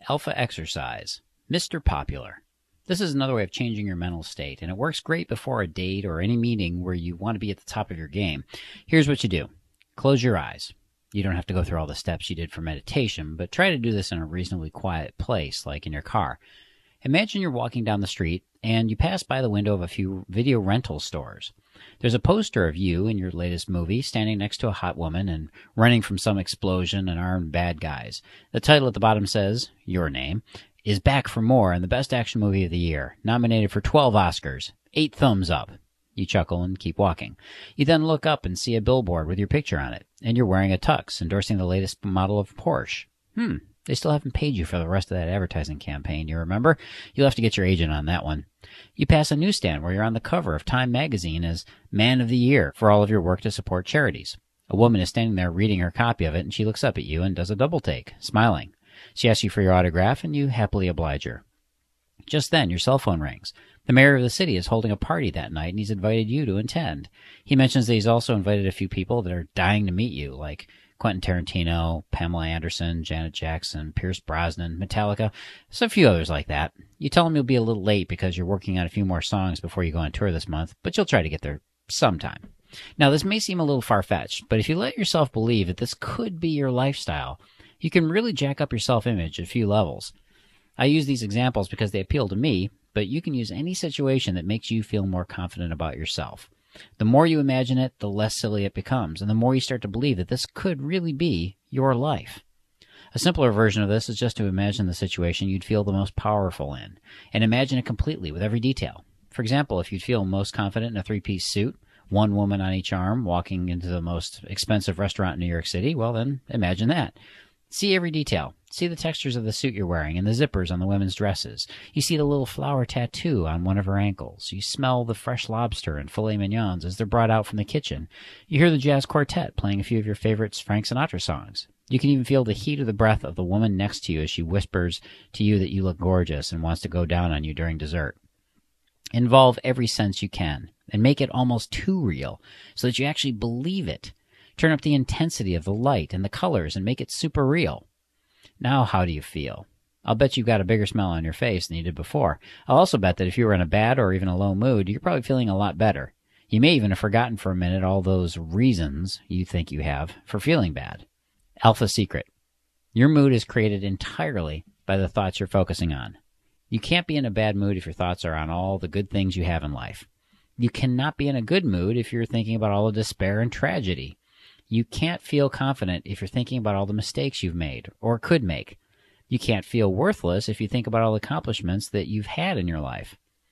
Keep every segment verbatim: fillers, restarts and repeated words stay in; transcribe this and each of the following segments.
Alpha Exercise, Mister Popular. This is another way of changing your mental state, and it works great before a date or any meeting where you want to be at the top of your game. Here's what you do. Close your eyes. You don't have to go through all the steps you did for meditation, but try to do this in a reasonably quiet place, like in your car. Imagine you're walking down the street, and you pass by the window of a few video rental stores. There's a poster of you in your latest movie standing next to a hot woman and running from some explosion and armed bad guys. The title at the bottom says, your name, is back for more and the best action movie of the year, nominated for twelve Oscars. Eight thumbs up. You chuckle and keep walking. You then look up and see a billboard with your picture on it, and you're wearing a tux endorsing the latest model of Porsche. Hmm, they still haven't paid you for the rest of that advertising campaign, you remember? You'll have to get your agent on that one. You pass a newsstand where you're on the cover of Time magazine as Man of the Year for all of your work to support charities. A woman is standing there reading her copy of it, and she looks up at you and does a double take, smiling. She asks you for your autograph, and you happily oblige her. Just then, your cell phone rings. The mayor of the city is holding a party that night, and he's invited you to attend. He mentions that he's also invited a few people that are dying to meet you, like Quentin Tarantino, Pamela Anderson, Janet Jackson, Pierce Brosnan, Metallica, so a few others like that. You tell him you'll be a little late because you're working on a few more songs before you go on tour this month, but you'll try to get there sometime. Now, this may seem a little far-fetched, but if you let yourself believe that this could be your lifestyle, you can really jack up your self-image at a few levels. I use these examples because they appeal to me, but you can use any situation that makes you feel more confident about yourself. The more you imagine it, the less silly it becomes, and the more you start to believe that this could really be your life. A simpler version of this is just to imagine the situation you'd feel the most powerful in, and imagine it completely with every detail. For example, if you'd feel most confident in a three-piece suit, one woman on each arm walking into the most expensive restaurant in New York City, well then, imagine that. See every detail. See the textures of the suit you're wearing and the zippers on the women's dresses. You see the little flower tattoo on one of her ankles. You smell the fresh lobster and filet mignons as they're brought out from the kitchen. You hear the jazz quartet playing a few of your favorite Frank Sinatra songs. You can even feel the heat of the breath of the woman next to you as she whispers to you that you look gorgeous and wants to go down on you during dessert. Involve every sense you can and make it almost too real so that you actually believe it. Turn up the intensity of the light and the colors and make it super real. Now how do you feel? I'll bet you've got a bigger smile on your face than you did before. I'll also bet that if you were in a bad or even a low mood, you're probably feeling a lot better. You may even have forgotten for a minute all those reasons you think you have for feeling bad. Alpha secret. Your mood is created entirely by the thoughts you're focusing on. You can't be in a bad mood if your thoughts are on all the good things you have in life. You cannot be in a good mood if you're thinking about all the despair and tragedy. You can't feel confident if you're thinking about all the mistakes you've made or could make. You can't feel worthless if you think about all the accomplishments that you've had in your life.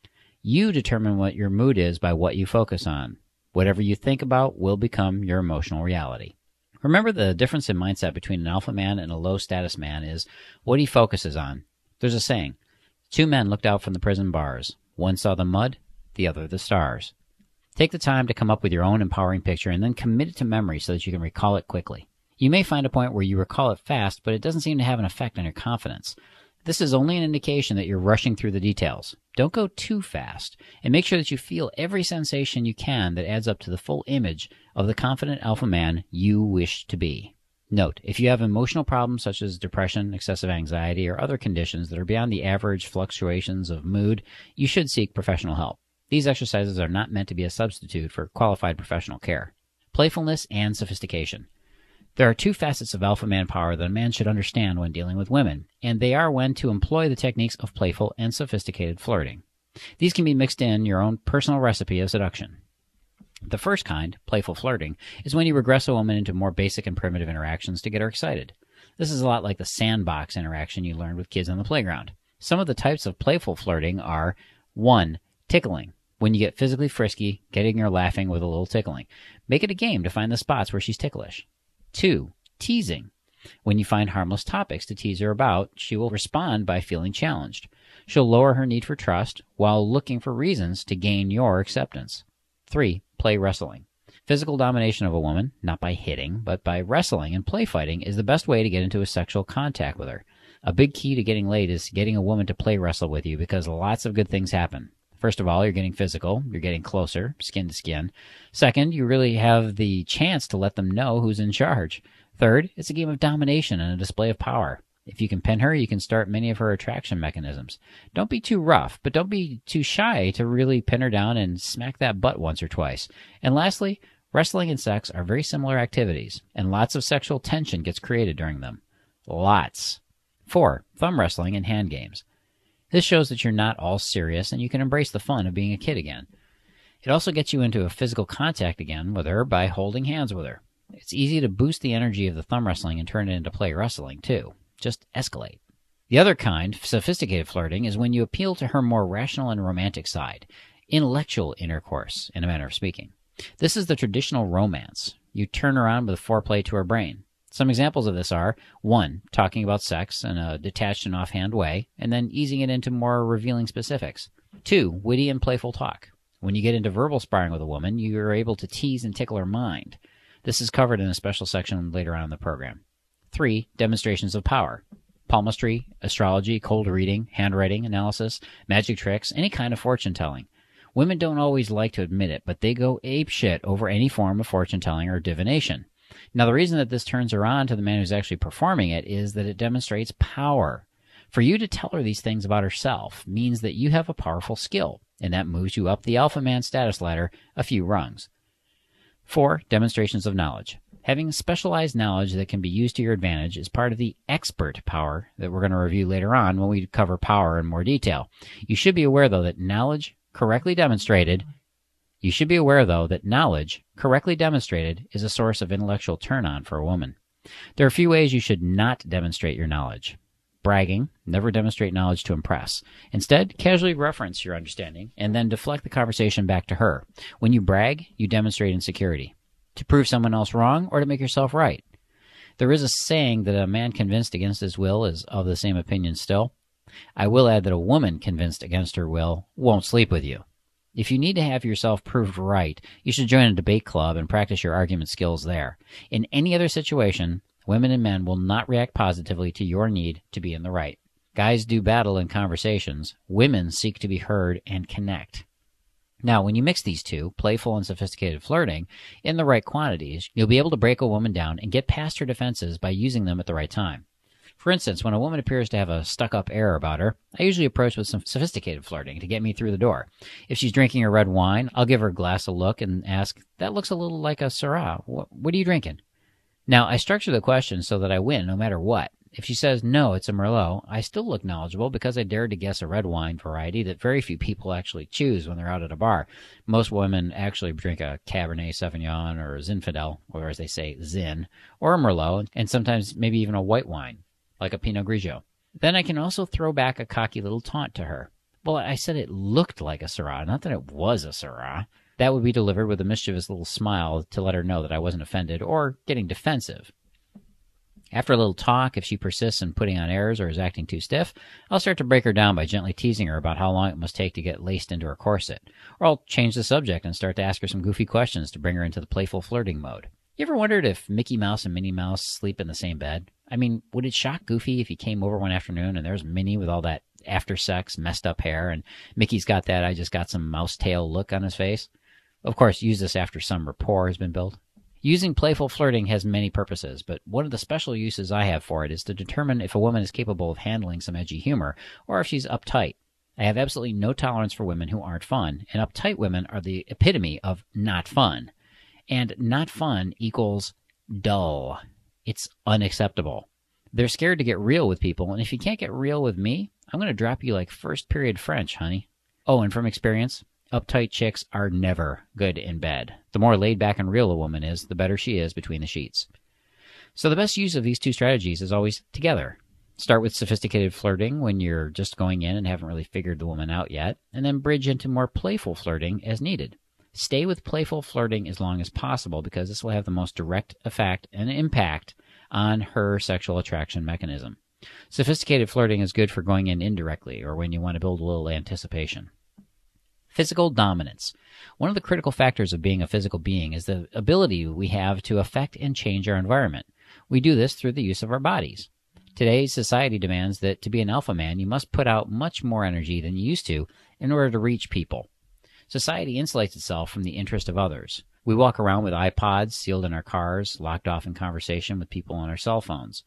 You determine what your mood is by what you focus on. Whatever you think about will become your emotional reality. Remember, the difference in mindset between an alpha man and a low-status man is what he focuses on. There's a saying, two men looked out from the prison bars. One saw the mud, the other the stars. Take the time to come up with your own empowering picture and then commit it to memory so that you can recall it quickly. You may find a point where you recall it fast, but it doesn't seem to have an effect on your confidence. This is only an indication that you're rushing through the details. Don't go too fast, and make sure that you feel every sensation you can that adds up to the full image of the confident alpha man you wish to be. Note, if you have emotional problems such as depression, excessive anxiety, or other conditions that are beyond the average fluctuations of mood, you should seek professional help. These exercises are not meant to be a substitute for qualified professional care. Playfulness and sophistication. There are two facets of alpha man power that a man should understand when dealing with women, and they are when to employ the techniques of playful and sophisticated flirting. These can be mixed in your own personal recipe of seduction. The first kind, playful flirting, is when you regress a woman into more basic and primitive interactions to get her excited. This is a lot like the sandbox interaction you learned with kids on the playground. Some of the types of playful flirting are one. Tickling. When you get physically frisky, getting her laughing with a little tickling. Make it a game to find the spots where she's ticklish. Two. Teasing. When you find harmless topics to tease her about, she will respond by feeling challenged. She'll lower her need for trust while looking for reasons to gain your acceptance. Three. Play wrestling. Physical domination of a woman, not by hitting, but by wrestling and play fighting, is the best way to get into a sexual contact with her. A big key to getting laid is getting a woman to play wrestle with you because lots of good things happen. First of all, you're getting physical. You're getting closer, skin to skin. Second, you really have the chance to let them know who's in charge. Third, it's a game of domination and a display of power. If you can pin her, you can start many of her attraction mechanisms. Don't be too rough, but don't be too shy to really pin her down and smack that butt once or twice. And lastly, wrestling and sex are very similar activities, and lots of sexual tension gets created during them. Lots. Four, thumb wrestling and hand games. This shows that you're not all serious and you can embrace the fun of being a kid again. It also gets you into a physical contact again with her by holding hands with her. It's easy to boost the energy of the thumb wrestling and turn it into play wrestling, too. Just escalate. The other kind, sophisticated flirting, is when you appeal to her more rational and romantic side. Intellectual intercourse, in a manner of speaking. This is the traditional romance. You turn her on with foreplay to her brain. Some examples of this are, one, talking about sex in a detached and offhand way, and then easing it into more revealing specifics. Two, witty and playful talk. When you get into verbal sparring with a woman, you are able to tease and tickle her mind. This is covered in a special section later on in the program. Three, demonstrations of power. Palmistry, astrology, cold reading, handwriting analysis, magic tricks, any kind of fortune telling. Women don't always like to admit it, but they go apeshit over any form of fortune telling or divination. Now, the reason that this turns her on to the man who's actually performing it is that it demonstrates power. For you to tell her these things about herself means that you have a powerful skill, and that moves you up the alpha man status ladder a few rungs. Four, demonstrations of knowledge. Having specialized knowledge that can be used to your advantage is part of the expert power that we're going to review later on when we cover power in more detail. You should be aware, though, that knowledge correctly demonstrated You should be aware, though, that knowledge, correctly demonstrated, is a source of intellectual turn-on for a woman. There are a few ways you should not demonstrate your knowledge. Bragging. Never demonstrate knowledge to impress. Instead, casually reference your understanding and then deflect the conversation back to her. When you brag, you demonstrate insecurity. To prove someone else wrong or to make yourself right. There is a saying that a man convinced against his will is of the same opinion still. I will add that a woman convinced against her will won't sleep with you. If you need to have yourself proved right, you should join a debate club and practice your argument skills there. In any other situation, women and men will not react positively to your need to be in the right. Guys do battle in conversations. Women seek to be heard and connect. Now, when you mix these two, playful and sophisticated flirting, in the right quantities, you'll be able to break a woman down and get past her defenses by using them at the right time. For instance, when a woman appears to have a stuck-up air about her, I usually approach with some sophisticated flirting to get me through the door. If she's drinking a red wine, I'll give her a glass a look and ask, "That looks a little like a Syrah. What, what are you drinking?" Now, I structure the question so that I win no matter what. If she says, "No, it's a Merlot," I still look knowledgeable because I dared to guess a red wine variety that very few people actually choose when they're out at a bar. Most women actually drink a Cabernet Sauvignon or a Zinfandel, or as they say, Zin, or a Merlot, and sometimes maybe even a white wine, like a Pinot Grigio. Then I can also throw back a cocky little taunt to her. Well, I said it looked like a Syrah, not that it was a Syrah. That would be delivered with a mischievous little smile to let her know that I wasn't offended or getting defensive. After a little talk, if she persists in putting on airs or is acting too stiff, I'll start to break her down by gently teasing her about how long it must take to get laced into her corset. Or I'll change the subject and start to ask her some goofy questions to bring her into the playful flirting mode. You ever wondered if Mickey Mouse and Minnie Mouse sleep in the same bed? I mean, would it shock Goofy if he came over one afternoon and there's Minnie with all that after-sex messed up hair and Mickey's got that I just got some mouse tail look on his face? Of course, use this after some rapport has been built. Using playful flirting has many purposes, but one of the special uses I have for it is to determine if a woman is capable of handling some edgy humor or if she's uptight. I have absolutely no tolerance for women who aren't fun, and uptight women are the epitome of not fun. And not fun equals dull. It's unacceptable. They're scared to get real with people, and if you can't get real with me, I'm going to drop you like first period French, honey. Oh, and from experience, uptight chicks are never good in bed. The more laid back and real a woman is, the better she is between the sheets. So the best use of these two strategies is always together. Start with sophisticated flirting when you're just going in and haven't really figured the woman out yet, and then bridge into more playful flirting as needed. Stay with playful flirting as long as possible because this will have the most direct effect and impact on her sexual attraction mechanism. Sophisticated flirting is good for going in indirectly or when you want to build a little anticipation. Physical dominance. One of the critical factors of being a physical being is the ability we have to affect and change our environment. We do this through the use of our bodies. Today's society demands that to be an alpha man, you must put out much more energy than you used to in order to reach people. Society insulates itself from the interest of others. We walk around with iPods sealed in our cars, locked off in conversation with people on our cell phones.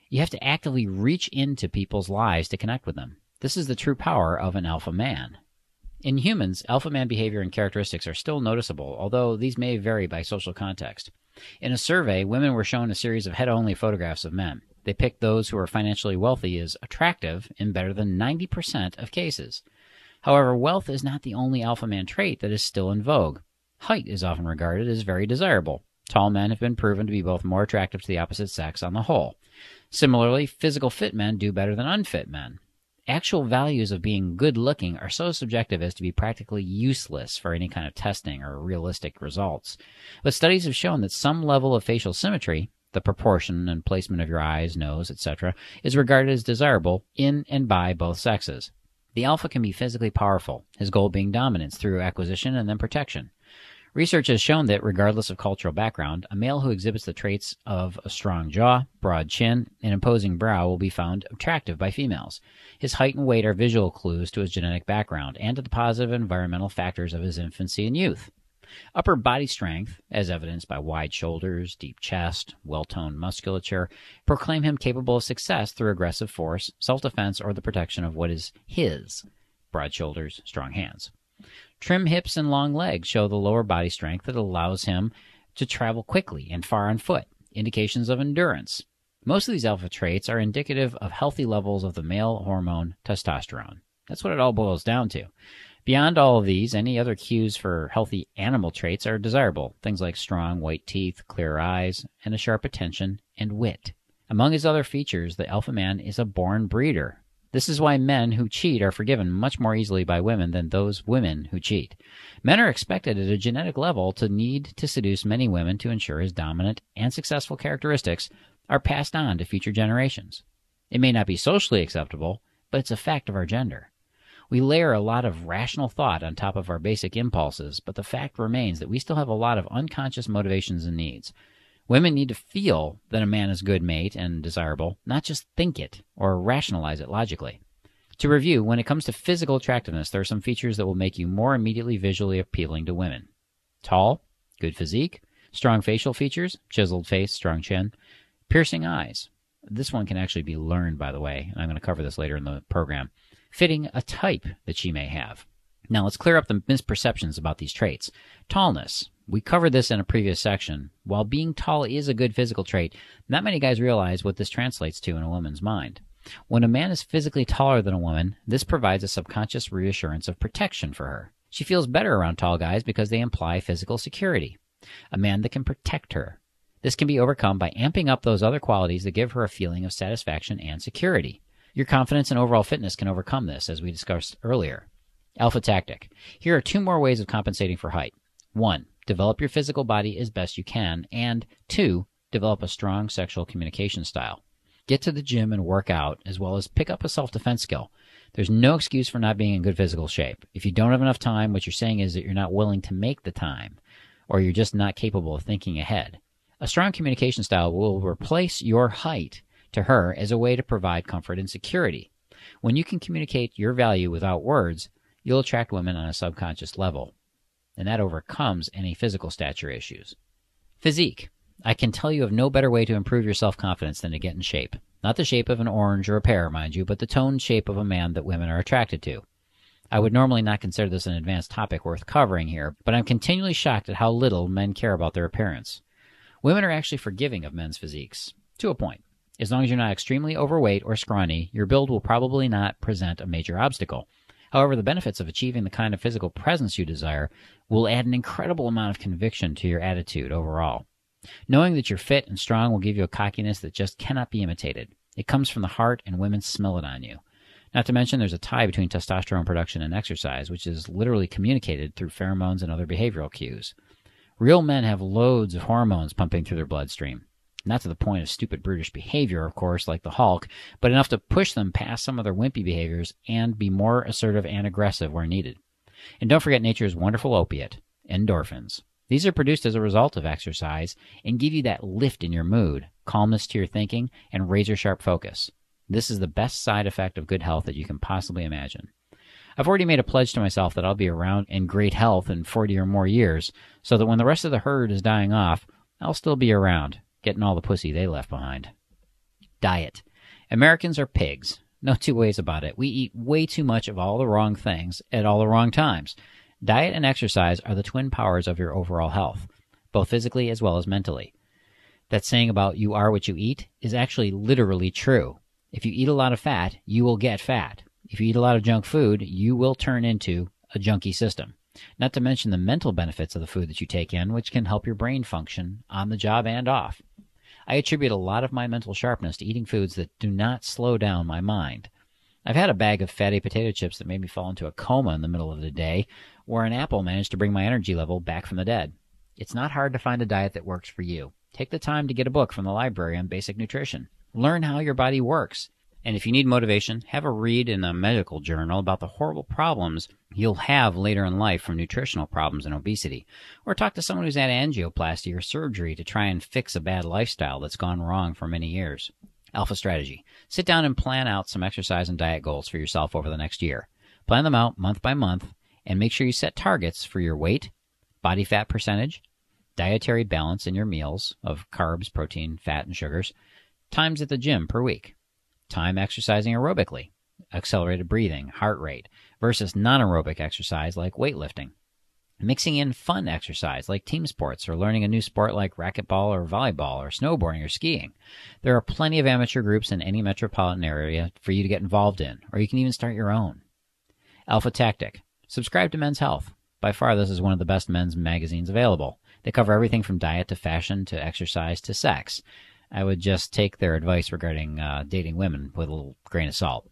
You have to actively reach into people's lives to connect with them. This is the true power of an alpha man. In humans, alpha man behavior and characteristics are still noticeable, although these may vary by social context. In a survey, women were shown a series of head-only photographs of men. They picked those who are financially wealthy as attractive in better than ninety percent of cases. However, wealth is not the only alpha man trait that is still in vogue. Height is often regarded as very desirable. Tall men have been proven to be both more attractive to the opposite sex on the whole. Similarly, physical fit men do better than unfit men. Actual values of being good-looking are so subjective as to be practically useless for any kind of testing or realistic results. But studies have shown that some level of facial symmetry, the proportion and placement of your eyes, nose, et cetera, is regarded as desirable in and by both sexes. The alpha can be physically powerful, his goal being dominance through acquisition and then protection. Research has shown that, regardless of cultural background, a male who exhibits the traits of a strong jaw, broad chin, and imposing brow will be found attractive by females. His height and weight are visual clues to his genetic background and to the positive environmental factors of his infancy and youth. Upper body strength, as evidenced by wide shoulders, deep chest, well-toned musculature, proclaim him capable of success through aggressive force, self-defense, or the protection of what is his. Broad shoulders, strong hands. Trim hips and long legs show the lower body strength that allows him to travel quickly and far on foot, indications of endurance. Most of these alpha traits are indicative of healthy levels of the male hormone testosterone. That's what it all boils down to. Beyond all of these, any other cues for healthy animal traits are desirable, things like strong white teeth, clear eyes, and a sharp attention and wit. Among his other features, the alpha man is a born breeder. This is why men who cheat are forgiven much more easily by women than those women who cheat. Men are expected at a genetic level to need to seduce many women to ensure his dominant and successful characteristics are passed on to future generations. It may not be socially acceptable, but it's a fact of our gender. We layer a lot of rational thought on top of our basic impulses, but the fact remains that we still have a lot of unconscious motivations and needs. Women need to feel that a man is a good mate and desirable, not just think it or rationalize it logically. To review, when it comes to physical attractiveness, there are some features that will make you more immediately visually appealing to women. Tall, good physique, strong facial features, chiseled face, strong chin, piercing eyes. This one can actually be learned, by the way, and I'm going to cover this later in the program. Fitting a type that she may have. Now let's clear up the misperceptions about these traits. Tallness. We covered this in a previous section. While being tall is a good physical trait, not many guys realize what this translates to in a woman's mind. When a man is physically taller than a woman, this provides a subconscious reassurance of protection for her. She feels better around tall guys because they imply physical security. A man that can protect her. This can be overcome by amping up those other qualities that give her a feeling of satisfaction and security. Your confidence and overall fitness can overcome this, as we discussed earlier. Alpha tactic. Here are two more ways of compensating for height. One, develop your physical body as best you can. And two, develop a strong sexual communication style. Get to the gym and work out, as well as pick up a self-defense skill. There's no excuse for not being in good physical shape. If you don't have enough time, what you're saying is that you're not willing to make the time, or you're just not capable of thinking ahead. A strong communication style will replace your height to her as a way to provide comfort and security. When you can communicate your value without words, you'll attract women on a subconscious level, and that overcomes any physical stature issues. Physique. I can tell you of no better way to improve your self-confidence than to get in shape. Not the shape of an orange or a pear, mind you, but the toned shape of a man that women are attracted to. I would normally not consider this an advanced topic worth covering here, but I'm continually shocked at how little men care about their appearance. Women are actually forgiving of men's physiques, to a point. As long as you're not extremely overweight or scrawny, your build will probably not present a major obstacle. However, the benefits of achieving the kind of physical presence you desire will add an incredible amount of conviction to your attitude overall. Knowing that you're fit and strong will give you a cockiness that just cannot be imitated. It comes from the heart, and women smell it on you. Not to mention there's a tie between testosterone production and exercise, which is literally communicated through pheromones and other behavioral cues. Real men have loads of hormones pumping through their bloodstream. Not to the point of stupid, brutish behavior, of course, like the Hulk, but enough to push them past some of their wimpy behaviors and be more assertive and aggressive where needed. And don't forget nature's wonderful opiate, endorphins. These are produced as a result of exercise and give you that lift in your mood, calmness to your thinking, and razor-sharp focus. This is the best side effect of good health that you can possibly imagine. I've already made a pledge to myself that I'll be around in great health in forty or more years, so that when the rest of the herd is dying off, I'll still be around, getting all the pussy they left behind. Diet. Americans are pigs. No two ways about it. We eat way too much of all the wrong things at all the wrong times. Diet and exercise are the twin powers of your overall health, both physically as well as mentally. That saying about you are what you eat is actually literally true. If you eat a lot of fat, you will get fat. If you eat a lot of junk food, you will turn into a junky system. Not to mention the mental benefits of the food that you take in, which can help your brain function on the job and off. I attribute a lot of my mental sharpness to eating foods that do not slow down my mind. I've had a bag of fatty potato chips that made me fall into a coma in the middle of the day, or an apple managed to bring my energy level back from the dead. It's not hard to find a diet that works for you. Take the time to get a book from the library on basic nutrition. Learn how your body works. And if you need motivation, have a read in a medical journal about the horrible problems you'll have later in life from nutritional problems and obesity. Or talk to someone who's had angioplasty or surgery to try and fix a bad lifestyle that's gone wrong for many years. Alpha Strategy. Sit down and plan out some exercise and diet goals for yourself over the next year. Plan them out month by month, and make sure you set targets for your weight, body fat percentage, dietary balance in your meals of carbs, protein, fat, and sugars, times at the gym per week, time exercising aerobically, accelerated breathing, heart rate, versus non-aerobic exercise like weightlifting. Mixing in fun exercise like team sports or learning a new sport like racquetball or volleyball or snowboarding or skiing. There are plenty of amateur groups in any metropolitan area for you to get involved in, or you can even start your own. Alpha Tactic. Subscribe to Men's Health. By far, this is one of the best men's magazines available. They cover everything from diet to fashion to exercise to sex. I would just take their advice regarding uh, dating women with a little grain of salt.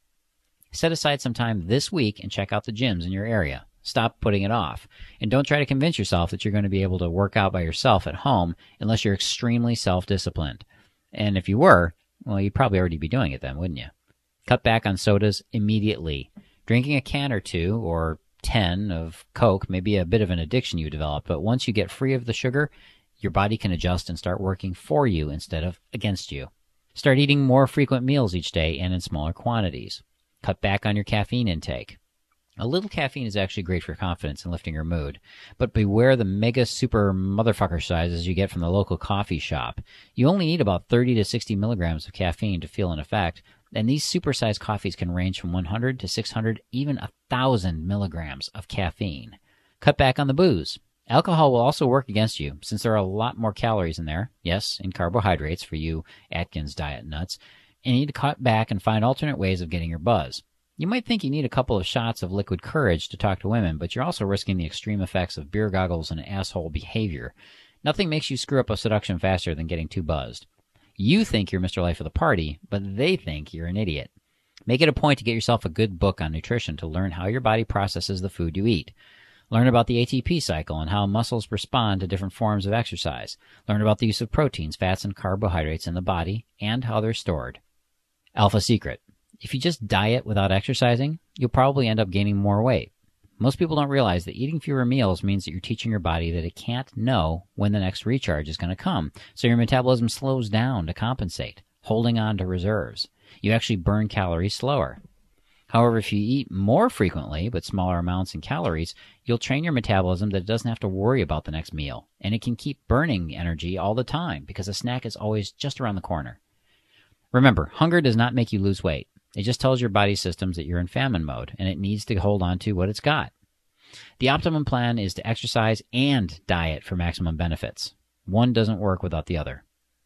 Set aside some time this week and check out the gyms in your area. Stop putting it off. And don't try to convince yourself that you're going to be able to work out by yourself at home unless you're extremely self-disciplined. And if you were, well, you'd probably already be doing it then, wouldn't you? Cut back on sodas immediately. Drinking a can or two or ten of Coke may be a bit of an addiction you develop, but once you get free of the sugar, your body can adjust and start working for you instead of against you. Start eating more frequent meals each day and in smaller quantities. Cut back on your caffeine intake. A little caffeine is actually great for confidence and lifting your mood, but beware the mega super motherfucker sizes you get from the local coffee shop. You only need about thirty to sixty milligrams of caffeine to feel an effect, and these supersized coffees can range from one hundred to six hundred, even one thousand milligrams of caffeine. Cut back on the booze. Alcohol will also work against you, since there are a lot more calories in there, yes, in carbohydrates for you Atkins diet nuts, and you need to cut back and find alternate ways of getting your buzz. You might think you need a couple of shots of liquid courage to talk to women, but you're also risking the extreme effects of beer goggles and asshole behavior. Nothing makes you screw up a seduction faster than getting too buzzed. You think you're Mister Life of the party, but they think you're an idiot. Make it a point to get yourself a good book on nutrition to learn how your body processes the food you eat. Learn about the A T P cycle and how muscles respond to different forms of exercise. Learn about the use of proteins, fats, and carbohydrates in the body and how they're stored. Alpha Secret. If you just diet without exercising, you'll probably end up gaining more weight. Most people don't realize that eating fewer meals means that you're teaching your body that it can't know when the next recharge is going to come, so your metabolism slows down to compensate, holding on to reserves. You actually burn calories slower. However, if you eat more frequently but smaller amounts in calories, you'll train your metabolism that it doesn't have to worry about the next meal, and it can keep burning energy all the time because a snack is always just around the corner. Remember, hunger does not make you lose weight. It just tells your body systems that you're in famine mode, and it needs to hold on to what it's got. The optimum plan is to exercise and diet for maximum benefits. One doesn't work without the other.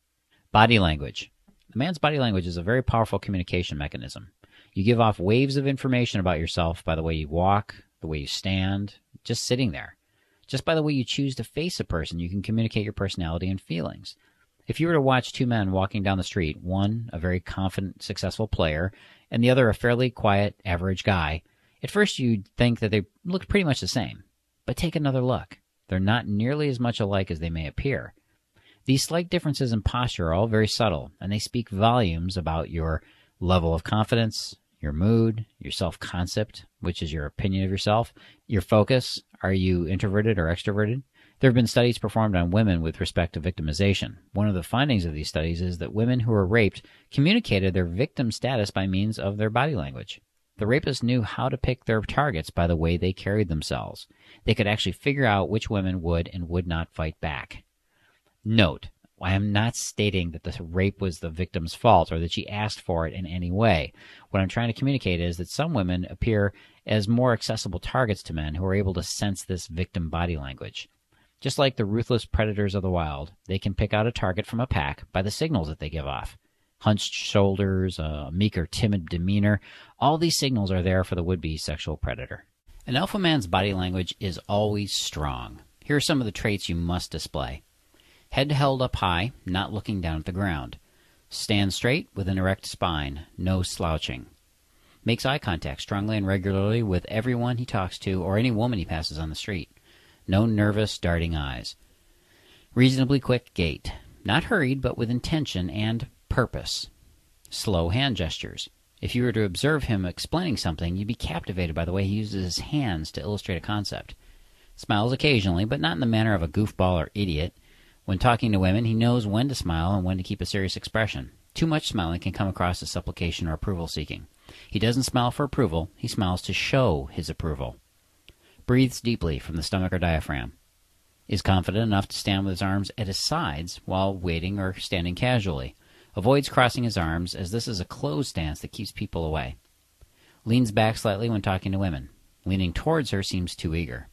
Body language. A man's body language is a very powerful communication mechanism. You give off waves of information about yourself by the way you walk, the way you stand, just sitting there. Just by the way you choose to face a person, you can communicate your personality and feelings. If you were to watch two men walking down the street, one a very confident, successful player, and the other a fairly quiet, average guy, at first you'd think that they looked pretty much the same. But take another look. They're not nearly as much alike as they may appear. These slight differences in posture are all very subtle, and they speak volumes about your level of confidence, your mood, your self-concept, which is your opinion of yourself, your focus, are you introverted or extroverted? There have been studies performed on women with respect to victimization. One of the findings of these studies is that women who were raped communicated their victim status by means of their body language. The rapists knew how to pick their targets by the way they carried themselves. They could actually figure out which women would and would not fight back. Note, I am not stating that the rape was the victim's fault or that she asked for it in any way. What I'm trying to communicate is that some women appear as more accessible targets to men who are able to sense this victim body language. Just like the ruthless predators of the wild, they can pick out a target from a pack by the signals that they give off. Hunched shoulders, a meek or timid demeanor, all these signals are there for the would-be sexual predator. An alpha man's body language is always strong. Here are some of the traits you must display. Head held up high, not looking down at the ground. Stand straight with an erect spine, no slouching. Makes eye contact strongly and regularly with everyone he talks to or any woman he passes on the street. No nervous, darting eyes. Reasonably quick gait. Not hurried, but with intention and purpose. Slow hand gestures. If you were to observe him explaining something, you'd be captivated by the way he uses his hands to illustrate a concept. Smiles occasionally, but not in the manner of a goofball or idiot. When talking to women, he knows when to smile and when to keep a serious expression. Too much smiling can come across as supplication or approval-seeking. He doesn't smile for approval. He smiles to show his approval. Breathes deeply from the stomach or diaphragm. Is confident enough to stand with his arms at his sides while waiting or standing casually. Avoids crossing his arms, as this is a closed stance that keeps people away. Leans back slightly when talking to women. Leaning towards her seems too eager.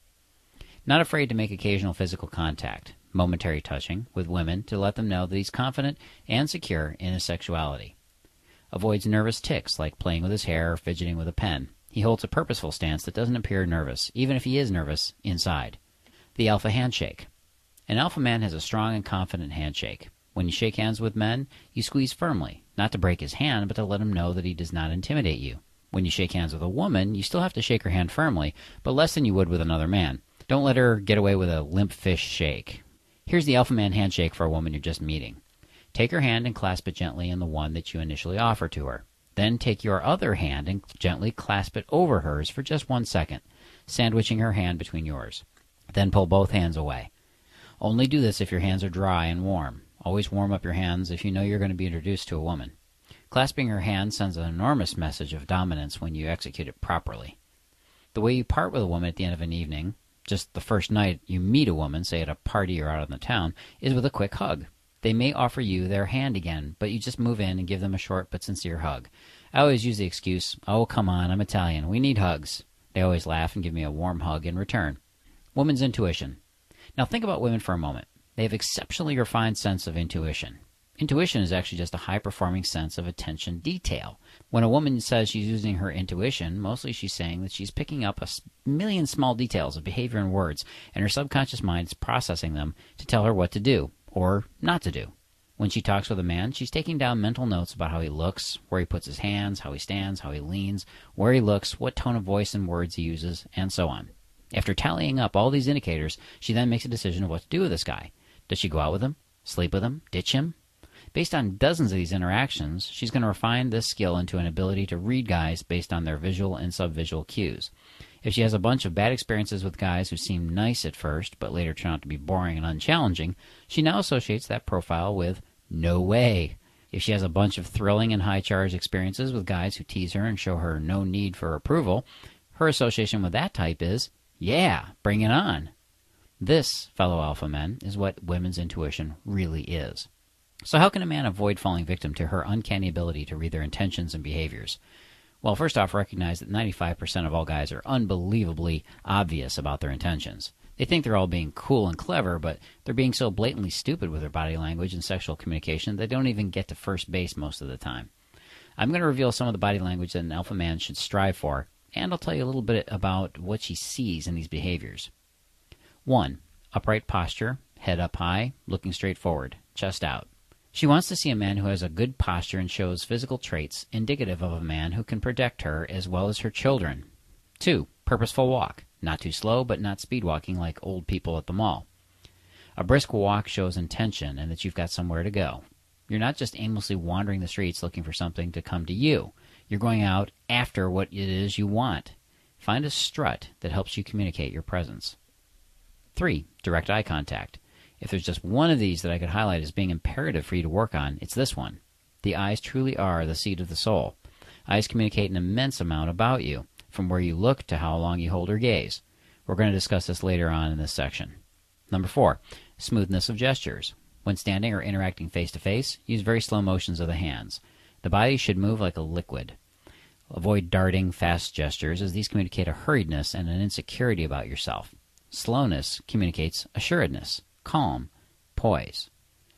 Not afraid to make occasional physical contact. Momentary touching with women to let them know that he's confident and secure in his sexuality. Avoids nervous tics like playing with his hair or fidgeting with a pen. He holds a purposeful stance that doesn't appear nervous, even if he is nervous inside. The alpha handshake. An alpha man has a strong and confident handshake. When you shake hands with men, you squeeze firmly, not to break his hand, but to let him know that he does not intimidate you. When you shake hands with a woman, you still have to shake her hand firmly, but less than you would with another man. Don't let her get away with a limp fish shake. Here's the alpha man handshake for a woman you're just meeting. Take her hand and clasp it gently in the one that you initially offer to her. Then take your other hand and gently clasp it over hers for just one second, sandwiching her hand between yours. Then pull both hands away. Only do this if your hands are dry and warm. Always warm up your hands if you know you're going to be introduced to a woman. Clasping her hand sends an enormous message of dominance when you execute it properly. The way you part with a woman at the end of an evening, just the first night you meet a woman, say at a party or out in the town, is with a quick hug. They may offer you their hand again, but you just move in and give them a short but sincere hug. I always use the excuse, "Oh, come on, I'm Italian. We need hugs." They always laugh and give me a warm hug in return. Woman's intuition. Now think about women for a moment. They have exceptionally refined sense of intuition. Intuition is actually just a high-performing sense of attention detail. When a woman says she's using her intuition, mostly she's saying that she's picking up a million small details of behavior and words, and her subconscious mind is processing them to tell her what to do, or not to do. When she talks with a man, she's taking down mental notes about how he looks, where he puts his hands, how he stands, how he leans, where he looks, what tone of voice and words he uses, and so on. After tallying up all these indicators, she then makes a decision of what to do with this guy. Does she go out with him, sleep with him, ditch him? Based on dozens of these interactions, she's going to refine this skill into an ability to read guys based on their visual and subvisual cues. If she has a bunch of bad experiences with guys who seem nice at first, but later turn out to be boring and unchallenging, she now associates that profile with no way. If she has a bunch of thrilling and high-charge experiences with guys who tease her and show her no need for approval, her association with that type is, yeah, bring it on. This, fellow alpha men, is what women's intuition really is. So how can a man avoid falling victim to her uncanny ability to read their intentions and behaviors? Well, first off, recognize that ninety-five percent of all guys are unbelievably obvious about their intentions. They think they're all being cool and clever, but they're being so blatantly stupid with their body language and sexual communication they don't even get to first base most of the time. I'm going to reveal some of the body language that an alpha man should strive for, and I'll tell you a little bit about what she sees in these behaviors. One, upright posture, head up high, looking straight forward, chest out. She wants to see a man who has a good posture and shows physical traits indicative of a man who can protect her as well as her children. Two, purposeful walk. Not too slow, but not speed walking like old people at the mall. A brisk walk shows intention and that you've got somewhere to go. You're not just aimlessly wandering the streets looking for something to come to you. You're going out after what it is you want. Find a strut that helps you communicate your presence. Three, direct eye contact. If there's just one of these that I could highlight as being imperative for you to work on, it's this one. The eyes truly are the seat of the soul. Eyes communicate an immense amount about you, from where you look to how long you hold your gaze. We're going to discuss this later on in this section. Number four, smoothness of gestures. When standing or interacting face-to-face, use very slow motions of the hands. The body should move like a liquid. Avoid darting, fast gestures, as these communicate a hurriedness and an insecurity about yourself. Slowness communicates assuredness, calm, poise.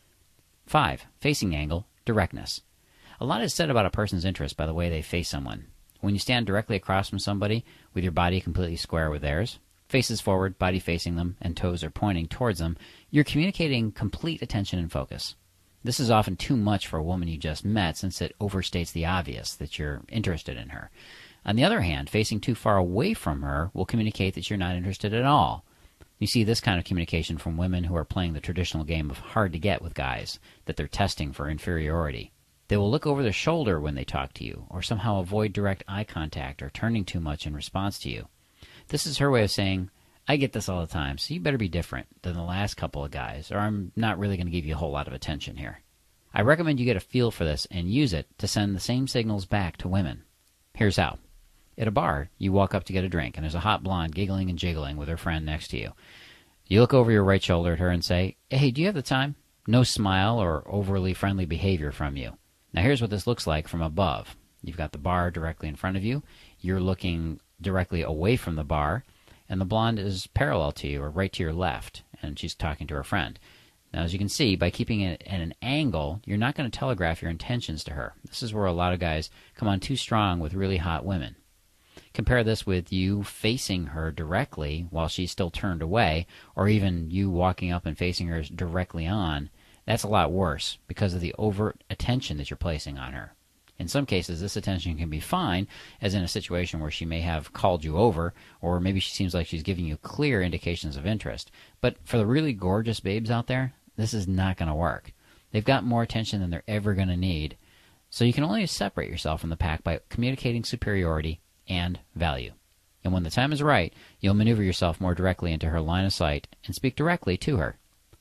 five. Facing angle, directness. A lot is said about a person's interest by the way they face someone. When you stand directly across from somebody, with your body completely square with theirs, faces forward, body facing them, and toes are pointing towards them, you're communicating complete attention and focus. This is often too much for a woman you just met, since it overstates the obvious that you're interested in her. On the other hand, facing too far away from her will communicate that you're not interested at all. You see this kind of communication from women who are playing the traditional game of hard to get with guys, that they're testing for inferiority. They will look over their shoulder when they talk to you, or somehow avoid direct eye contact or turning too much in response to you. This is her way of saying, I get this all the time, so you better be different than the last couple of guys, or I'm not really going to give you a whole lot of attention here. I recommend you get a feel for this and use it to send the same signals back to women. Here's how. At a bar, you walk up to get a drink, and there's a hot blonde giggling and jiggling with her friend next to you. You look over your right shoulder at her and say, hey, do you have the time? No smile or overly friendly behavior from you. Now here's what this looks like from above. You've got the bar directly in front of you. You're looking directly away from the bar, and the blonde is parallel to you or right to your left, and she's talking to her friend. Now, as you can see, by keeping it at an angle, you're not going to telegraph your intentions to her. This is where a lot of guys come on too strong with really hot women. Compare this with you facing her directly while she's still turned away, or even you walking up and facing her directly on. That's a lot worse because of the overt attention that you're placing on her. In some cases, this attention can be fine, as in a situation where she may have called you over, or maybe she seems like she's giving you clear indications of interest. But for the really gorgeous babes out there, this is not going to work. They've got more attention than they're ever going to need. So you can only separate yourself from the pack by communicating superiority and value. And when the time is right, you'll maneuver yourself more directly into her line of sight and speak directly to her.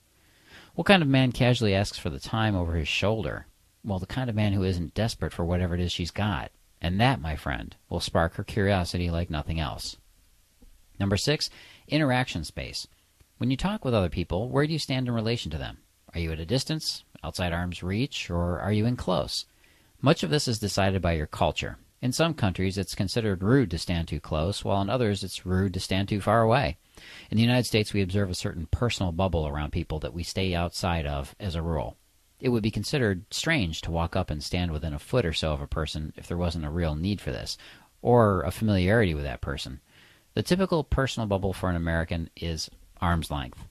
What kind of man casually asks for the time over his shoulder? Well, the kind of man who isn't desperate for whatever it is she's got. And that, my friend, will spark her curiosity like nothing else. Number six, interaction space. When you talk with other people, where do you stand in relation to them? Are you at a distance, outside arm's reach, or are you in close? Much of this is decided by your culture. In some countries, it's considered rude to stand too close, while in others, it's rude to stand too far away. In the United States, we observe a certain personal bubble around people that we stay outside of as a rule. It would be considered strange to walk up and stand within a foot or so of a person if there wasn't a real need for this, or a familiarity with that person. The typical personal bubble for an American is arm's length.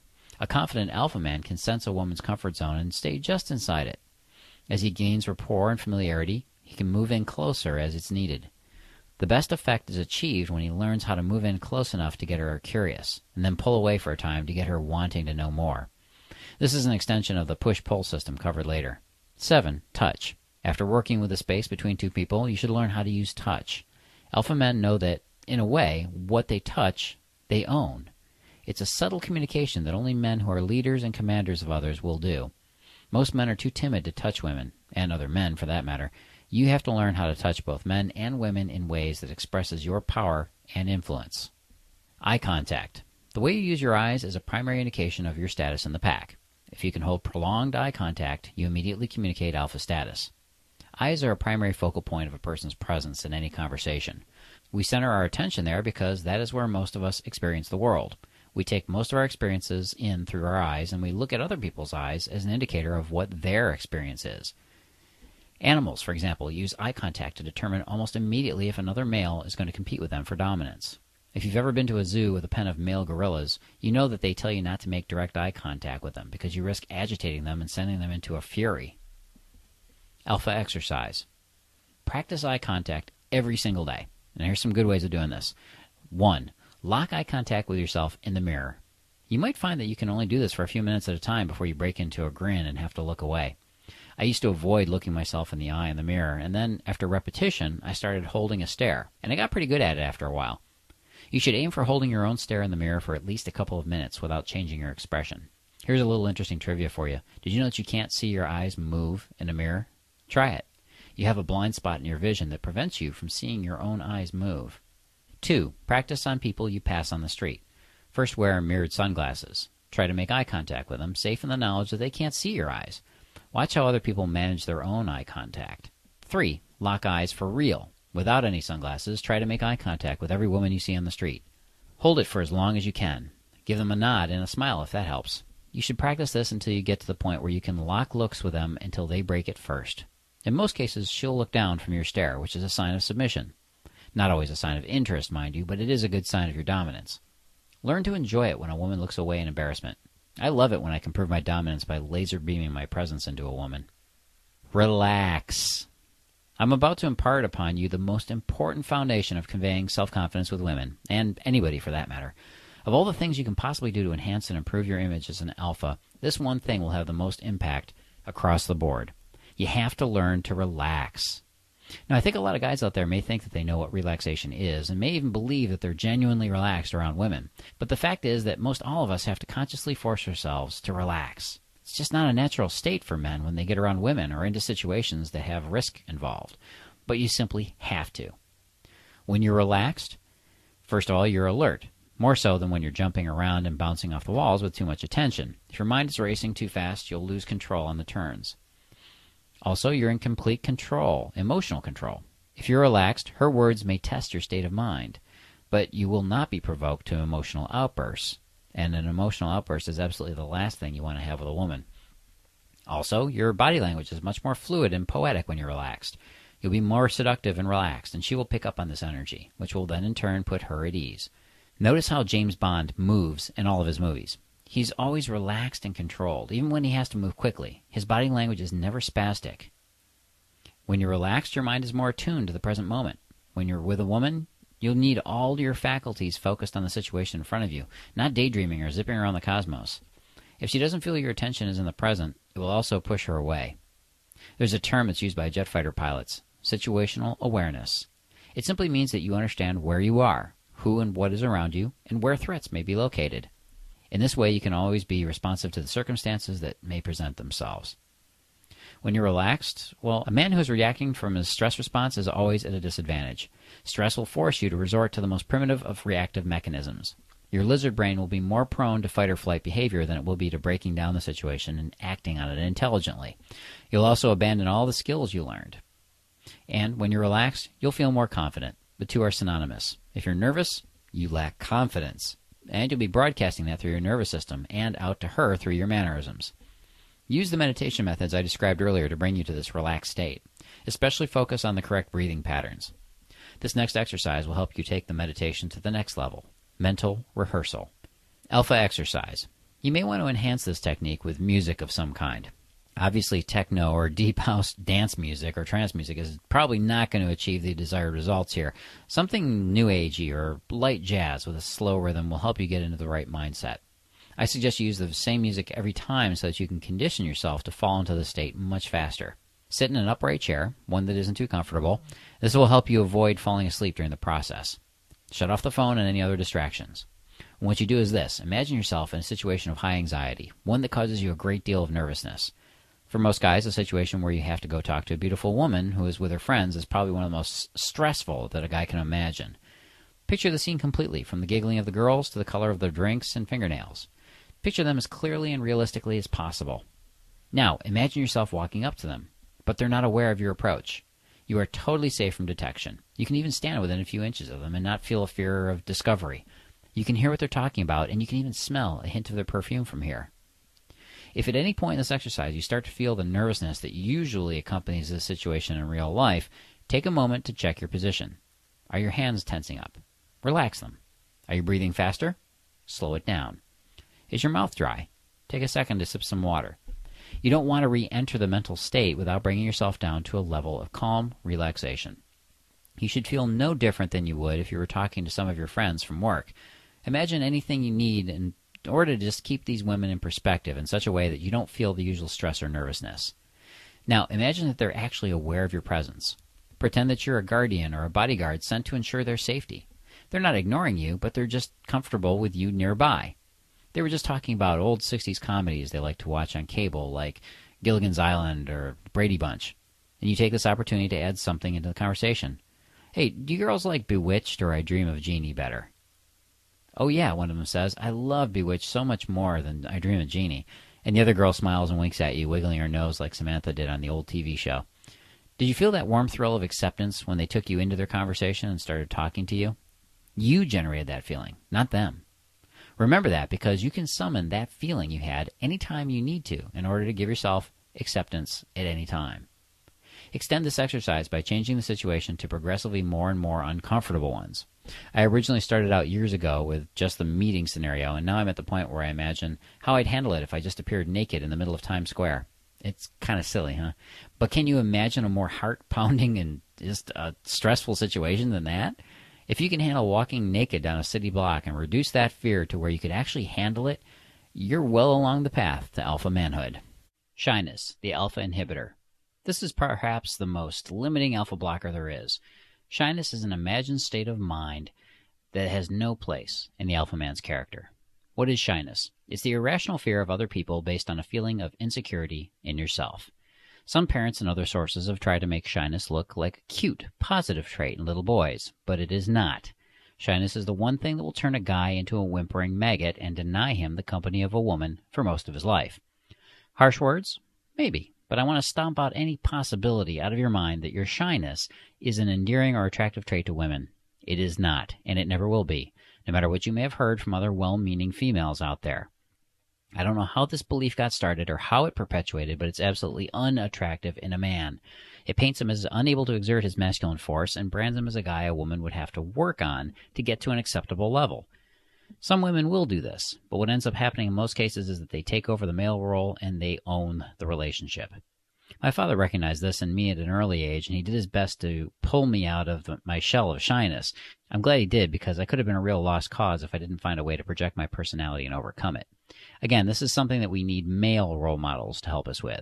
A confident alpha man can sense a woman's comfort zone and stay just inside it. As he gains rapport and familiarity, he can move in closer as it's needed. The best effect is achieved when he learns how to move in close enough to get her curious, and then pull away for a time to get her wanting to know more. This is an extension of the push-pull system covered later. seven. Touch. After working with the space between two people, you should learn how to use touch. Alpha men know that, in a way, what they touch, they own. It's a subtle communication that only men who are leaders and commanders of others will do. Most men are too timid to touch women, and other men for that matter. You have to learn how to touch both men and women in ways that expresses your power and influence. Eye contact. The way you use your eyes is a primary indication of your status in the pack. If you can hold prolonged eye contact, you immediately communicate alpha status. Eyes are a primary focal point of a person's presence in any conversation. We center our attention there because that is where most of us experience the world. We take most of our experiences in through our eyes, and we look at other people's eyes as an indicator of what their experience is. Animals, for example, use eye contact to determine almost immediately if another male is going to compete with them for dominance. If you've ever been to a zoo with a pen of male gorillas, you know that they tell you not to make direct eye contact with them because you risk agitating them and sending them into a fury. Alpha exercise. Practice eye contact every single day. And here's some good ways of doing this. One, lock eye contact with yourself in the mirror. You might find that you can only do this for a few minutes at a time before you break into a grin and have to look away. I used to avoid looking myself in the eye in the mirror, and then, after repetition, I started holding a stare, and I got pretty good at it after a while. You should aim for holding your own stare in the mirror for at least a couple of minutes without changing your expression. Here's a little interesting trivia for you. Did you know that you can't see your eyes move in a mirror? Try it. You have a blind spot in your vision that prevents you from seeing your own eyes move. Two, practice on people you pass on the street. First, wear mirrored sunglasses. Try to make eye contact with them, safe in the knowledge that they can't see your eyes. Watch how other people manage their own eye contact. three. Lock eyes for real. Without any sunglasses, try to make eye contact with every woman you see on the street. Hold it for as long as you can. Give them a nod and a smile if that helps. You should practice this until you get to the point where you can lock looks with them until they break it first. In most cases, she'll look down from your stare, which is a sign of submission. Not always a sign of interest, mind you, but it is a good sign of your dominance. Learn to enjoy it when a woman looks away in embarrassment. I love it when I can prove my dominance by laser beaming my presence into a woman. Relax. I'm about to impart upon you the most important foundation of conveying self-confidence with women, and anybody for that matter. Of all the things you can possibly do to enhance and improve your image as an alpha, this one thing will have the most impact across the board. You have to learn to relax. Now, I think a lot of guys out there may think that they know what relaxation is and may even believe that they're genuinely relaxed around women. But the fact is that most all of us have to consciously force ourselves to relax. It's just not a natural state for men when they get around women or into situations that have risk involved. But you simply have to. When you're relaxed, first of all, you're alert. More so than when you're jumping around and bouncing off the walls with too much attention. If your mind is racing too fast, you'll lose control on the turns. Also, you're in complete control, emotional control. If you're relaxed, her words may test your state of mind, but you will not be provoked to emotional outbursts. And an emotional outburst is absolutely the last thing you want to have with a woman. Also, your body language is much more fluid and poetic when you're relaxed. You'll be more seductive and relaxed, and she will pick up on this energy, which will then in turn put her at ease. Notice how James Bond moves in all of his movies. He's always relaxed and controlled, even when he has to move quickly. His body language is never spastic. When you're relaxed, your mind is more attuned to the present moment. When you're with a woman, you'll need all your faculties focused on the situation in front of you, not daydreaming or zipping around the cosmos. If she doesn't feel your attention is in the present, it will also push her away. There's a term that's used by jet fighter pilots, situational awareness. It simply means that you understand where you are, who and what is around you, and where threats may be located. In this way, you can always be responsive to the circumstances that may present themselves. When you're relaxed, well, a man who is reacting from his stress response is always at a disadvantage. Stress will force you to resort to the most primitive of reactive mechanisms. Your lizard brain will be more prone to fight or flight behavior than it will be to breaking down the situation and acting on it intelligently. You'll also abandon all the skills you learned. And when you're relaxed, you'll feel more confident. The two are synonymous. If you're nervous, you lack confidence. And you'll be broadcasting that through your nervous system and out to her through your mannerisms. Use the meditation methods I described earlier to bring you to this relaxed state. Especially focus on the correct breathing patterns. This next exercise will help you take the meditation to the next level. Mental rehearsal. Alpha exercise. You may want to enhance this technique with music of some kind. Obviously, techno or deep house dance music or trance music is probably not going to achieve the desired results here. Something new agey or light jazz with a slow rhythm will help you get into the right mindset. I suggest you use the same music every time so that you can condition yourself to fall into the state much faster. Sit in an upright chair, one that isn't too comfortable. This will help you avoid falling asleep during the process. Shut off the phone and any other distractions. And what you do is this. Imagine yourself in a situation of high anxiety, one that causes you a great deal of nervousness. For most guys, a situation where you have to go talk to a beautiful woman who is with her friends is probably one of the most stressful that a guy can imagine. Picture the scene completely, from the giggling of the girls to the color of their drinks and fingernails. Picture them as clearly and realistically as possible. Now, imagine yourself walking up to them, but they're not aware of your approach. You are totally safe from detection. You can even stand within a few inches of them and not feel a fear of discovery. You can hear what they're talking about, and you can even smell a hint of their perfume from here. If at any point in this exercise you start to feel the nervousness that usually accompanies this situation in real life, take a moment to check your position. Are your hands tensing up? Relax them. Are you breathing faster? Slow it down. Is your mouth dry? Take a second to sip some water. You don't want to re-enter the mental state without bringing yourself down to a level of calm relaxation. You should feel no different than you would if you were talking to some of your friends from work. Imagine anything you need in order to just keep these women in perspective in such a way that you don't feel the usual stress or nervousness. Now, imagine that they're actually aware of your presence. Pretend that you're a guardian or a bodyguard sent to ensure their safety. They're not ignoring you, but they're just comfortable with you nearby. They were just talking about old sixties comedies they like to watch on cable, like Gilligan's Island or Brady Bunch. And you take this opportunity to add something into the conversation. Hey, do you girls like Bewitched or I Dream of Jeannie better? "Oh yeah," one of them says, "I love Bewitched so much more than I Dream of Jeannie." And the other girl smiles and winks at you, wiggling her nose like Samantha did on the old T V show. Did you feel that warm thrill of acceptance when they took you into their conversation and started talking to you? You generated that feeling, not them. Remember that, because you can summon that feeling you had anytime you need to in order to give yourself acceptance at any time. Extend this exercise by changing the situation to progressively more and more uncomfortable ones. I originally started out years ago with just the meeting scenario, and now I'm at the point where I imagine how I'd handle it if I just appeared naked in the middle of Times Square. It's kind of silly, huh? But can you imagine a more heart-pounding and just a stressful situation than that? If you can handle walking naked down a city block and reduce that fear to where you could actually handle it, you're well along the path to alpha manhood. Shyness, the alpha inhibitor. This is perhaps the most limiting alpha blocker there is. Shyness is an imagined state of mind that has no place in the alpha man's character. What is shyness? It's the irrational fear of other people based on a feeling of insecurity in yourself. Some parents and other sources have tried to make shyness look like a cute, positive trait in little boys, but it is not. Shyness is the one thing that will turn a guy into a whimpering maggot and deny him the company of a woman for most of his life. Harsh words? Maybe, but I want to stomp out any possibility out of your mind that your shyness is an endearing or attractive trait to women. It is not, and it never will be, no matter what you may have heard from other well-meaning females out there. I don't know how this belief got started or how it perpetuated, but it's absolutely unattractive in a man. It paints him as unable to exert his masculine force and brands him as a guy a woman would have to work on to get to an acceptable level. Some women will do this, but what ends up happening in most cases is that they take over the male role and they own the relationship. My father recognized this in me at an early age, and he did his best to pull me out of the, my shell of shyness. I'm glad he did, because I could have been a real lost cause if I didn't find a way to project my personality and overcome it. Again, this is something that we need male role models to help us with.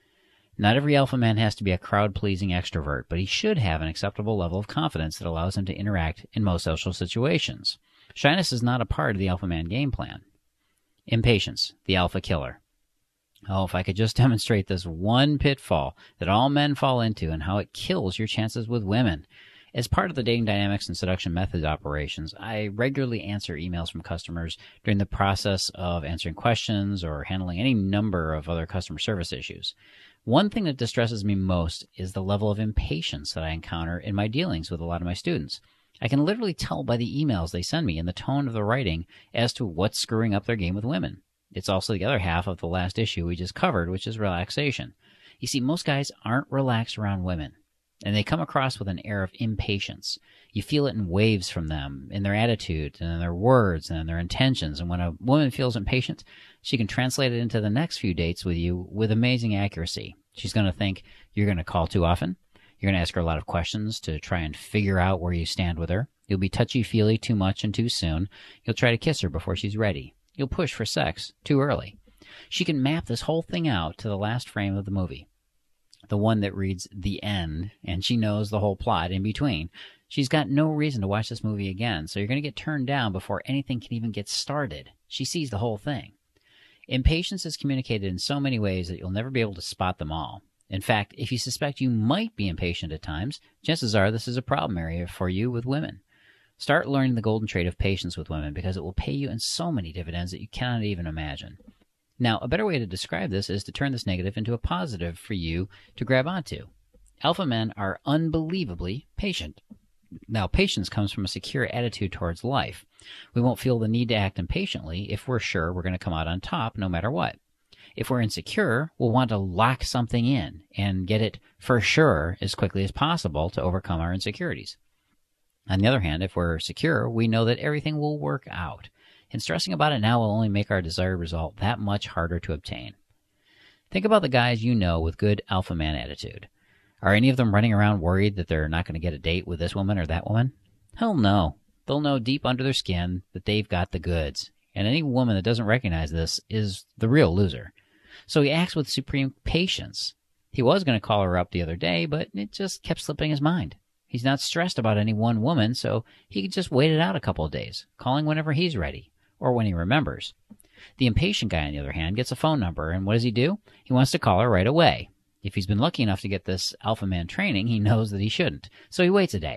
Not every alpha man has to be a crowd-pleasing extrovert, but he should have an acceptable level of confidence that allows him to interact in most social situations. Shyness is not a part of the alpha man game plan. Impatience, the alpha killer. Oh, if I could just demonstrate this one pitfall that all men fall into and how it kills your chances with women. As part of the dating dynamics and seduction methods operations, I regularly answer emails from customers during the process of answering questions or handling any number of other customer service issues. One thing that distresses me most is the level of impatience that I encounter in my dealings with a lot of my students. I can literally tell by the emails they send me and the tone of the writing as to what's screwing up their game with women. It's also the other half of the last issue we just covered, which is relaxation. You see, most guys aren't relaxed around women, and they come across with an air of impatience. You feel it in waves from them, in their attitude, and in their words, and in their intentions. And when a woman feels impatient, she can translate it into the next few dates with you with amazing accuracy. She's going to think you're going to call too often. You're going to ask her a lot of questions to try and figure out where you stand with her. You'll be touchy-feely too much and too soon. You'll try to kiss her before she's ready. You'll push for sex too early. She can map this whole thing out to the last frame of the movie, the one that reads the end, and she knows the whole plot in between. She's got no reason to watch this movie again, so you're going to get turned down before anything can even get started. She sees the whole thing. Impatience is communicated in so many ways that you'll never be able to spot them all. In fact, if you suspect you might be impatient at times, chances are this is a problem area for you with women. Start learning the golden trait of patience with women, because it will pay you in so many dividends that you cannot even imagine. Now, a better way to describe this is to turn this negative into a positive for you to grab onto. Alpha men are unbelievably patient. Now, patience comes from a secure attitude towards life. We won't feel the need to act impatiently if we're sure we're going to come out on top no matter what. If we're insecure, we'll want to lock something in and get it for sure as quickly as possible to overcome our insecurities. On the other hand, if we're secure, we know that everything will work out, and stressing about it now will only make our desired result that much harder to obtain. Think about the guys you know with good alpha man attitude. Are any of them running around worried that they're not going to get a date with this woman or that woman? Hell no. They'll know deep under their skin that they've got the goods, and any woman that doesn't recognize this is the real loser. So he acts with supreme patience. He was going to call her up the other day, but it just kept slipping his mind. He's not stressed about any one woman, so he could just wait it out a couple of days, calling whenever he's ready, or when he remembers. The impatient guy, on the other hand, gets a phone number, and what does he do? He wants to call her right away. If he's been lucky enough to get this alpha man training, he knows that he shouldn't, so he waits a day.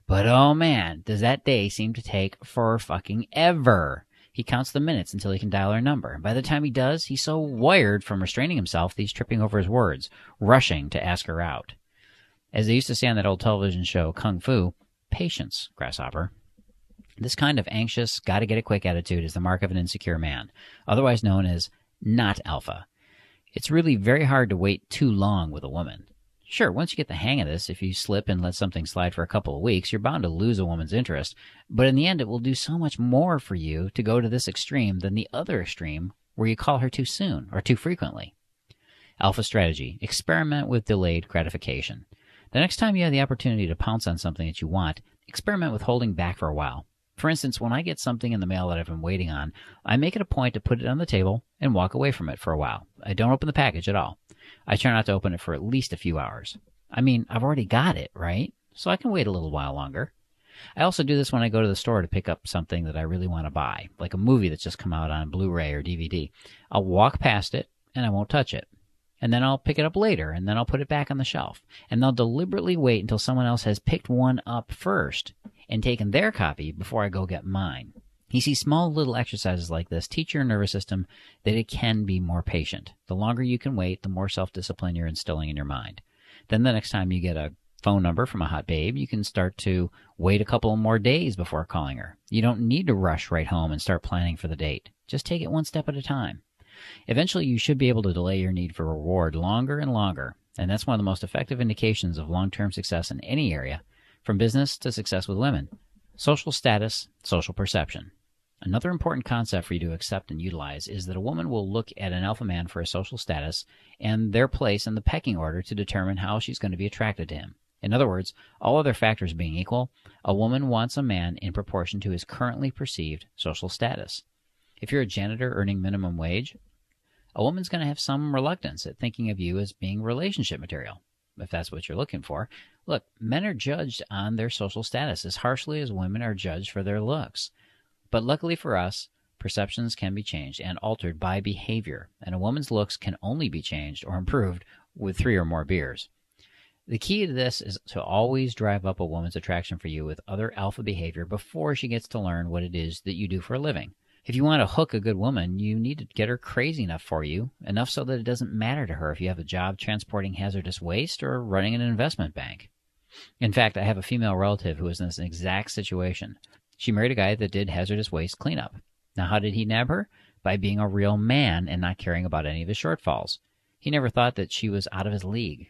But oh man, does that day seem to take for fucking ever. He counts the minutes until he can dial her number. And by the time he does, he's so wired from restraining himself that he's tripping over his words, rushing to ask her out. As they used to say on that old television show, Kung Fu, patience, grasshopper. This kind of anxious, gotta-get-it-quick attitude is the mark of an insecure man, otherwise known as not alpha. It's really very hard to wait too long with a woman. Sure, once you get the hang of this, if you slip and let something slide for a couple of weeks, you're bound to lose a woman's interest. But in the end, it will do so much more for you to go to this extreme than the other extreme where you call her too soon or too frequently. Alpha strategy. Experiment with delayed gratification. The next time you have the opportunity to pounce on something that you want, experiment with holding back for a while. For instance, when I get something in the mail that I've been waiting on, I make it a point to put it on the table and walk away from it for a while. I don't open the package at all. I try not to open it for at least a few hours. I mean, I've already got it, right? So I can wait a little while longer. I also do this when I go to the store to pick up something that I really want to buy, like a movie that's just come out on Blu-ray or D V D. I'll walk past it, and I won't touch it. And then I'll pick it up later, and then I'll put it back on the shelf. And I'll deliberately wait until someone else has picked one up first and taken their copy before I go get mine. You see, small little exercises like this teach your nervous system that it can be more patient. The longer you can wait, the more self-discipline you're instilling in your mind. Then the next time you get a phone number from a hot babe, you can start to wait a couple more days before calling her. You don't need to rush right home and start planning for the date. Just take it one step at a time. Eventually, you should be able to delay your need for reward longer and longer, and that's one of the most effective indications of long-term success in any area, from business to success with women. Social status, social perception. Another important concept for you to accept and utilize is that a woman will look at an alpha man for his social status and their place in the pecking order to determine how she's going to be attracted to him. In other words, all other factors being equal, a woman wants a man in proportion to his currently perceived social status. If you're a janitor earning minimum wage, a woman's going to have some reluctance at thinking of you as being relationship material, if that's what you're looking for. Look, men are judged on their social status as harshly as women are judged for their looks. But luckily for us, perceptions can be changed and altered by behavior, and a woman's looks can only be changed or improved with three or more beers. The key to this is to always drive up a woman's attraction for you with other alpha behavior before she gets to learn what it is that you do for a living. If you want to hook a good woman, you need to get her crazy enough for you, enough so that it doesn't matter to her if you have a job transporting hazardous waste or running an investment bank. In fact, I have a female relative who is in this exact situation. She married a guy that did hazardous waste cleanup. Now, how did he nab her? By being a real man and not caring about any of his shortfalls. He never thought that she was out of his league.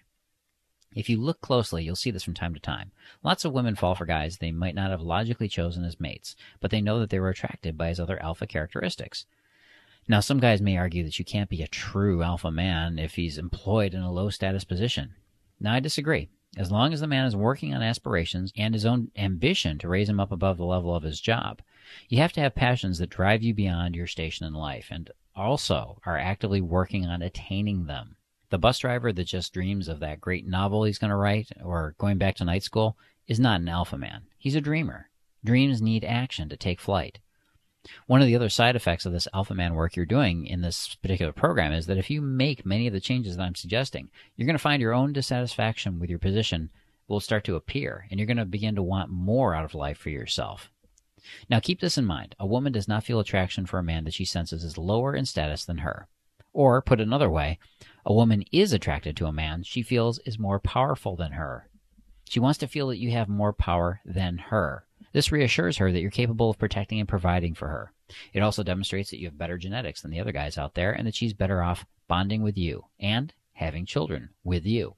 If you look closely, you'll see this from time to time. Lots of women fall for guys they might not have logically chosen as mates, but they know that they were attracted by his other alpha characteristics. Now, some guys may argue that you can't be a true alpha man if he's employed in a low-status position. Now, I disagree. As long as the man is working on aspirations and his own ambition to raise him up above the level of his job, you have to have passions that drive you beyond your station in life and also are actively working on attaining them. The bus driver that just dreams of that great novel he's going to write or going back to night school is not an alpha man. He's a dreamer. Dreams need action to take flight. One of the other side effects of this alpha man work you're doing in this particular program is that if you make many of the changes that I'm suggesting, you're going to find your own dissatisfaction with your position will start to appear, and you're going to begin to want more out of life for yourself. Now, keep this in mind. A woman does not feel attraction for a man that she senses is lower in status than her. Or, put another way, a woman is attracted to a man she feels is more powerful than her. She wants to feel that you have more power than her. This reassures her that you're capable of protecting and providing for her. It also demonstrates that you have better genetics than the other guys out there and that she's better off bonding with you and having children with you.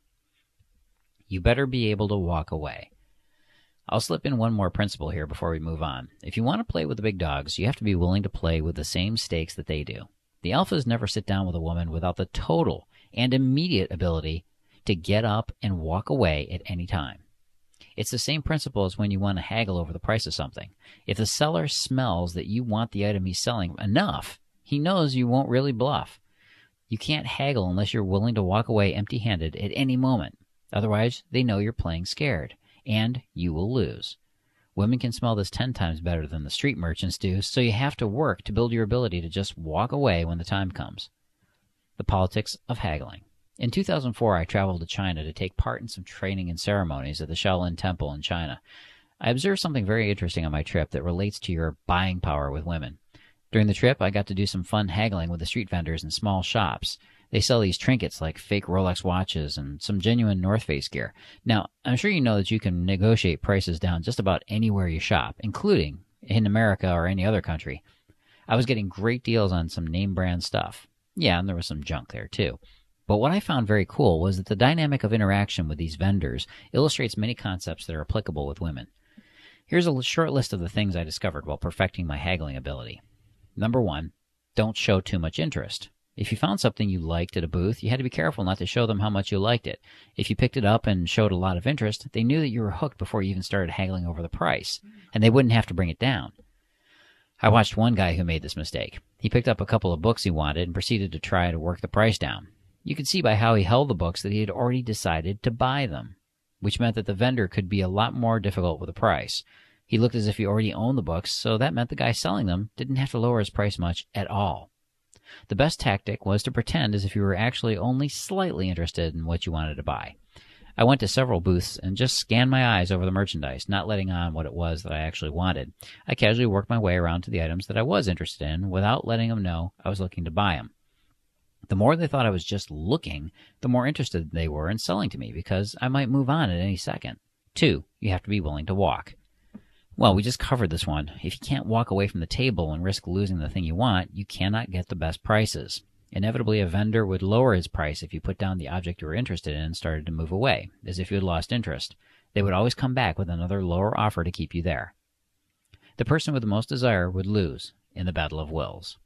You better be able to walk away. I'll slip in one more principle here before we move on. If you want to play with the big dogs, you have to be willing to play with the same stakes that they do. The alphas never sit down with a woman without the total and immediate ability to get up and walk away at any time. It's the same principle as when you want to haggle over the price of something. If the seller smells that you want the item he's selling enough, he knows you won't really bluff. You can't haggle unless you're willing to walk away empty-handed at any moment. Otherwise, they know you're playing scared, and you will lose. Women can smell this ten times better than the street merchants do, so you have to work to build your ability to just walk away when the time comes. The politics of haggling. In two thousand four, I traveled to China to take part in some training and ceremonies at the Shaolin Temple in China. I observed something very interesting on my trip that relates to your buying power with women. During the trip, I got to do some fun haggling with the street vendors in small shops. They sell these trinkets like fake Rolex watches and some genuine North Face gear. Now, I'm sure you know that you can negotiate prices down just about anywhere you shop, including in America or any other country. I was getting great deals on some name brand stuff. Yeah, and there was some junk there too. But what I found very cool was that the dynamic of interaction with these vendors illustrates many concepts that are applicable with women. Here's a short list of the things I discovered while perfecting my haggling ability. Number one, don't show too much interest. If you found something you liked at a booth, you had to be careful not to show them how much you liked it. If you picked it up and showed a lot of interest, they knew that you were hooked before you even started haggling over the price, and they wouldn't have to bring it down. I watched one guy who made this mistake. He picked up a couple of books he wanted and proceeded to try to work the price down. You could see by how he held the books that he had already decided to buy them, which meant that the vendor could be a lot more difficult with the price. He looked as if he already owned the books, so that meant the guy selling them didn't have to lower his price much at all. The best tactic was to pretend as if you were actually only slightly interested in what you wanted to buy. I went to several booths and just scanned my eyes over the merchandise, not letting on what it was that I actually wanted. I casually worked my way around to the items that I was interested in without letting them know I was looking to buy them. The more they thought I was just looking, the more interested they were in selling to me because I might move on at any second. Two, you have to be willing to walk. Well, we just covered this one. If you can't walk away from the table and risk losing the thing you want, you cannot get the best prices. Inevitably, a vendor would lower his price if you put down the object you were interested in and started to move away, as if you had lost interest. They would always come back with another lower offer to keep you there. The person with the most desire would lose in the battle of wills.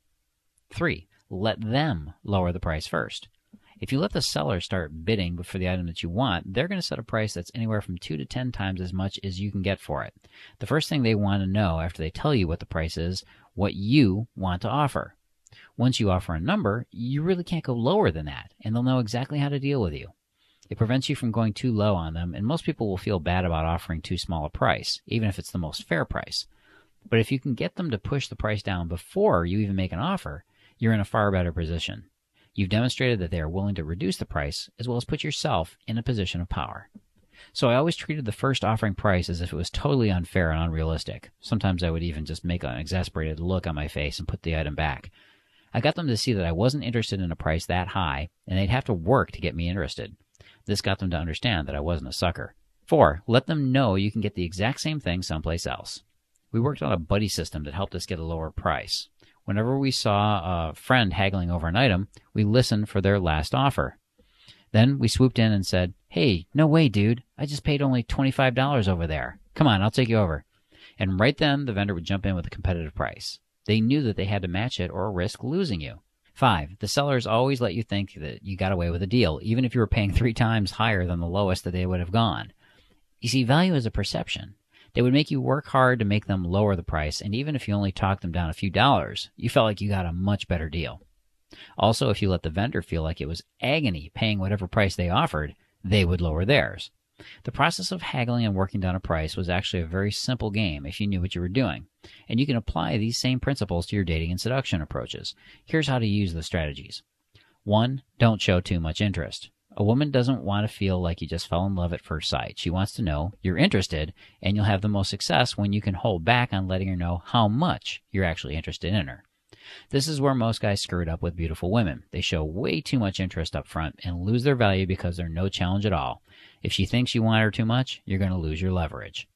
Three, let them lower the price first. If you let the seller start bidding for the item that you want, they're going to set a price that's anywhere from two to ten times as much as you can get for it. The first thing they want to know after they tell you what the price is, what you want to offer. Once you offer a number, you really can't go lower than that, and they'll know exactly how to deal with you. It prevents you from going too low on them, and most people will feel bad about offering too small a price, even if it's the most fair price. But if you can get them to push the price down before you even make an offer, you're in a far better position. You've demonstrated that they are willing to reduce the price as well as put yourself in a position of power. So I always treated the first offering price as if it was totally unfair and unrealistic. Sometimes I would even just make an exasperated look on my face and put the item back. I got them to see that I wasn't interested in a price that high, and they'd have to work to get me interested. This got them to understand that I wasn't a sucker. Four, let them know you can get the exact same thing someplace else. We worked on a buddy system that helped us get a lower price. Whenever we saw a friend haggling over an item, we listened for their last offer. Then we swooped in and said, "Hey, no way, dude. I just paid only twenty-five dollars over there. Come on, I'll take you over." And right then, the vendor would jump in with a competitive price. They knew that they had to match it or risk losing you. Five, the sellers always let you think that you got away with a deal, even if you were paying three times higher than the lowest that they would have gone. You see, value is a perception. They would make you work hard to make them lower the price, and even if you only talked them down a few dollars, you felt like you got a much better deal. Also, if you let the vendor feel like it was agony paying whatever price they offered, they would lower theirs. The process of haggling and working down a price was actually a very simple game if you knew what you were doing, and you can apply these same principles to your dating and seduction approaches. Here's how to use the strategies. One, don't show too much interest. A woman doesn't want to feel like you just fell in love at first sight. She wants to know you're interested, and you'll have the most success when you can hold back on letting her know how much you're actually interested in her. This is where most guys screw it up with beautiful women. They show way too much interest up front and lose their value because they're no challenge at all. If she thinks you want her too much, you're going to lose your leverage.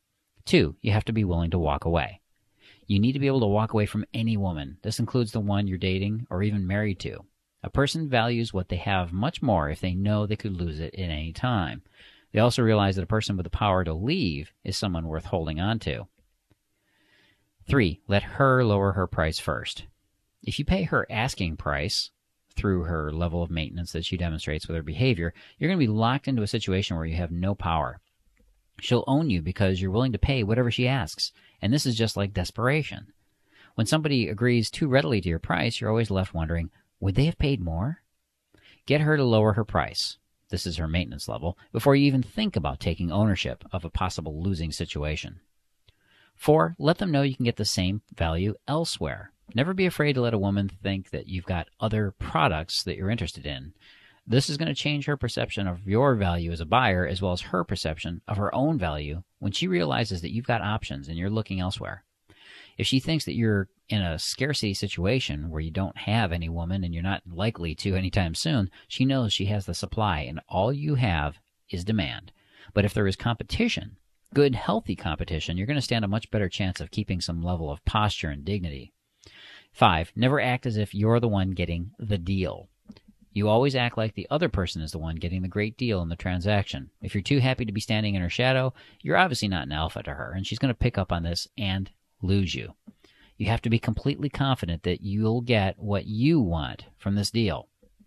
Two, you have to be willing to walk away. You need to be able to walk away from any woman. This includes the one you're dating or even married to. A person values what they have much more if they know they could lose it at any time. They also realize that a person with the power to leave is someone worth holding on to. Three, let her lower her price first. If you pay her asking price through her level of maintenance that she demonstrates with her behavior, you're going to be locked into a situation where you have no power. She'll own you because you're willing to pay whatever she asks, and this is just like desperation. When somebody agrees too readily to your price, you're always left wondering, would they have paid more? Get her to lower her price. This is her maintenance level, before you even think about taking ownership of a possible losing situation. Four, let them know you can get the same value elsewhere. Never be afraid to let a woman think that you've got other products that you're interested in. This is going to change her perception of your value as a buyer as well as her perception of her own value when she realizes that you've got options and you're looking elsewhere. If she thinks that you're in a scarcity situation where you don't have any woman and you're not likely to anytime soon, she knows she has the supply and all you have is demand. But if there is competition, good, healthy competition, you're going to stand a much better chance of keeping some level of posture and dignity. Five, never act as if you're the one getting the deal. You always act like the other person is the one getting the great deal in the transaction. If you're too happy to be standing in her shadow, you're obviously not an alpha to her, and she's going to pick up on this and lose you. You have to be completely confident that you'll get what you want from this deal.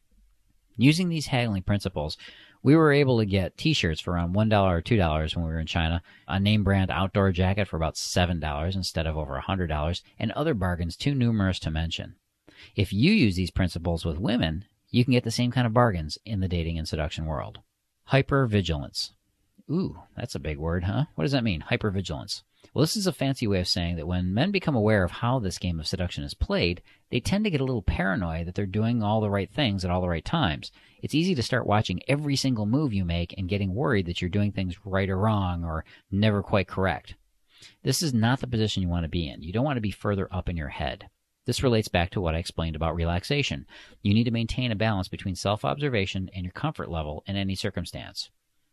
Using these haggling principles, we were able to get t-shirts for around one dollar or two dollars when we were in China, a name brand outdoor jacket for about seven dollars instead of over one hundred dollars, and other bargains too numerous to mention. If you use these principles with women, you can get the same kind of bargains in the dating and seduction world. Hypervigilance. Ooh, that's a big word, huh? What does that mean, hypervigilance? Well, this is a fancy way of saying that when men become aware of how this game of seduction is played, they tend to get a little paranoid that they're doing all the right things at all the right times. It's easy to start watching every single move you make and getting worried that you're doing things right or wrong or never quite correct. This is not the position you want to be in. You don't want to be further up in your head. This relates back to what I explained about relaxation. You need to maintain a balance between self-observation and your comfort level in any circumstance.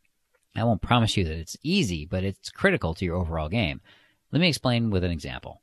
I won't promise you that it's easy, but it's critical to your overall game. Let me explain with an example.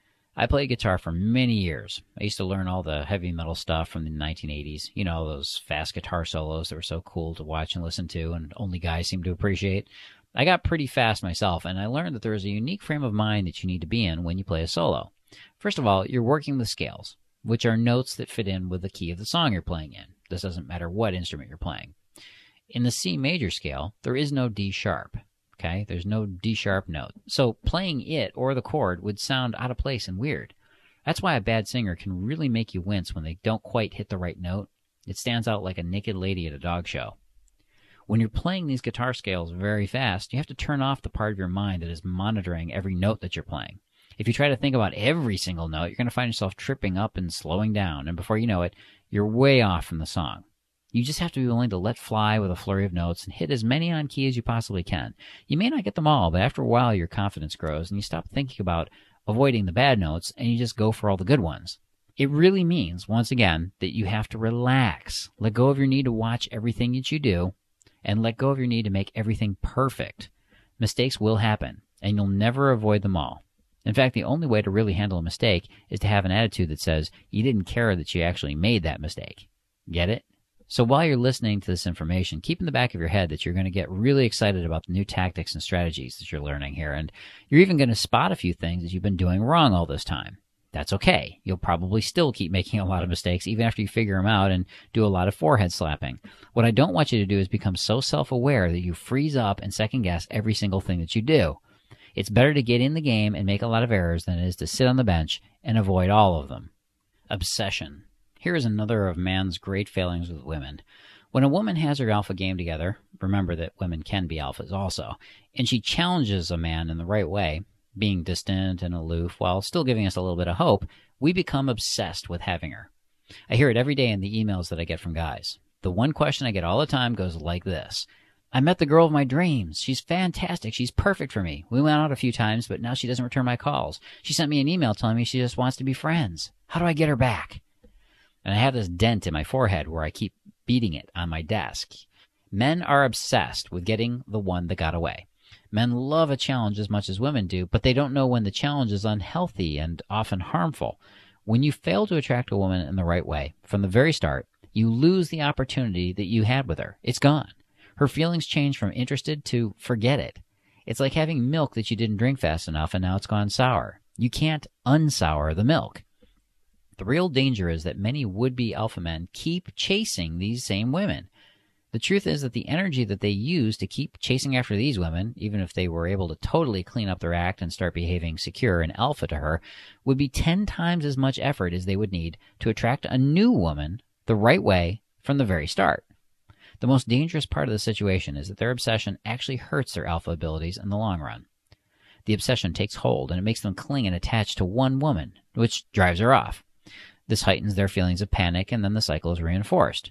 I played guitar for many years. I used to learn all the heavy metal stuff from the nineteen eighties. You know, those fast guitar solos that were so cool to watch and listen to, and only guys seem to appreciate. I got pretty fast myself, and I learned that there is a unique frame of mind that you need to be in when you play a solo. First of all, you're working with scales, which are notes that fit in with the key of the song you're playing in. This doesn't matter what instrument you're playing. In the C major scale, there is no D sharp, okay? There's no D sharp note. So playing it or the chord would sound out of place and weird. That's why a bad singer can really make you wince when they don't quite hit the right note. It stands out like a naked lady at a dog show. When you're playing these guitar scales very fast, you have to turn off the part of your mind that is monitoring every note that you're playing. If you try to think about every single note, you're going to find yourself tripping up and slowing down, and before you know it, you're way off from the song. You just have to be willing to let fly with a flurry of notes and hit as many on key as you possibly can. You may not get them all, but after a while your confidence grows and you stop thinking about avoiding the bad notes and you just go for all the good ones. It really means, once again, that you have to relax. Let go of your need to watch everything that you do and let go of your need to make everything perfect. Mistakes will happen, and you'll never avoid them all. In fact, the only way to really handle a mistake is to have an attitude that says you didn't care that you actually made that mistake. Get it? So while you're listening to this information, keep in the back of your head that you're going to get really excited about the new tactics and strategies that you're learning here, and you're even going to spot a few things that you've been doing wrong all this time. That's okay. You'll probably still keep making a lot of mistakes even after you figure them out and do a lot of forehead slapping. What I don't want you to do is become so self-aware that you freeze up and second-guess every single thing that you do. It's better to get in the game and make a lot of errors than it is to sit on the bench and avoid all of them. Obsession. Here is another of man's great failings with women. When a woman has her alpha game together, remember that women can be alphas also, and she challenges a man in the right way, being distant and aloof while still giving us a little bit of hope, we become obsessed with having her. I hear it every day in the emails that I get from guys. The one question I get all the time goes like this. I met the girl of my dreams. She's fantastic. She's perfect for me. We went out a few times, but now she doesn't return my calls. She sent me an email telling me she just wants to be friends. How do I get her back? And I have this dent in my forehead where I keep beating it on my desk. Men are obsessed with getting the one that got away. Men love a challenge as much as women do, but they don't know when the challenge is unhealthy and often harmful. When you fail to attract a woman in the right way, from the very start, you lose the opportunity that you had with her. It's gone. Her feelings change from interested to forget it. It's like having milk that you didn't drink fast enough and now it's gone sour. You can't unsour the milk. The real danger is that many would-be alpha men keep chasing these same women. The truth is that the energy that they use to keep chasing after these women, even if they were able to totally clean up their act and start behaving secure and alpha to her, would be ten times as much effort as they would need to attract a new woman the right way from the very start. The most dangerous part of the situation is that their obsession actually hurts their alpha abilities in the long run. The obsession takes hold and it makes them cling and attach to one woman, which drives her off. This heightens their feelings of panic and then the cycle is reinforced.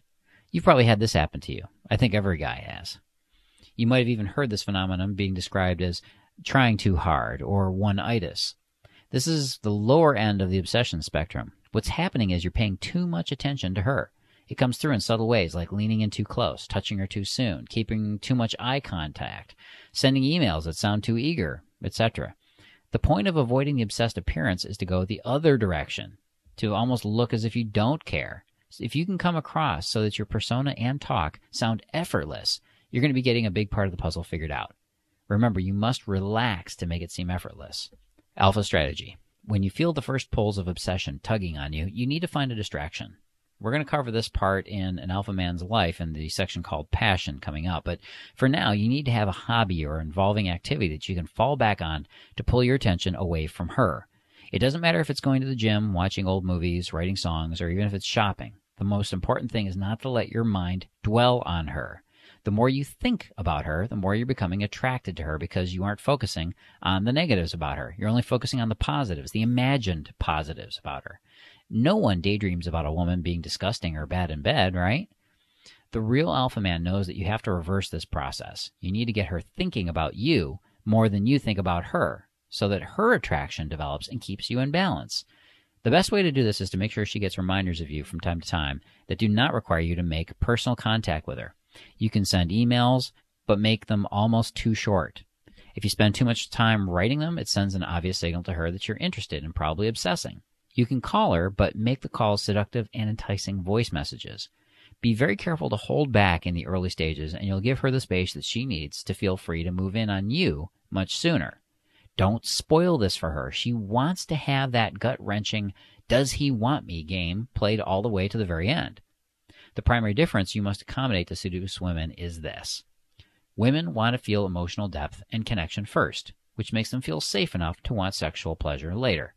You've probably had this happen to you. I think every guy has. You might have even heard this phenomenon being described as trying too hard or one-itis. This is the lower end of the obsession spectrum. What's happening is you're paying too much attention to her. It comes through in subtle ways like leaning in too close, touching her too soon, keeping too much eye contact, sending emails that sound too eager, et cetera. The point of avoiding the obsessed appearance is to go the other direction, to almost look as if you don't care. If you can come across so that your persona and talk sound effortless, you're going to be getting a big part of the puzzle figured out. Remember, you must relax to make it seem effortless. Alpha strategy. When you feel the first pulls of obsession tugging on you, you need to find a distraction. We're going to cover this part in An Alpha Man's Life in the section called Passion coming up, but for now, you need to have a hobby or involving activity that you can fall back on to pull your attention away from her. It doesn't matter if it's going to the gym, watching old movies, writing songs, or even if it's shopping. The most important thing is not to let your mind dwell on her. The more you think about her, the more you're becoming attracted to her because you aren't focusing on the negatives about her. You're only focusing on the positives, the imagined positives about her. No one daydreams about a woman being disgusting or bad in bed, right? The real alpha man knows that you have to reverse this process. You need to get her thinking about you more than you think about her so that her attraction develops and keeps you in balance. The best way to do this is to make sure she gets reminders of you from time to time that do not require you to make personal contact with her. You can send emails, but make them almost too short. If you spend too much time writing them, it sends an obvious signal to her that you're interested and probably obsessing. You can call her, but make the calls seductive and enticing voice messages. Be very careful to hold back in the early stages, and you'll give her the space that she needs to feel free to move in on you much sooner. Don't spoil this for her. She wants to have that gut-wrenching, does he want me game played all the way to the very end. The primary difference you must accommodate to seduce women is this. Women want to feel emotional depth and connection first, which makes them feel safe enough to want sexual pleasure later.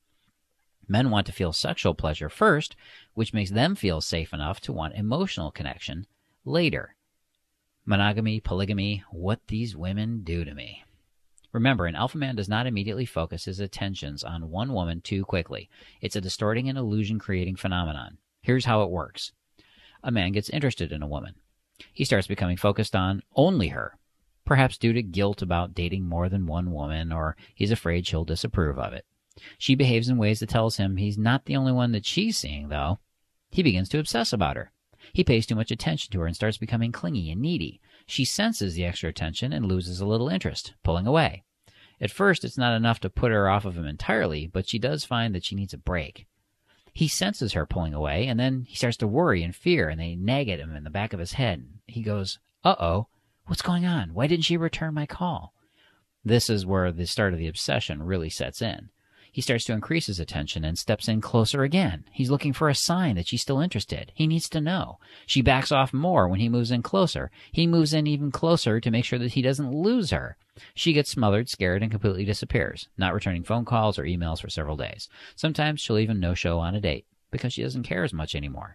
Men want to feel sexual pleasure first, which makes them feel safe enough to want emotional connection later. Monogamy, polygamy, what these women do to me. Remember, an alpha man does not immediately focus his attentions on one woman too quickly. It's a distorting and illusion-creating phenomenon. Here's how it works. A man gets interested in a woman. He starts becoming focused on only her, perhaps due to guilt about dating more than one woman, or he's afraid she'll disapprove of it. She behaves in ways that tells him he's not the only one that she's seeing, though. He begins to obsess about her. He pays too much attention to her and starts becoming clingy and needy. She senses the extra attention and loses a little interest, pulling away. At first, it's not enough to put her off of him entirely, but she does find that she needs a break. He senses her pulling away, and then he starts to worry and fear, and they nag at him in the back of his head. He goes, uh-oh, what's going on? Why didn't she return my call? This is where the start of the obsession really sets in. He starts to increase his attention and steps in closer again. He's looking for a sign that she's still interested. He needs to know. She backs off more when he moves in closer. He moves in even closer to make sure that he doesn't lose her. She gets smothered, scared, and completely disappears, not returning phone calls or emails for several days. Sometimes she'll even no-show on a date because she doesn't care as much anymore.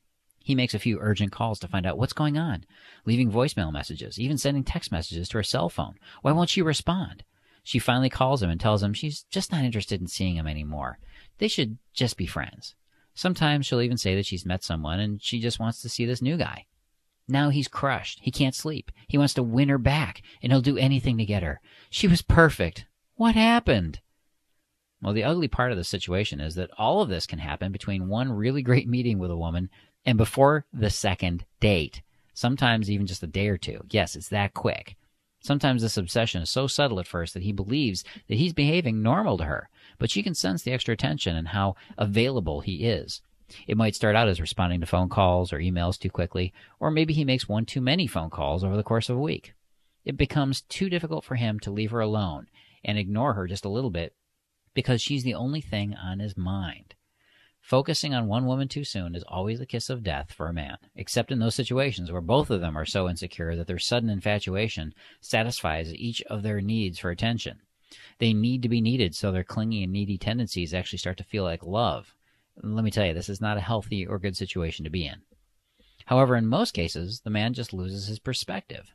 He makes a few urgent calls to find out what's going on, leaving voicemail messages, even sending text messages to her cell phone. Why won't she respond? She finally calls him and tells him she's just not interested in seeing him anymore. They should just be friends. Sometimes she'll even say that she's met someone and she just wants to see this new guy. Now he's crushed. He can't sleep. He wants to win her back, and he'll do anything to get her. She was perfect. What happened? Well, the ugly part of the situation is that all of this can happen between one really great meeting with a woman and before the second date. Sometimes even just a day or two. Yes, it's that quick. Sometimes this obsession is so subtle at first that he believes that he's behaving normal to her, but she can sense the extra attention and how available he is. It might start out as responding to phone calls or emails too quickly, or maybe he makes one too many phone calls over the course of a week. It becomes too difficult for him to leave her alone and ignore her just a little bit because she's the only thing on his mind. Focusing on one woman too soon is always the kiss of death for a man, except in those situations where both of them are so insecure that their sudden infatuation satisfies each of their needs for attention. They need to be needed, so their clingy and needy tendencies actually start to feel like love. Let me tell you, this is not a healthy or good situation to be in. However, in most cases, the man just loses his perspective.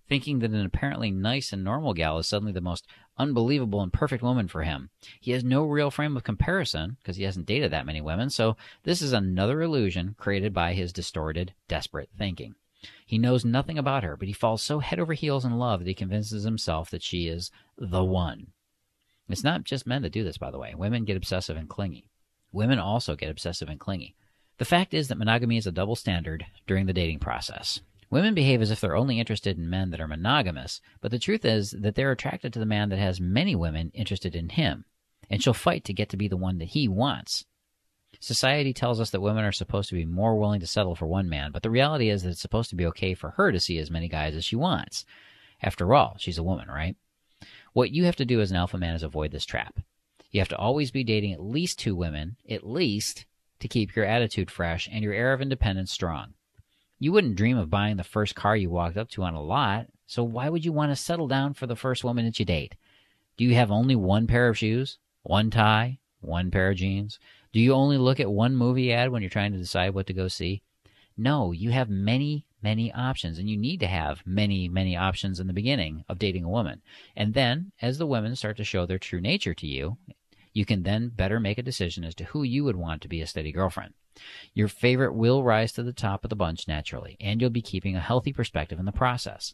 thinking that an apparently nice and normal gal is suddenly the most unbelievable and perfect woman for him. He has no real frame of comparison because he hasn't dated that many women, so this is another illusion created by his distorted, desperate thinking. He knows nothing about her, but he falls so head over heels in love that he convinces himself that she is the one. It's not just men that do this, by the way. Women get obsessive and clingy. Women also get obsessive and clingy. The fact is that monogamy is a double standard during the dating process. Women behave as if they're only interested in men that are monogamous, but the truth is that they're attracted to the man that has many women interested in him, and she'll fight to get to be the one that he wants. Society tells us that women are supposed to be more willing to settle for one man, but the reality is that it's supposed to be okay for her to see as many guys as she wants. After all, she's a woman, right? What you have to do as an alpha man is avoid this trap. You have to always be dating at least two women, at least, to keep your attitude fresh and your air of independence strong. You wouldn't dream of buying the first car you walked up to on a lot, so why would you want to settle down for the first woman that you date? Do you have only one pair of shoes, one tie, one pair of jeans? Do you only look at one movie ad when you're trying to decide what to go see? No, you have many, many options, and you need to have many, many options in the beginning of dating a woman. And then, as the women start to show their true nature to you, you can then better make a decision as to who you would want to be a steady girlfriend. Your favorite will rise to the top of the bunch naturally, and you'll be keeping a healthy perspective in the process.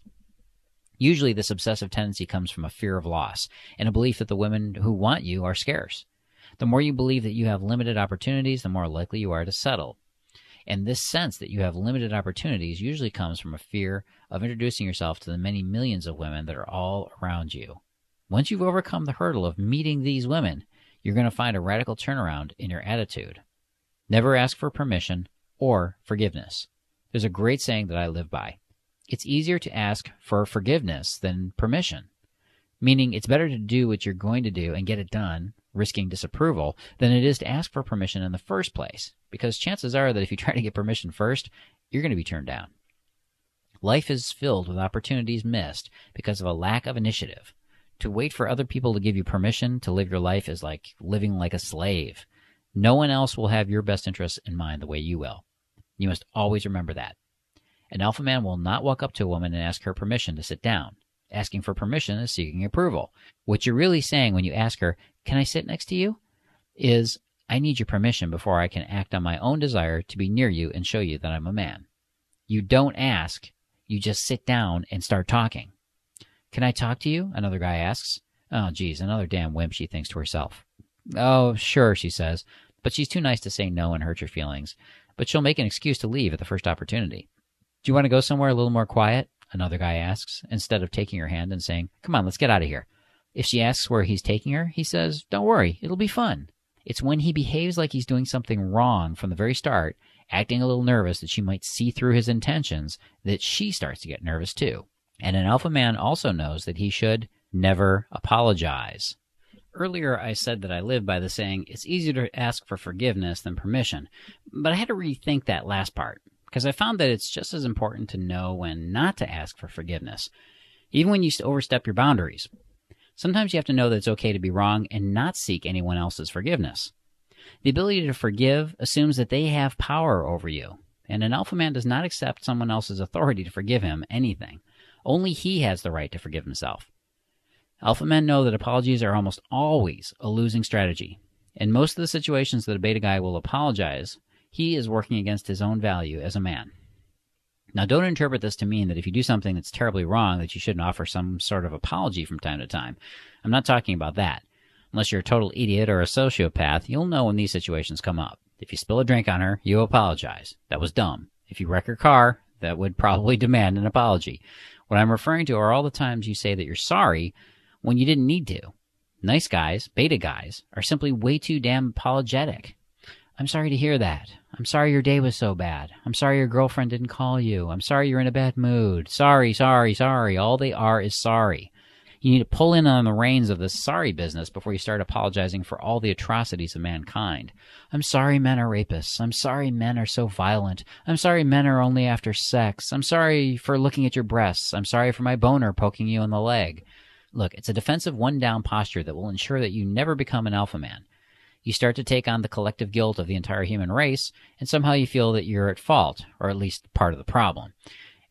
Usually this obsessive tendency comes from a fear of loss and a belief that the women who want you are scarce. The more you believe that you have limited opportunities, the more likely you are to settle. And this sense that you have limited opportunities usually comes from a fear of introducing yourself to the many millions of women that are all around you. Once you've overcome the hurdle of meeting these women, you're going to find a radical turnaround in your attitude. Never ask for permission or forgiveness. There's a great saying that I live by. It's easier to ask for forgiveness than permission, meaning it's better to do what you're going to do and get it done, risking disapproval, than it is to ask for permission in the first place, because chances are that if you try to get permission first, you're going to be turned down. Life is filled with opportunities missed because of a lack of initiative. To wait for other people to give you permission to live your life is like living like a slave. No one else will have your best interests in mind the way you will. You must always remember that. An alpha man will not walk up to a woman and ask her permission to sit down. Asking for permission is seeking approval. What you're really saying when you ask her, "Can I sit next to you?" is, "I need your permission before I can act on my own desire to be near you and show you that I'm a man." You don't ask, you just sit down and start talking. "Can I talk to you?" another guy asks. "Oh, geez, another damn wimp," she thinks to herself. "Oh, sure," she says, but she's too nice to say no and hurt your feelings. But she'll make an excuse to leave at the first opportunity. "Do you want to go somewhere a little more quiet?" another guy asks, instead of taking her hand and saying, "Come on, let's get out of here." If she asks where he's taking her, he says, "Don't worry, it'll be fun." It's when he behaves like he's doing something wrong from the very start, acting a little nervous that she might see through his intentions, that she starts to get nervous too. And an alpha man also knows that he should never apologize. Earlier I said that I live by the saying, it's easier to ask for forgiveness than permission, but I had to rethink that last part, because I found that it's just as important to know when not to ask for forgiveness, even when you overstep your boundaries. Sometimes you have to know that it's okay to be wrong and not seek anyone else's forgiveness. The ability to forgive assumes that they have power over you, and an alpha man does not accept someone else's authority to forgive him anything. Only he has the right to forgive himself. Alpha men know that apologies are almost always a losing strategy. In most of the situations that a beta guy will apologize, he is working against his own value as a man. Now, don't interpret this to mean that if you do something that's terribly wrong that you shouldn't offer some sort of apology from time to time. I'm not talking about that. Unless you're a total idiot or a sociopath, you'll know when these situations come up. If you spill a drink on her, you apologize. That was dumb. If you wreck her car, that would probably demand an apology. What I'm referring to are all the times you say that you're sorry when you didn't need to. Nice guys, beta guys, are simply way too damn apologetic. "I'm sorry to hear that. I'm sorry your day was so bad. I'm sorry your girlfriend didn't call you. I'm sorry you're in a bad mood. Sorry, sorry, sorry." All they are is sorry. You need to pull in on the reins of this sorry business before you start apologizing for all the atrocities of mankind. "I'm sorry men are rapists. I'm sorry men are so violent. I'm sorry men are only after sex. I'm sorry for looking at your breasts. I'm sorry for my boner poking you in the leg." Look, it's a defensive one-down posture that will ensure that you never become an alpha man. You start to take on the collective guilt of the entire human race, and somehow you feel that you're at fault, or at least part of the problem.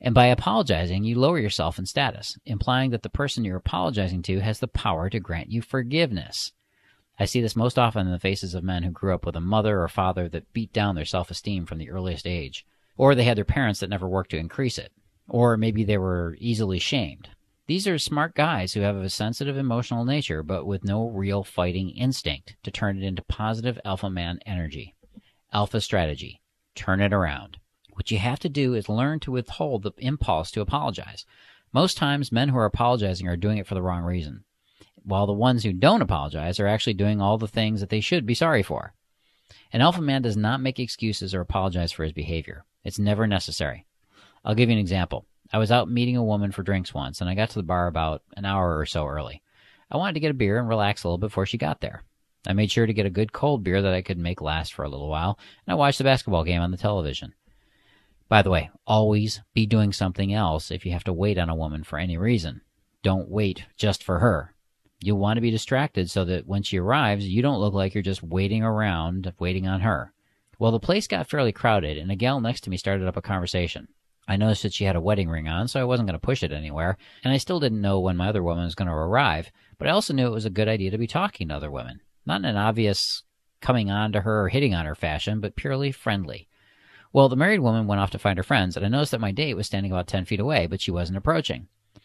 And by apologizing, you lower yourself in status, implying that the person you're apologizing to has the power to grant you forgiveness. I see this most often in the faces of men who grew up with a mother or father that beat down their self-esteem from the earliest age. Or they had their parents that never worked to increase it. Or maybe they were easily shamed. These are smart guys who have a sensitive emotional nature, but with no real fighting instinct to turn it into positive alpha man energy. Alpha strategy. Turn it around. What you have to do is learn to withhold the impulse to apologize. Most times, men who are apologizing are doing it for the wrong reason, while the ones who don't apologize are actually doing all the things that they should be sorry for. An alpha man does not make excuses or apologize for his behavior. It's never necessary. I'll give you an example. I was out meeting a woman for drinks once, and I got to the bar about an hour or so early. I wanted to get a beer and relax a little before she got there. I made sure to get a good cold beer that I could make last for a little while, and I watched the basketball game on the television. By the way, always be doing something else if you have to wait on a woman for any reason. Don't wait just for her. You'll want to be distracted so that when she arrives, you don't look like you're just waiting around, waiting on her. Well, the place got fairly crowded, and a gal next to me started up a conversation. I noticed that she had a wedding ring on, so I wasn't going to push it anywhere, and I still didn't know when my other woman was going to arrive, but I also knew it was a good idea to be talking to other women. Not in an obvious coming on to her or hitting on her fashion, but purely friendly. Well, the married woman went off to find her friends, and I noticed that my date was standing about ten feet away, but she wasn't approaching.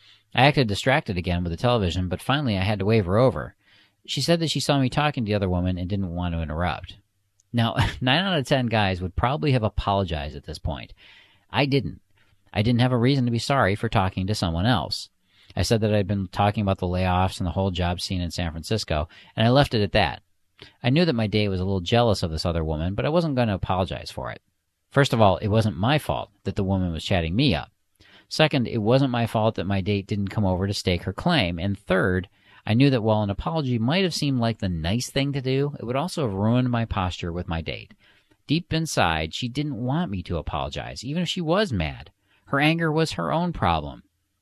I acted distracted again with the television, but finally I had to wave her over. She said that she saw me talking to the other woman and didn't want to interrupt. Now, nine out of ten guys would probably have apologized at this point. I didn't. I didn't have a reason to be sorry for talking to someone else. I said that I'd been talking about the layoffs and the whole job scene in San Francisco, and I left it at that. I knew that my date was a little jealous of this other woman, but I wasn't going to apologize for it. First of all, it wasn't my fault that the woman was chatting me up. Second, it wasn't my fault that my date didn't come over to stake her claim. And third, I knew that while an apology might have seemed like the nice thing to do, it would also have ruined my posture with my date. Deep inside, she didn't want me to apologize, even if she was mad. Her anger was her own problem.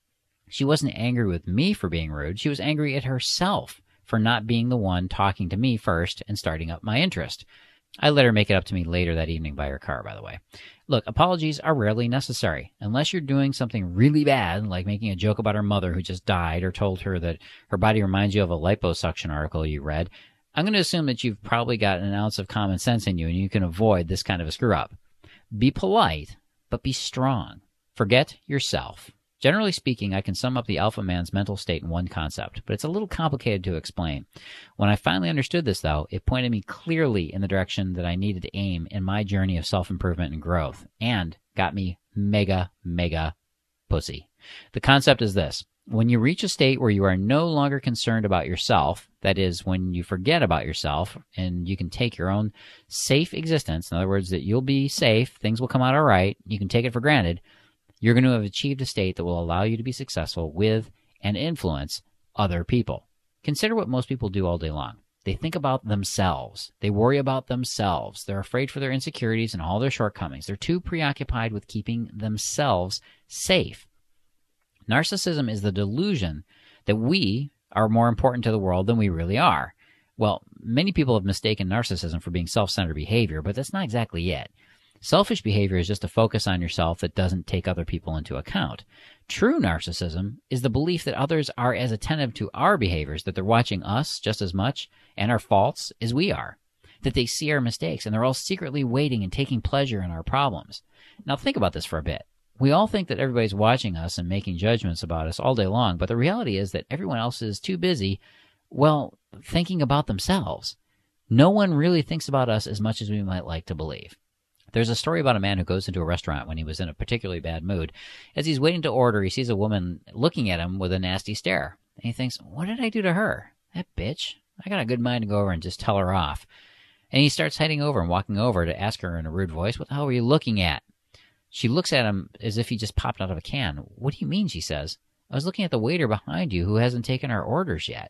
She wasn't angry with me for being rude. She was angry at herself for not being the one talking to me first and starting up my interest. I let her make it up to me later that evening by her car, by the way. Look, apologies are rarely necessary, unless you're doing something really bad, like making a joke about her mother who just died or told her that her body reminds you of a liposuction article you read. I'm going to assume that you've probably got an ounce of common sense in you and you can avoid this kind of a screw-up. Be polite, but be strong. Forget yourself. Generally speaking, I can sum up the alpha man's mental state in one concept, but it's a little complicated to explain. When I finally understood this, though, it pointed me clearly in the direction that I needed to aim in my journey of self-improvement and growth, and got me mega, mega pussy. The concept is this. When you reach a state where you are no longer concerned about yourself, that is, when you forget about yourself and you can take your own safe existence, in other words, that you'll be safe, things will come out all right, you can take it for granted, you're going to have achieved a state that will allow you to be successful with and influence other people. Consider what most people do all day long. They think about themselves. They worry about themselves. They're afraid for their insecurities and all their shortcomings. They're too preoccupied with keeping themselves safe. Narcissism is the delusion that we are more important to the world than we really are. Well, many people have mistaken narcissism for being self-centered behavior, but that's not exactly it. Selfish behavior is just a focus on yourself that doesn't take other people into account. True narcissism is the belief that others are as attentive to our behaviors, that they're watching us just as much and our faults as we are, that they see our mistakes and they're all secretly waiting and taking pleasure in our problems. Now think about this for a bit. We all think that everybody's watching us and making judgments about us all day long, but the reality is that everyone else is too busy, well, thinking about themselves. No one really thinks about us as much as we might like to believe. There's a story about a man who goes into a restaurant when he was in a particularly bad mood. As he's waiting to order, he sees a woman looking at him with a nasty stare. And he thinks, what did I do to her? That bitch. I got a good mind to go over and just tell her off. And he starts heading over and walking over to ask her in a rude voice, what the hell were you looking at? She looks at him as if he just popped out of a can. What do you mean, she says. I was looking at the waiter behind you who hasn't taken our orders yet.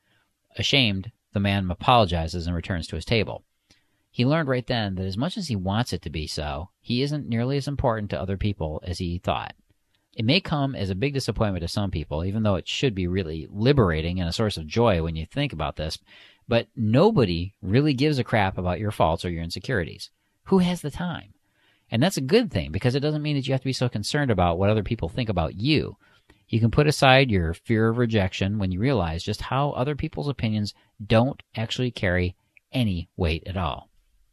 Ashamed, the man apologizes and returns to his table. He learned right then that as much as he wants it to be so, he isn't nearly as important to other people as he thought. It may come as a big disappointment to some people, even though it should be really liberating and a source of joy when you think about this, but nobody really gives a crap about your faults or your insecurities. Who has the time? And that's a good thing because it doesn't mean that you have to be so concerned about what other people think about you. You can put aside your fear of rejection when you realize just how other people's opinions don't actually carry any weight at all.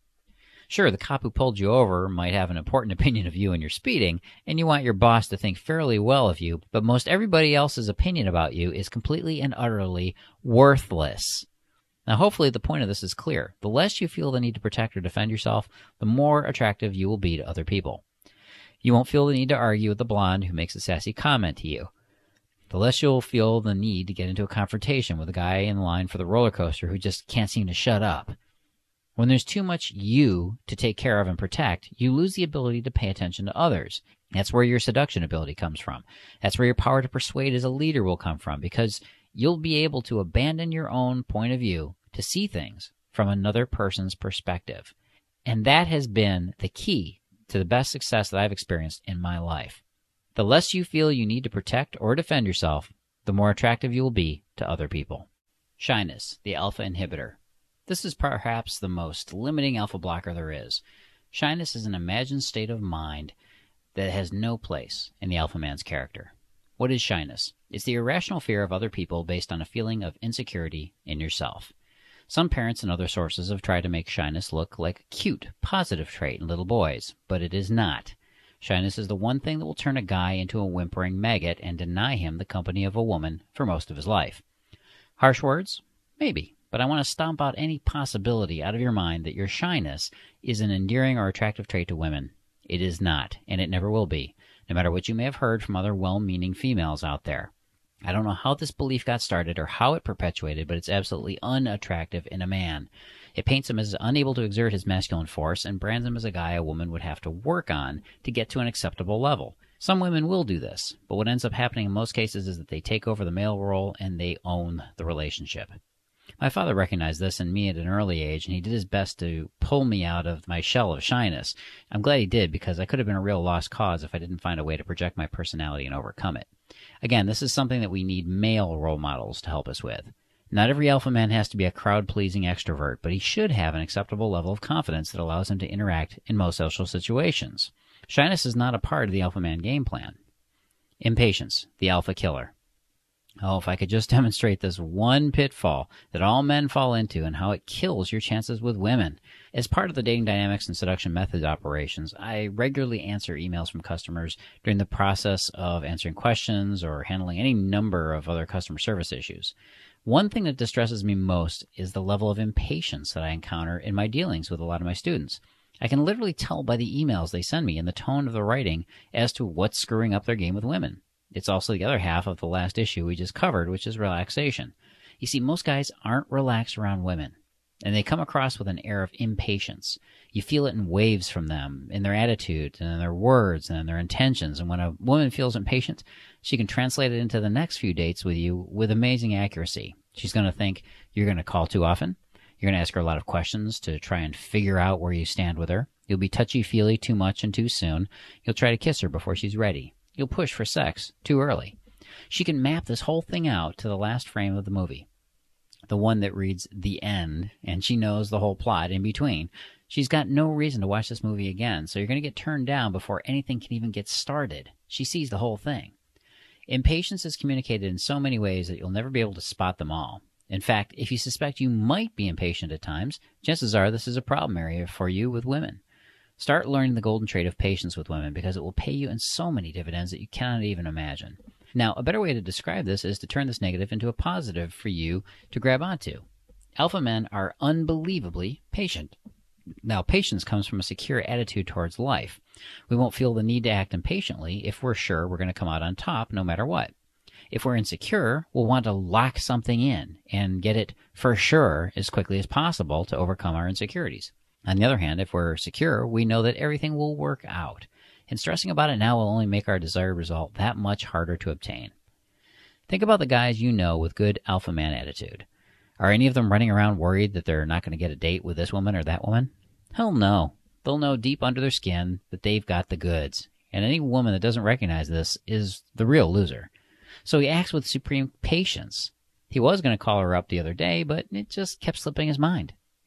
Sure, the cop who pulled you over might have an important opinion of you and your speeding, and you want your boss to think fairly well of you, but most everybody else's opinion about you is completely and utterly worthless. Now, hopefully the point of this is clear. The less you feel the need to protect or defend yourself, the more attractive you will be to other people. You won't feel the need to argue with the blonde who makes a sassy comment to you. The less you'll feel the need to get into a confrontation with a guy in line for the roller coaster who just can't seem to shut up. When there's too much you to take care of and protect, you lose the ability to pay attention to others. That's where your seduction ability comes from. That's where your power to persuade as a leader will come from, because you'll be able to abandon your own point of view to see things from another person's perspective. And that has been the key to the best success that I've experienced in my life. The less you feel you need to protect or defend yourself, the more attractive you will be to other people. Shyness, the alpha inhibitor. This is perhaps the most limiting alpha blocker there is. Shyness is an imagined state of mind that has no place in the alpha man's character. What is shyness? It's the irrational fear of other people based on a feeling of insecurity in yourself. Some parents and other sources have tried to make shyness look like a cute, positive trait in little boys, but it is not. Shyness is the one thing that will turn a guy into a whimpering maggot and deny him the company of a woman for most of his life. Harsh words? Maybe. But I want to stomp out any possibility out of your mind that your shyness is an endearing or attractive trait to women. It is not, and it never will be, no matter what you may have heard from other well-meaning females out there. I don't know how this belief got started or how it perpetuated, but it's absolutely unattractive in a man. It paints him as unable to exert his masculine force and brands him as a guy a woman would have to work on to get to an acceptable level. Some women will do this, but what ends up happening in most cases is that they take over the male role and they own the relationship. My father recognized this in me at an early age, and he did his best to pull me out of my shell of shyness. I'm glad he did, because I could have been a real lost cause if I didn't find a way to project my personality and overcome it. Again, this is something that we need male role models to help us with. Not every alpha man has to be a crowd-pleasing extrovert, but he should have an acceptable level of confidence that allows him to interact in most social situations. Shyness is not a part of the alpha man game plan. Impatience, the alpha killer. Oh, if I could just demonstrate this one pitfall that all men fall into and how it kills your chances with women. As part of the dating dynamics and seduction method operations, I regularly answer emails from customers during the process of answering questions or handling any number of other customer service issues. One thing that distresses me most is the level of impatience that I encounter in my dealings with a lot of my students. I can literally tell by the emails they send me and the tone of the writing as to what's screwing up their game with women. It's also the other half of the last issue we just covered, which is relaxation. You see, most guys aren't relaxed around women, and they come across with an air of impatience. You feel it in waves from them, in their attitude, and in their words, and in their intentions. And when a woman feels impatient, she can translate it into the next few dates with you with amazing accuracy. She's going to think you're going to call too often. You're going to ask her a lot of questions to try and figure out where you stand with her. You'll be touchy-feely too much and too soon. You'll try to kiss her before she's ready. You'll push for sex too early. She can map this whole thing out to the last frame of the movie, the one that reads the end, and she knows the whole plot in between. She's got no reason to watch this movie again, so you're going to get turned down before anything can even get started. She sees the whole thing. Impatience is communicated in so many ways that you'll never be able to spot them all. In fact, if you suspect you might be impatient at times, chances are this is a problem area for you with women. Start learning the golden trait of patience with women, because it will pay you in so many dividends that you cannot even imagine. Now, a better way to describe this is to turn this negative into a positive for you to grab onto. Alpha men are unbelievably patient. Now, patience comes from a secure attitude towards life. We won't feel the need to act impatiently if we're sure we're going to come out on top no matter what. If we're insecure, we'll want to lock something in and get it for sure as quickly as possible to overcome our insecurities. On the other hand, if we're secure, we know that everything will work out. And stressing about it now will only make our desired result that much harder to obtain. Think about the guys you know with good alpha man attitude. Are any of them running around worried that they're not going to get a date with this woman or that woman? Hell no. They'll know deep under their skin that they've got the goods. And any woman that doesn't recognize this is the real loser. So he acts with supreme patience. He was going to call her up the other day, but it just kept slipping his mind.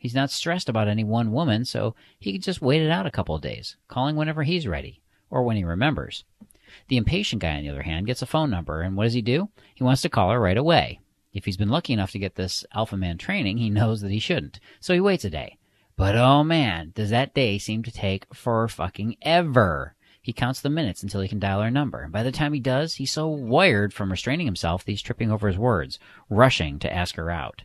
He's not stressed about any one woman, so he can just wait it out a couple of days, calling whenever he's ready, or when he remembers. The impatient guy, on the other hand, gets a phone number, and what does he do? He wants to call her right away. If he's been lucky enough to get this alpha man training, he knows that he shouldn't, so he waits a day. But oh man, does that day seem to take for fucking ever. He counts the minutes until he can dial her number, and by the time he does, he's so wired from restraining himself that he's tripping over his words, rushing to ask her out.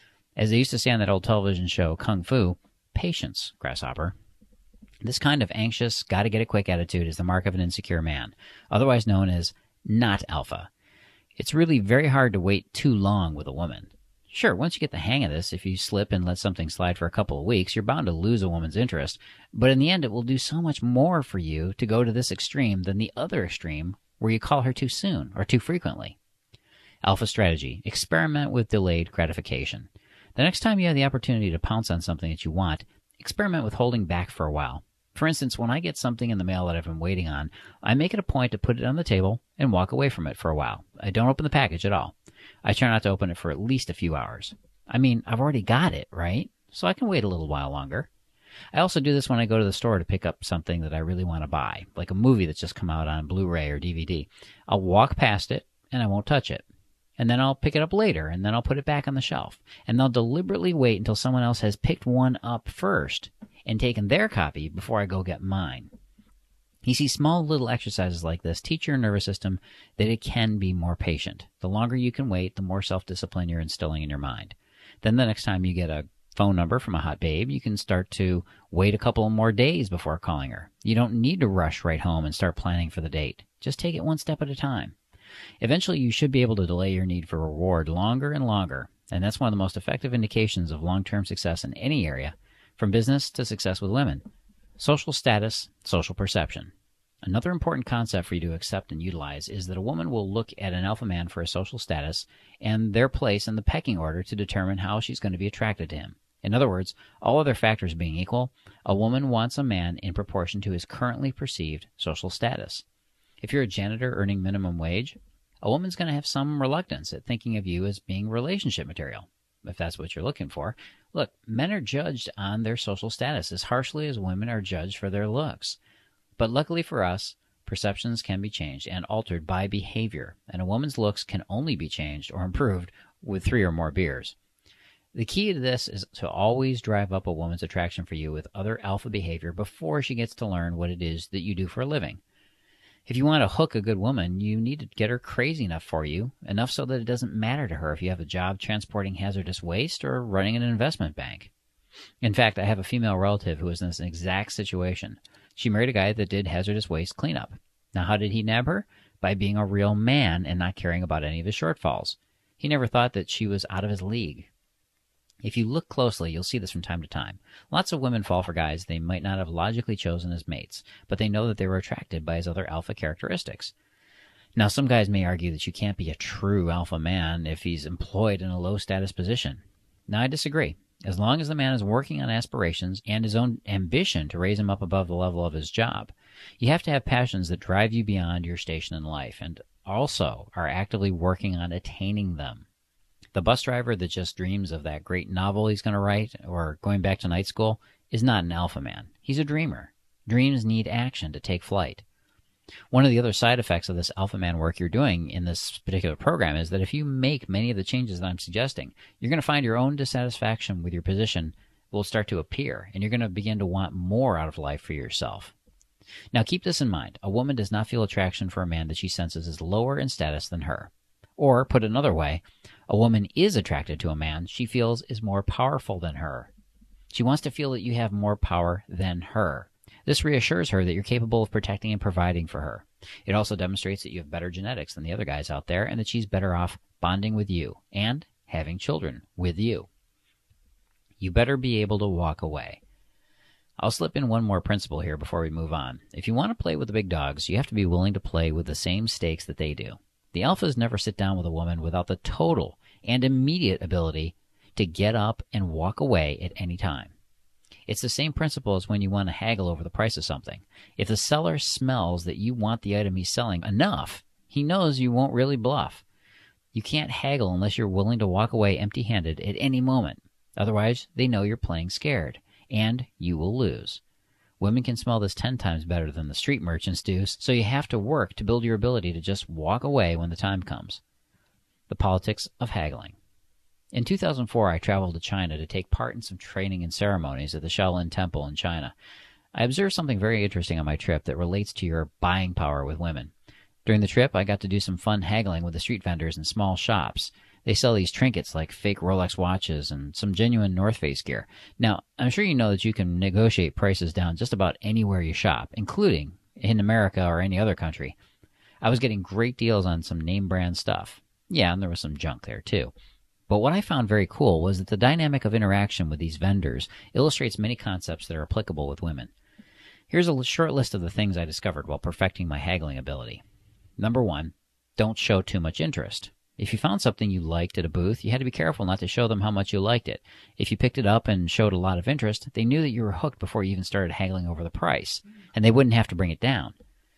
As they used to say on that old television show, Kung Fu, patience, grasshopper. This kind of anxious, gotta-get-it-quick attitude is the mark of an insecure man, otherwise known as not alpha. It's really very hard to wait too long with a woman. Sure, once you get the hang of this, if you slip and let something slide for a couple of weeks, you're bound to lose a woman's interest, but in the end it will do so much more for you to go to this extreme than the other extreme where you call her too soon or too frequently. Alpha strategy. Experiment with delayed gratification. The next time you have the opportunity to pounce on something that you want, experiment with holding back for a while. For instance, when I get something in the mail that I've been waiting on, I make it a point to put it on the table and walk away from it for a while. I don't open the package at all. I try not to open it for at least a few hours. I mean, I've already got it, right? So I can wait a little while longer. I also do this when I go to the store to pick up something that I really want to buy, like a movie that's just come out on Blu-ray or D V D. I'll walk past it, and I won't touch it. And then I'll pick it up later, and then I'll put it back on the shelf. And I'll deliberately wait until someone else has picked one up first and taken their copy before I go get mine. You see, small little exercises like this teach your nervous system that it can be more patient. The longer you can wait, the more self-discipline you're instilling in your mind. Then the next time you get a phone number from a hot babe, you can start to wait a couple more days before calling her. You don't need to rush right home and start planning for the date. Just take it one step at a time. Eventually, you should be able to delay your need for reward longer and longer, and that's one of the most effective indications of long-term success in any area, from business to success with women. Social status, social perception. Another important concept for you to accept and utilize is that a woman will look at an alpha man for his social status and their place in the pecking order to determine how she's going to be attracted to him. In other words, all other factors being equal, a woman wants a man in proportion to his currently perceived social status. If you're a janitor earning minimum wage, a woman's going to have some reluctance at thinking of you as being relationship material, if that's what you're looking for. Look, men are judged on their social status as harshly as women are judged for their looks. But luckily for us, perceptions can be changed and altered by behavior, and a woman's looks can only be changed or improved with three or more beers. The key to this is to always drive up a woman's attraction for you with other alpha behavior before she gets to learn what it is that you do for a living. If you want to hook a good woman, you need to get her crazy enough for you, enough so that it doesn't matter to her if you have a job transporting hazardous waste or running an investment bank. In fact, I have a female relative who is in this exact situation. She married a guy that did hazardous waste cleanup. Now, how did he nab her? By being a real man and not caring about any of his shortfalls. He never thought that she was out of his league. If you look closely, you'll see this from time to time. Lots of women fall for guys they might not have logically chosen as mates, but they know that they were attracted by his other alpha characteristics. Now, some guys may argue that you can't be a true alpha man if he's employed in a low-status position. Now, I disagree. As long as the man is working on aspirations and his own ambition to raise him up above the level of his job, you have to have passions that drive you beyond your station in life and also are actively working on attaining them. The bus driver that just dreams of that great novel he's going to write or going back to night school is not an alpha man. He's a dreamer. Dreams need action to take flight. One of the other side effects of this alpha man work you're doing in this particular program is that if you make many of the changes that I'm suggesting, you're going to find your own dissatisfaction with your position will start to appear, and you're going to begin to want more out of life for yourself. Now, keep this in mind. A woman does not feel attraction for a man that she senses is lower in status than her. Or, put another way, a woman is attracted to a man she feels is more powerful than her. She wants to feel that you have more power than her. This reassures her that you're capable of protecting and providing for her. It also demonstrates that you have better genetics than the other guys out there and that she's better off bonding with you and having children with you. You better be able to walk away. I'll slip in one more principle here before we move on. If you want to play with the big dogs, you have to be willing to play with the same stakes that they do. The alphas never sit down with a woman without the total and immediate ability to get up and walk away at any time. It's the same principle as when you want to haggle over the price of something. If the seller smells that you want the item he's selling enough, he knows you won't really bluff. You can't haggle unless you're willing to walk away empty-handed at any moment. Otherwise, they know you're playing scared, and you will lose. Women can smell this ten times better than the street merchants do, so you have to work to build your ability to just walk away when the time comes. The politics of haggling. In two thousand four, I traveled to China to take part in some training and ceremonies at the Shaolin Temple in China. I observed something very interesting on my trip that relates to your buying power with women. During the trip, I got to do some fun haggling with the street vendors in small shops. They sell these trinkets like fake Rolex watches and some genuine North Face gear. Now, I'm sure you know that you can negotiate prices down just about anywhere you shop, including in America or any other country. I was getting great deals on some name brand stuff. Yeah, and there was some junk there too. But what I found very cool was that the dynamic of interaction with these vendors illustrates many concepts that are applicable with women. Here's a short list of the things I discovered while perfecting my haggling ability. Number one, don't show too much interest. If you found something you liked at a booth, you had to be careful not to show them how much you liked it. If you picked it up and showed a lot of interest, they knew that you were hooked before you even started haggling over the price, and they wouldn't have to bring it down.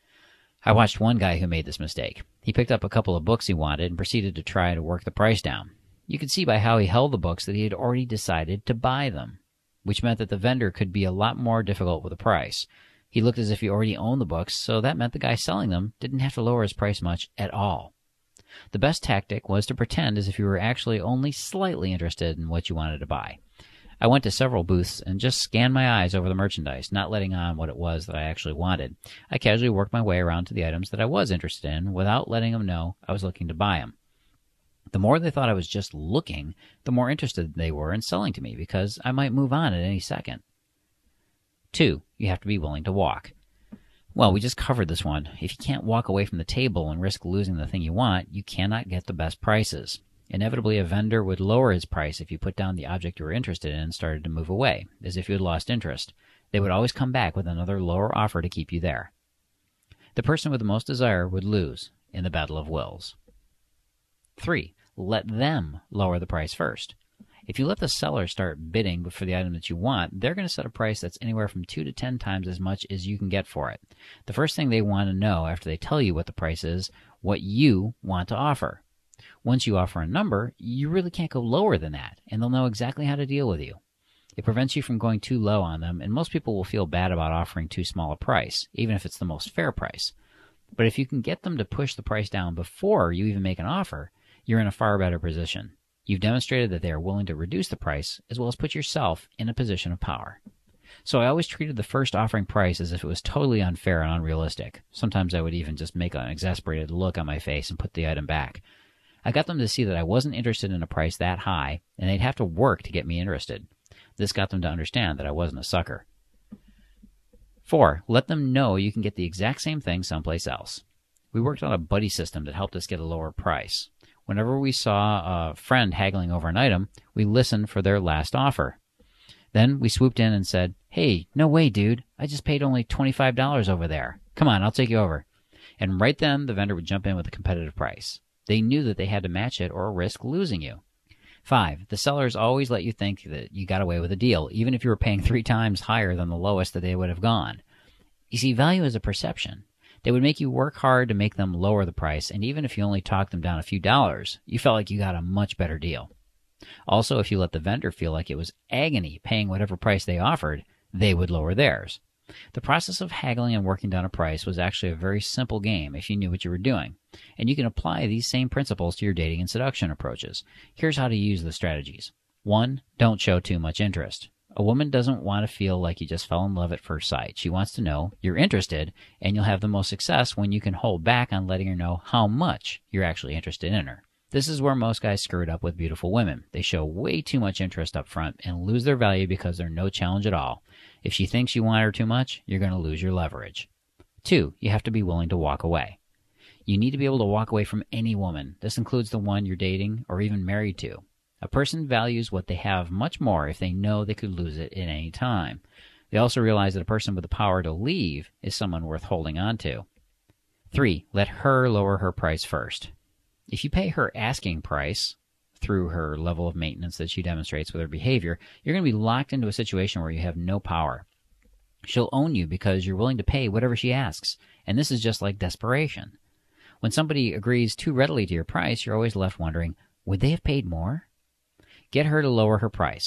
I watched one guy who made this mistake. He picked up a couple of books he wanted and proceeded to try to work the price down. You could see by how he held the books that he had already decided to buy them, which meant that the vendor could be a lot more difficult with the price. He looked as if he already owned the books, so that meant the guy selling them didn't have to lower his price much at all. The best tactic was to pretend as if you were actually only slightly interested in what you wanted to buy. I went to several booths and just scanned my eyes over the merchandise, not letting on what it was that I actually wanted. I casually worked my way around to the items that I was interested in without letting them know I was looking to buy them. The more they thought I was just looking, the more interested they were in selling to me because I might move on at any second. Two, you have to be willing to walk. Well, we just covered this one. If you can't walk away from the table and risk losing the thing you want, you cannot get the best prices. Inevitably, a vendor would lower his price if you put down the object you were interested in and started to move away, as if you had lost interest. They would always come back with another lower offer to keep you there. The person with the most desire would lose in the battle of wills. Three, let them lower the price first. If you let the seller start bidding for the item that you want, they're going to set a price that's anywhere from two to ten times as much as you can get for it. The first thing they want to know after they tell you what the price is, what you want to offer. Once you offer a number, you really can't go lower than that, and they'll know exactly how to deal with you. It prevents you from going too low on them, and most people will feel bad about offering too small a price, even if it's the most fair price. But if you can get them to push the price down before you even make an offer, you're in a far better position. You've demonstrated that they are willing to reduce the price as well as put yourself in a position of power. So I always treated the first offering price as if it was totally unfair and unrealistic. Sometimes I would even just make an exasperated look on my face and put the item back. I got them to see that I wasn't interested in a price that high, and they'd have to work to get me interested. This got them to understand that I wasn't a sucker. Four, let them know you can get the exact same thing someplace else. We worked on a buddy system that helped us get a lower price. Whenever we saw a friend haggling over an item, we listened for their last offer. Then we swooped in and said, "Hey, no way, dude. I just paid only twenty-five dollars over there. Come on, I'll take you over." And right then, the vendor would jump in with a competitive price. They knew that they had to match it or risk losing you. Five, the sellers always let you think that you got away with a deal, even if you were paying three times higher than the lowest that they would have gone. You see, value is a perception. They would make you work hard to make them lower the price, and even if you only talked them down a few dollars, you felt like you got a much better deal. Also, if you let the vendor feel like it was agony paying whatever price they offered, they would lower theirs. The process of haggling and working down a price was actually a very simple game if you knew what you were doing, and you can apply these same principles to your dating and seduction approaches. Here's how to use the strategies. One, don't show too much interest. A woman doesn't want to feel like you just fell in love at first sight. She wants to know you're interested, and you'll have the most success when you can hold back on letting her know how much you're actually interested in her. This is where most guys screw it up with beautiful women. They show way too much interest up front and lose their value because they're no challenge at all. If she thinks you want her too much, you're going to lose your leverage. Two, you have to be willing to walk away. You need to be able to walk away from any woman. This includes the one you're dating or even married to. A person values what they have much more if they know they could lose it at any time. They also realize that a person with the power to leave is someone worth holding on to. Three, let her lower her price first. If you pay her asking price through her level of maintenance that she demonstrates with her behavior, you're going to be locked into a situation where you have no power. She'll own you because you're willing to pay whatever she asks, and this is just like desperation. When somebody agrees too readily to your price, you're always left wondering, would they have paid more? Get her to lower her price.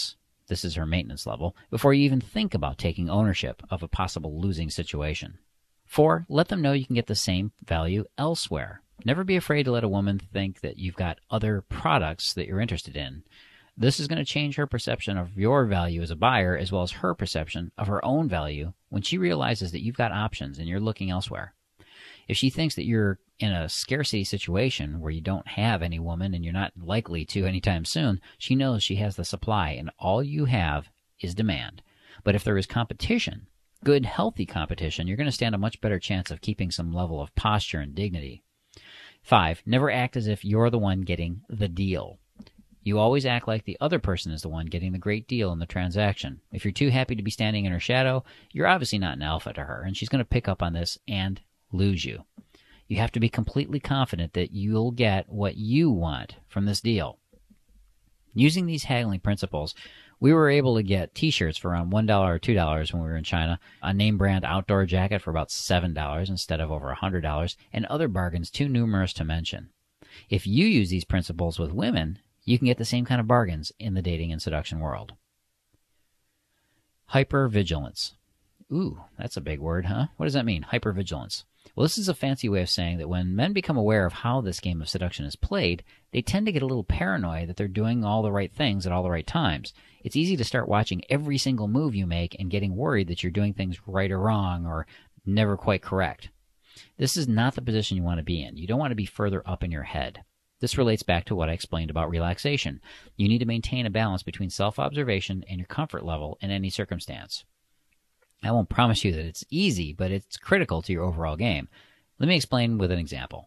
this is her maintenance level, before you even think about taking ownership of a possible losing situation. Four, let them know you can get the same value elsewhere. Never be afraid to let a woman think that you've got other products that you're interested in. This is going to change her perception of your value as a buyer, as well as her perception of her own value when she realizes that you've got options and you're looking elsewhere. If she thinks that you're in a scarcity situation where you don't have any woman and you're not likely to anytime soon, she knows she has the supply and all you have is demand. But if there is competition, good, healthy competition, you're going to stand a much better chance of keeping some level of posture and dignity. Five, never act as if you're the one getting the deal. You always act like the other person is the one getting the great deal in the transaction. If you're too happy to be standing in her shadow, you're obviously not an alpha to her, and she's going to pick up on this and lose you. You have to be completely confident that you'll get what you want from this deal. Using these haggling principles, we were able to get t-shirts for around one dollar or two dollars when we were in China, a name brand outdoor jacket for about seven dollars instead of over one hundred dollars, and other bargains too numerous to mention. If you use these principles with women, you can get the same kind of bargains in the dating and seduction world. Hypervigilance. Ooh, that's a big word, huh? What does that mean, hypervigilance? Well, this is a fancy way of saying that when men become aware of how this game of seduction is played, they tend to get a little paranoid that they're doing all the right things at all the right times. It's easy to start watching every single move you make and getting worried that you're doing things right or wrong or never quite correct. This is not the position you want to be in. You don't want to be further up in your head. This relates back to what I explained about relaxation. You need to maintain a balance between self-observation and your comfort level in any circumstance. I won't promise you that it's easy, but it's critical to your overall game. Let me explain with an example.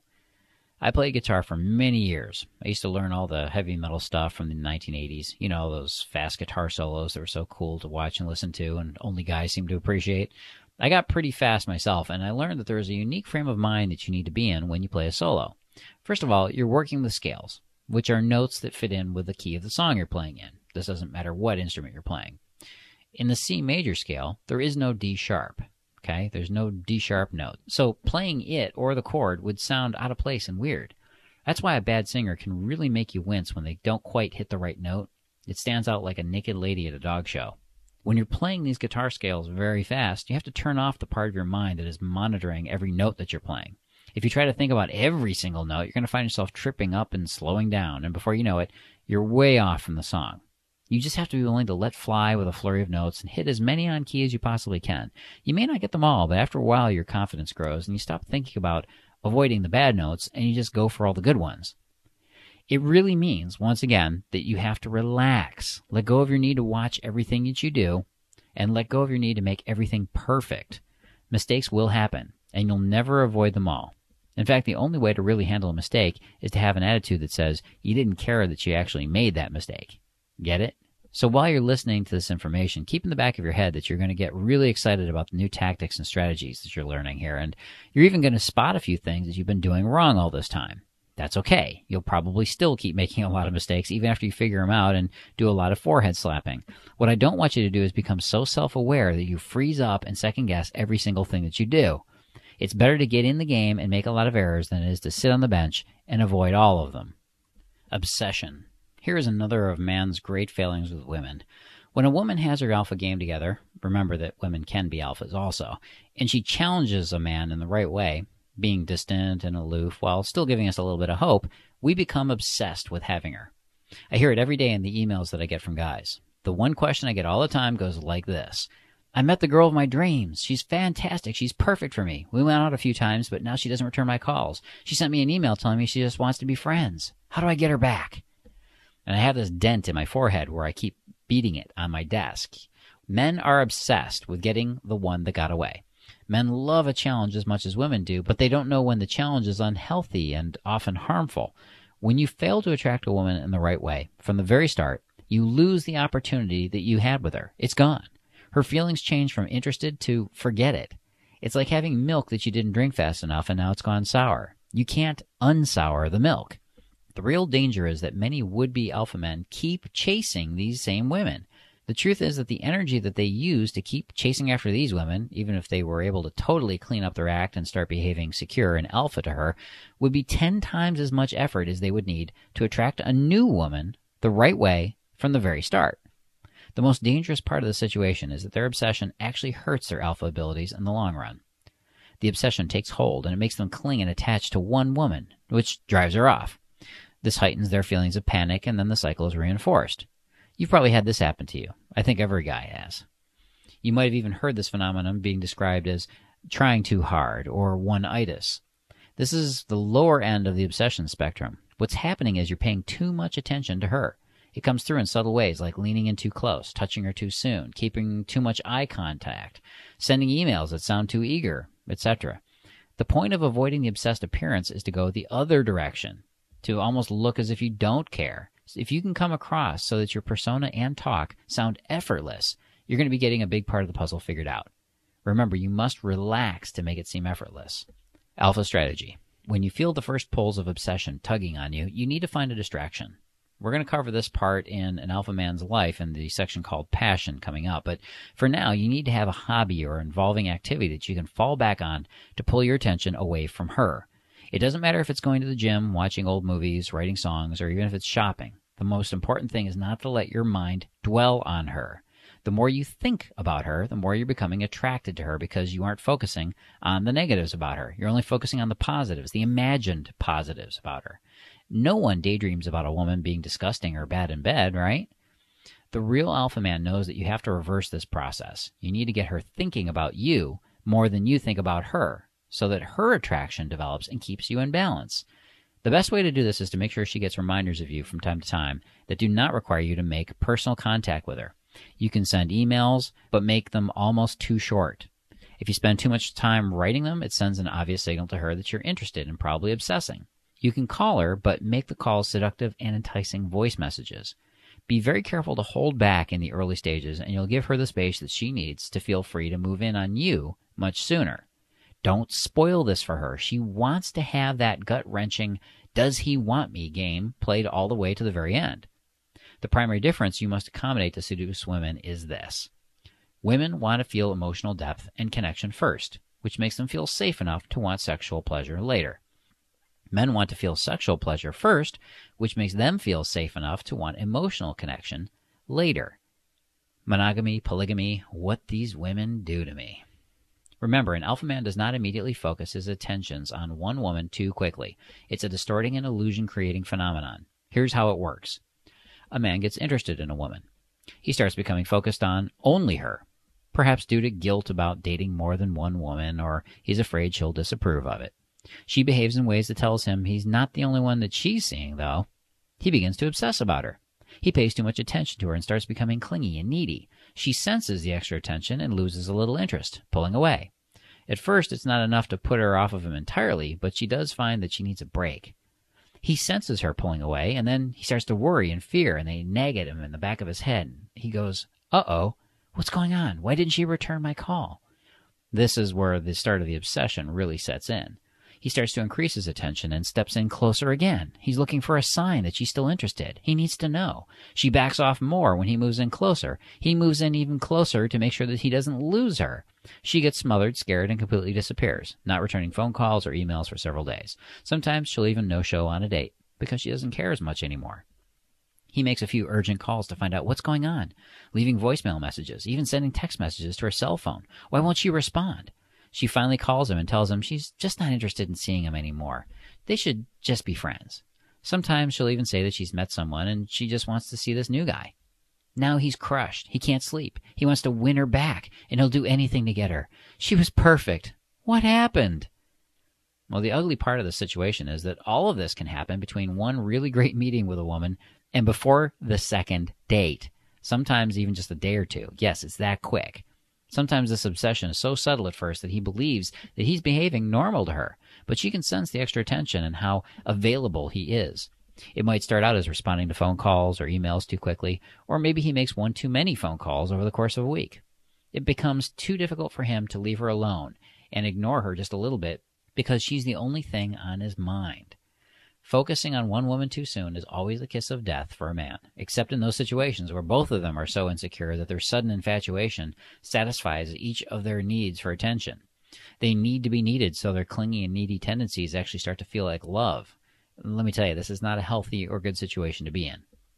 I played guitar for many years. I used to learn all the heavy metal stuff from the nineteen eighties. You know, those fast guitar solos that were so cool to watch and listen to, and only guys seem to appreciate. I got pretty fast myself, and I learned that there is a unique frame of mind that you need to be in when you play a solo. First of all, you're working with scales, which are notes that fit in with the key of the song you're playing in. This doesn't matter what instrument you're playing. In the C major scale, there is no D sharp, okay? There's no D sharp note. So playing it or the chord would sound out of place and weird. That's why a bad singer can really make you wince when they don't quite hit the right note. It stands out like a naked lady at a dog show. When you're playing these guitar scales very fast, you have to turn off the part of your mind that is monitoring every note that you're playing. If you try to think about every single note, you're going to find yourself tripping up and slowing down, and before you know it, you're way off from the song. You just have to be willing to let fly with a flurry of notes and hit as many on key as you possibly can. You may not get them all, but after a while your confidence grows and you stop thinking about avoiding the bad notes and you just go for all the good ones. It really means, once again, that you have to relax. Let go of your need to watch everything that you do and let go of your need to make everything perfect. Mistakes will happen and you'll never avoid them all. In fact, the only way to really handle a mistake is to have an attitude that says you didn't care that you actually made that mistake. Get it? So while you're listening to this information, keep in the back of your head that you're going to get really excited about the new tactics and strategies that you're learning here, and you're even going to spot a few things that you've been doing wrong all this time. That's okay. You'll probably still keep making a lot of mistakes even after you figure them out and do a lot of forehead slapping. What I don't want you to do is become so self-aware that you freeze up and second-guess every single thing that you do. It's better to get in the game and make a lot of errors than it is to sit on the bench and avoid all of them. Obsession. Here is another of man's great failings with women. When a woman has her alpha game together, remember that women can be alphas also, and she challenges a man in the right way, being distant and aloof while still giving us a little bit of hope, we become obsessed with having her. I hear it every day in the emails that I get from guys. The one question I get all the time goes like this. I met the girl of my dreams. She's fantastic. She's perfect for me. We went out a few times, but now she doesn't return my calls. She sent me an email telling me she just wants to be friends. How do I get her back? And I have this dent in my forehead where I keep beating it on my desk. Men are obsessed with getting the one that got away. Men love a challenge as much as women do, but they don't know when the challenge is unhealthy and often harmful. When you fail to attract a woman in the right way, from the very start, you lose the opportunity that you had with her. It's gone. Her feelings change from interested to forget it. It's like having milk that you didn't drink fast enough and now it's gone sour. You can't unsour the milk. The real danger is that many would-be alpha men keep chasing these same women. The truth is that the energy that they use to keep chasing after these women, even if they were able to totally clean up their act and start behaving secure and alpha to her, would be ten times as much effort as they would need to attract a new woman the right way from the very start. The most dangerous part of the situation is that their obsession actually hurts their alpha abilities in the long run. The obsession takes hold, and it makes them cling and attach to one woman, which drives her off. This heightens their feelings of panic, and then the cycle is reinforced. You've probably had this happen to you. I think every guy has. You might have even heard this phenomenon being described as trying too hard or one-itis. This is the lower end of the obsession spectrum. What's happening is you're paying too much attention to her. It comes through in subtle ways like leaning in too close, touching her too soon, keeping too much eye contact, sending emails that sound too eager, et cetera. The point of avoiding the obsessed appearance is to go the other direction, to almost look as if you don't care. If you can come across so that your persona and talk sound effortless, you're going to be getting a big part of the puzzle figured out. Remember, you must relax to make it seem effortless. Alpha strategy. When you feel the first pulls of obsession tugging on you, you need to find a distraction. We're going to cover this part in an alpha man's life in the section called Passion coming up, but for now, you need to have a hobby or involving activity that you can fall back on to pull your attention away from her. It doesn't matter if it's going to the gym, watching old movies, writing songs, or even if it's shopping. The most important thing is not to let your mind dwell on her. The more you think about her, the more you're becoming attracted to her because you aren't focusing on the negatives about her. You're only focusing on the positives, the imagined positives about her. No one daydreams about a woman being disgusting or bad in bed, right? The real alpha man knows that you have to reverse this process. You need to get her thinking about you more than you think about her, so that her attraction develops and keeps you in balance. The best way to do this is to make sure she gets reminders of you from time to time that do not require you to make personal contact with her. You can send emails, but make them almost too short. If you spend too much time writing them, it sends an obvious signal to her that you're interested and probably obsessing. You can call her, but make the calls seductive and enticing voice messages. Be very careful to hold back in the early stages, and you'll give her the space that she needs to feel free to move in on you much sooner. Don't spoil this for her. She wants to have that gut-wrenching, does he want me game played all the way to the very end. The primary difference you must accommodate to seduce women is this. Women want to feel emotional depth and connection first, which makes them feel safe enough to want sexual pleasure later. Men want to feel sexual pleasure first, which makes them feel safe enough to want emotional connection later. Monogamy, polygamy, what these women do to me. Remember, an alpha man does not immediately focus his attentions on one woman too quickly. It's a distorting and illusion-creating phenomenon. Here's how it works. A man gets interested in a woman. He starts becoming focused on only her, perhaps due to guilt about dating more than one woman, or he's afraid she'll disapprove of it. She behaves in ways that tells him he's not the only one that she's seeing, though. He begins to obsess about her. He pays too much attention to her and starts becoming clingy and needy. She senses the extra attention and loses a little interest, pulling away. At first, it's not enough to put her off of him entirely, but she does find that she needs a break. He senses her pulling away, and then he starts to worry and fear, and they nag at him in the back of his head. He goes, uh-oh, what's going on? Why didn't she return my call? This is where the start of the obsession really sets in. He starts to increase his attention and steps in closer again. He's looking for a sign that she's still interested. He needs to know. She backs off more when he moves in closer. He moves in even closer to make sure that he doesn't lose her. She gets smothered, scared, and completely disappears, not returning phone calls or emails for several days. Sometimes she'll even no-show on a date because she doesn't care as much anymore. He makes a few urgent calls to find out what's going on, leaving voicemail messages, even sending text messages to her cell phone. Why won't she respond? She finally calls him and tells him she's just not interested in seeing him anymore. They should just be friends. Sometimes she'll even say that she's met someone and she just wants to see this new guy. Now he's crushed. He can't sleep. He wants to win her back, and he'll do anything to get her. She was perfect. What happened? Well, the ugly part of the situation is that all of this can happen between one really great meeting with a woman and before the second date. Sometimes even just a day or two. Yes, it's that quick. Sometimes this obsession is so subtle at first that he believes that he's behaving normal to her, but she can sense the extra attention and how available he is. It might start out as responding to phone calls or emails too quickly, or maybe he makes one too many phone calls over the course of a week. It becomes too difficult for him to leave her alone and ignore her just a little bit because she's the only thing on his mind. Focusing on one woman too soon is always the kiss of death for a man, except in those situations where both of them are so insecure that their sudden infatuation satisfies each of their needs for attention. They need to be needed, so their clingy and needy tendencies actually start to feel like love. Let me tell you, this is not a healthy or good situation to be in.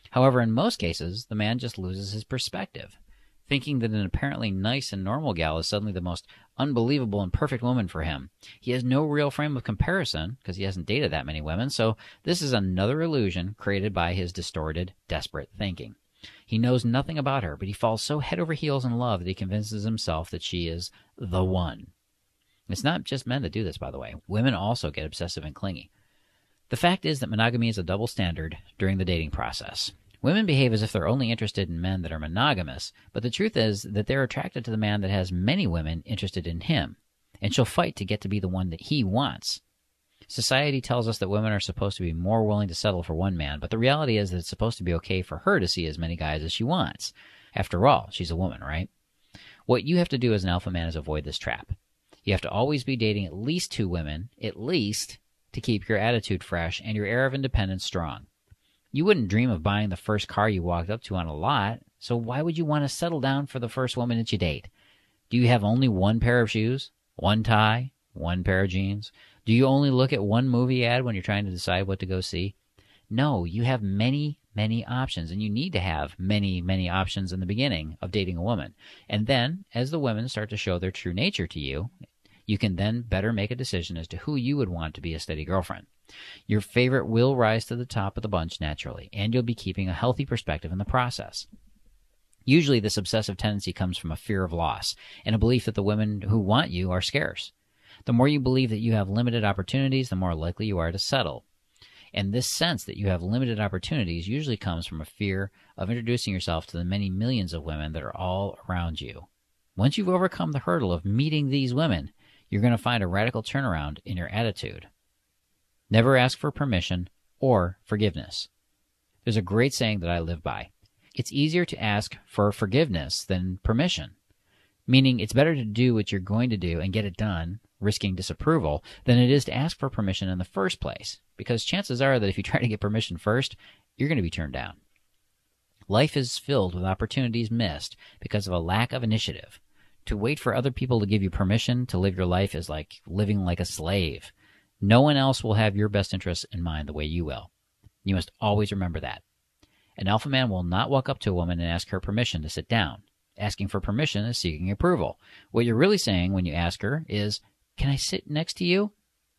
However, in most cases, the man just loses his perspective, thinking that an apparently nice and normal gal is suddenly the most unbelievable and perfect woman for him. He has no real frame of comparison because he hasn't dated that many women, so this is another illusion created by his distorted, desperate thinking. He knows nothing about her, but he falls so head over heels in love that he convinces himself that she is the one. It's not just men that do this, by the way. Women also get obsessive and clingy. The fact is that monogamy is a double standard during the dating process. Women behave as if they're only interested in men that are monogamous, but the truth is that they're attracted to the man that has many women interested in him, and she'll fight to get to be the one that he wants. Society tells us that women are supposed to be more willing to settle for one man, but the reality is that it's supposed to be okay for her to see as many guys as she wants. After all, she's a woman, right? What you have to do as an alpha man is avoid this trap. You have to always be dating at least two women, at least, to keep your attitude fresh and your air of independence strong. You wouldn't dream of buying the first car you walked up to on a lot, so why would you want to settle down for the first woman that you date? Do you have only one pair of shoes, one tie, one pair of jeans? Do you only look at one movie ad when you're trying to decide what to go see? No, you have many, many options, and you need to have many, many options in the beginning of dating a woman. And then, as the women start to show their true nature to you, you can then better make a decision as to who you would want to be a steady girlfriend. Your favorite will rise to the top of the bunch naturally, and you'll be keeping a healthy perspective in the process. Usually this obsessive tendency comes from a fear of loss and a belief that the women who want you are scarce. The more you believe that you have limited opportunities, the more likely you are to settle. And this sense that you have limited opportunities usually comes from a fear of introducing yourself to the many millions of women that are all around you. Once you've overcome the hurdle of meeting these women, you're going to find a radical turnaround in your attitude. Never ask for permission or forgiveness. There's a great saying that I live by. It's easier to ask for forgiveness than permission, meaning it's better to do what you're going to do and get it done, risking disapproval, than it is to ask for permission in the first place, because chances are that if you try to get permission first, you're going to be turned down. Life is filled with opportunities missed because of a lack of initiative. To wait for other people to give you permission to live your life is like living like a slave. No one else will have your best interests in mind the way you will. You must always remember that. An alpha man will not walk up to a woman and ask her permission to sit down. Asking for permission is seeking approval. What you're really saying when you ask her is, "Can I sit next to you?"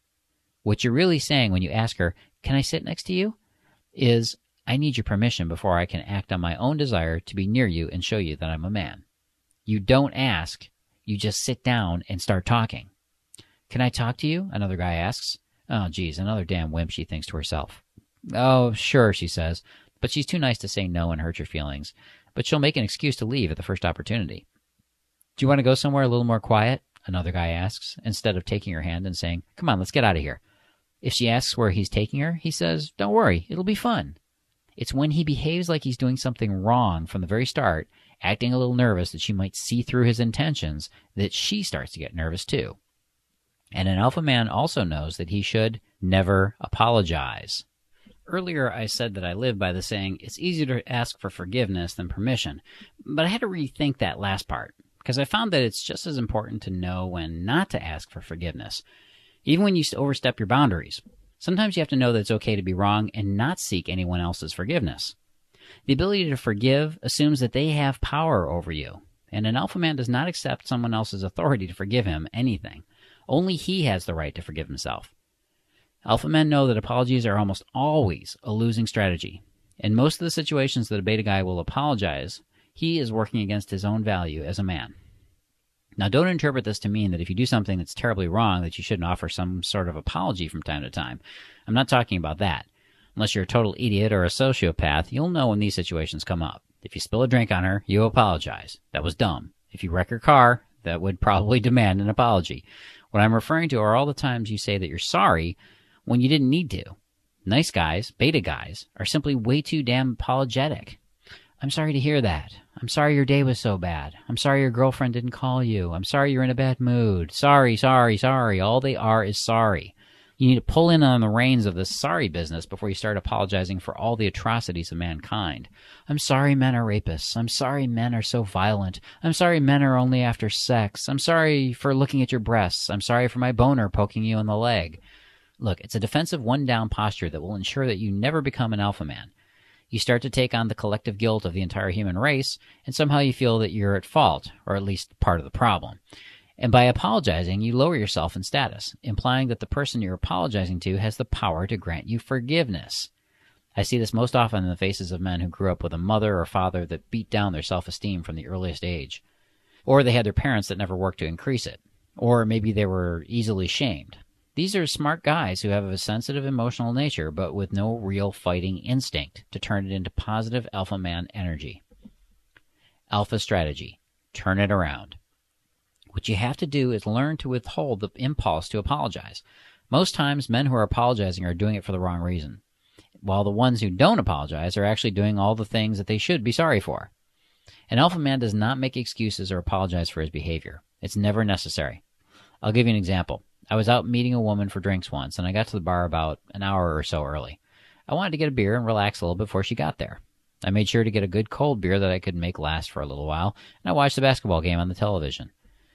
What you're really saying when you ask her, "Can I sit next to you?" is, "I need your permission before I can act on my own desire to be near you and show you that I'm a man." You don't ask, you just sit down and start talking. "Can I talk to you?" another guy asks. Oh, geez, another damn wimp, she thinks to herself. "Oh, sure," she says, but she's too nice to say no and hurt your feelings. But she'll make an excuse to leave at the first opportunity. "Do you want to go somewhere a little more quiet?" another guy asks, instead of taking her hand and saying, "Come on, let's get out of here." If she asks where he's taking her, he says, "Don't worry, it'll be fun." It's when he behaves like he's doing something wrong from the very start, acting a little nervous that she might see through his intentions, that she starts to get nervous too. And an alpha man also knows that he should never apologize. Earlier I said that I live by the saying, it's easier to ask for forgiveness than permission, but I had to rethink that last part, because I found that it's just as important to know when not to ask for forgiveness, even when you overstep your boundaries. Sometimes you have to know that it's okay to be wrong and not seek anyone else's forgiveness. The ability to forgive assumes that they have power over you, and an alpha man does not accept someone else's authority to forgive him anything. Only he has the right to forgive himself. Alpha men know that apologies are almost always a losing strategy. In most of the situations that a beta guy will apologize, he is working against his own value as a man. Now, don't interpret this to mean that if you do something that's terribly wrong that you shouldn't offer some sort of apology from time to time. I'm not talking about that. Unless you're a total idiot or a sociopath, you'll know when these situations come up. If you spill a drink on her, you apologize. That was dumb. If you wreck her car, that would probably demand an apology. What I'm referring to are all the times you say that you're sorry when you didn't need to. Nice guys, beta guys, are simply way too damn apologetic. "I'm sorry to hear that. I'm sorry your day was so bad. I'm sorry your girlfriend didn't call you. I'm sorry you're in a bad mood. Sorry, sorry, sorry." All they are is sorry. You need to pull in on the reins of this sorry business before you start apologizing for all the atrocities of mankind. "I'm sorry men are rapists. I'm sorry men are so violent. I'm sorry men are only after sex. I'm sorry for looking at your breasts. I'm sorry for my boner poking you in the leg." Look, it's a defensive one-down posture that will ensure that you never become an alpha man. You start to take on the collective guilt of the entire human race, and somehow you feel that you're at fault, or at least part of the problem. And by apologizing, you lower yourself in status, implying that the person you're apologizing to has the power to grant you forgiveness. I see this most often in the faces of men who grew up with a mother or father that beat down their self-esteem from the earliest age. Or they had their parents that never worked to increase it. Or maybe they were easily shamed. These are smart guys who have a sensitive emotional nature, but with no real fighting instinct to turn it into positive alpha man energy. Alpha strategy. Turn it around. What you have to do is learn to withhold the impulse to apologize. Most times, men who are apologizing are doing it for the wrong reason, while the ones who don't apologize are actually doing all the things that they should be sorry for. An alpha man does not make excuses or apologize for his behavior. It's never necessary. I'll give you an example. I was out meeting a woman for drinks once, and I got to the bar about an hour or so early. I wanted to get a beer and relax a little before she got there. I made sure to get a good cold beer that I could make last for a little while, and I watched the basketball game on the television.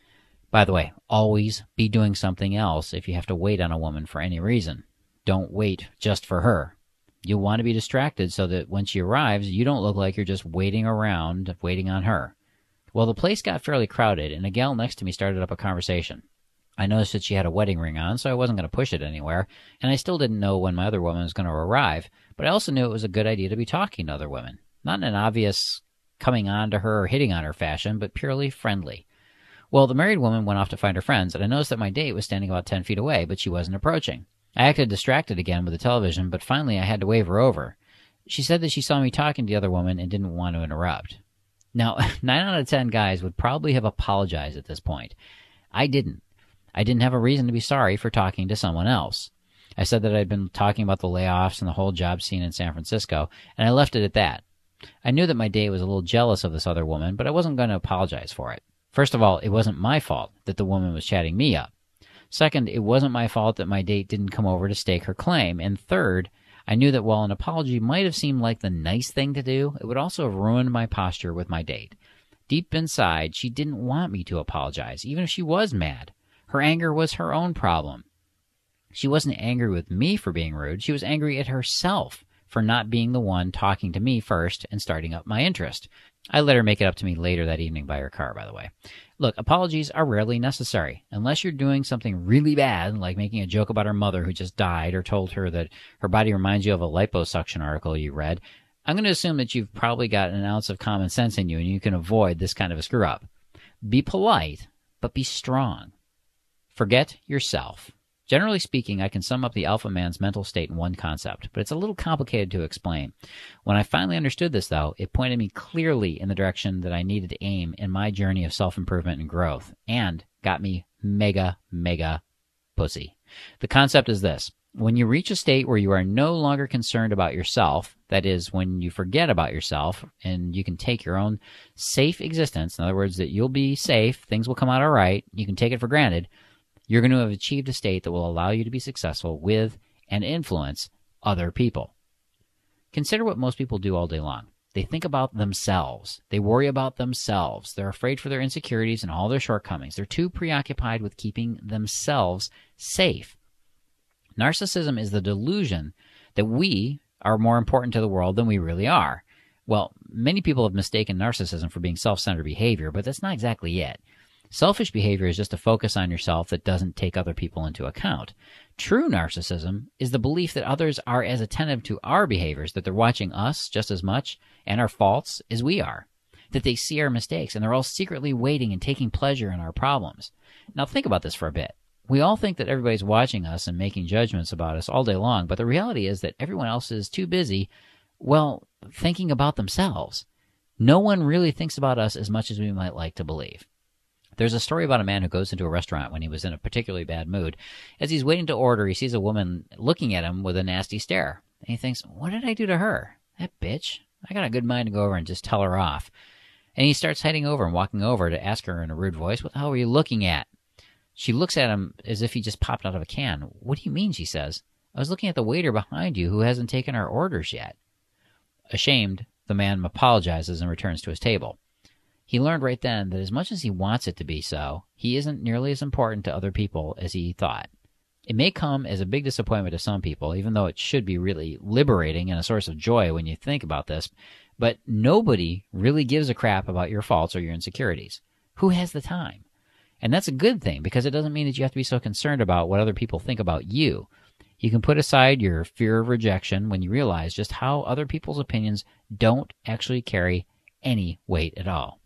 By the way, always be doing something else if you have to wait on a woman for any reason. Don't wait just for her. You'll want to be distracted so that when she arrives, you don't look like you're just waiting around, waiting on her. Well, the place got fairly crowded, and a gal next to me started up a conversation. I noticed that she had a wedding ring on, so I wasn't going to push it anywhere, and I still didn't know when my other woman was going to arrive, but I also knew it was a good idea to be talking to other women. Not in an obvious coming on to her or hitting on her fashion, but purely friendly. Well, the married woman went off to find her friends, and I noticed that my date was standing about ten feet away, but she wasn't approaching. I acted distracted again with the television, but finally I had to wave her over. She said that she saw me talking to the other woman and didn't want to interrupt. Now, nine out of ten guys would probably have apologized at this point. I didn't. I didn't have a reason to be sorry for talking to someone else. I said that I'd been talking about the layoffs and the whole job scene in San Francisco, and I left it at that. I knew that my date was a little jealous of this other woman, but I wasn't going to apologize for it. First of all, it wasn't my fault that the woman was chatting me up. Second, it wasn't my fault that my date didn't come over to stake her claim. And third, I knew that while an apology might have seemed like the nice thing to do, it would also have ruined my posture with my date. Deep inside, she didn't want me to apologize, even if she was mad. Her anger was her own problem. She wasn't angry with me for being rude. She was angry at herself for not being the one talking to me first and starting up my interest. I let her make it up to me later that evening by her car, by the way. Look, apologies are rarely necessary, unless you're doing something really bad, like making a joke about her mother who just died or told her that her body reminds you of a liposuction article you read. I'm going to assume that you've probably got an ounce of common sense in you and you can avoid this kind of a screw-up. Be polite, but be strong. Forget yourself. Generally speaking, I can sum up the alpha man's mental state in one concept, but it's a little complicated to explain. When I finally understood this, though, it pointed me clearly in the direction that I needed to aim in my journey of self-improvement and growth, and got me mega, mega pussy. The concept is this. When you reach a state where you are no longer concerned about yourself, that is, when you forget about yourself and you can take your own safe existence, in other words, that you'll be safe, things will come out all right, you can take it for granted, you're going to have achieved a state that will allow you to be successful with and influence other people. Consider what most people do all day long. They think about themselves. They worry about themselves. They're afraid for their insecurities and all their shortcomings. They're too preoccupied with keeping themselves safe. Narcissism is the delusion that we are more important to the world than we really are. Well, many people have mistaken narcissism for being self-centered behavior, but that's not exactly it. Selfish behavior is just a focus on yourself that doesn't take other people into account. True narcissism is the belief that others are as attentive to our behaviors, that they're watching us just as much and our faults as we are, that they see our mistakes and they're all secretly waiting and taking pleasure in our problems. Now think about this for a bit. We all think that everybody's watching us and making judgments about us all day long, but the reality is that everyone else is too busy, well, thinking about themselves. No one really thinks about us as much as we might like to believe. There's a story about a man who goes into a restaurant when he was in a particularly bad mood. As he's waiting to order, he sees a woman looking at him with a nasty stare. And he thinks, what did I do to her? That bitch. I got a good mind to go over and just tell her off. And he starts heading over and walking over to ask her in a rude voice, what the hell were you looking at? She looks at him as if he just popped out of a can. What do you mean, she says. I was looking at the waiter behind you who hasn't taken our orders yet. Ashamed, the man apologizes and returns to his table. He learned right then that as much as he wants it to be so, he isn't nearly as important to other people as he thought. It may come as a big disappointment to some people, even though it should be really liberating and a source of joy when you think about this, but nobody really gives a crap about your faults or your insecurities. Who has the time? And that's a good thing, because it doesn't mean that you have to be so concerned about what other people think about you. You can put aside your fear of rejection when you realize just how other people's opinions don't actually carry any weight at all.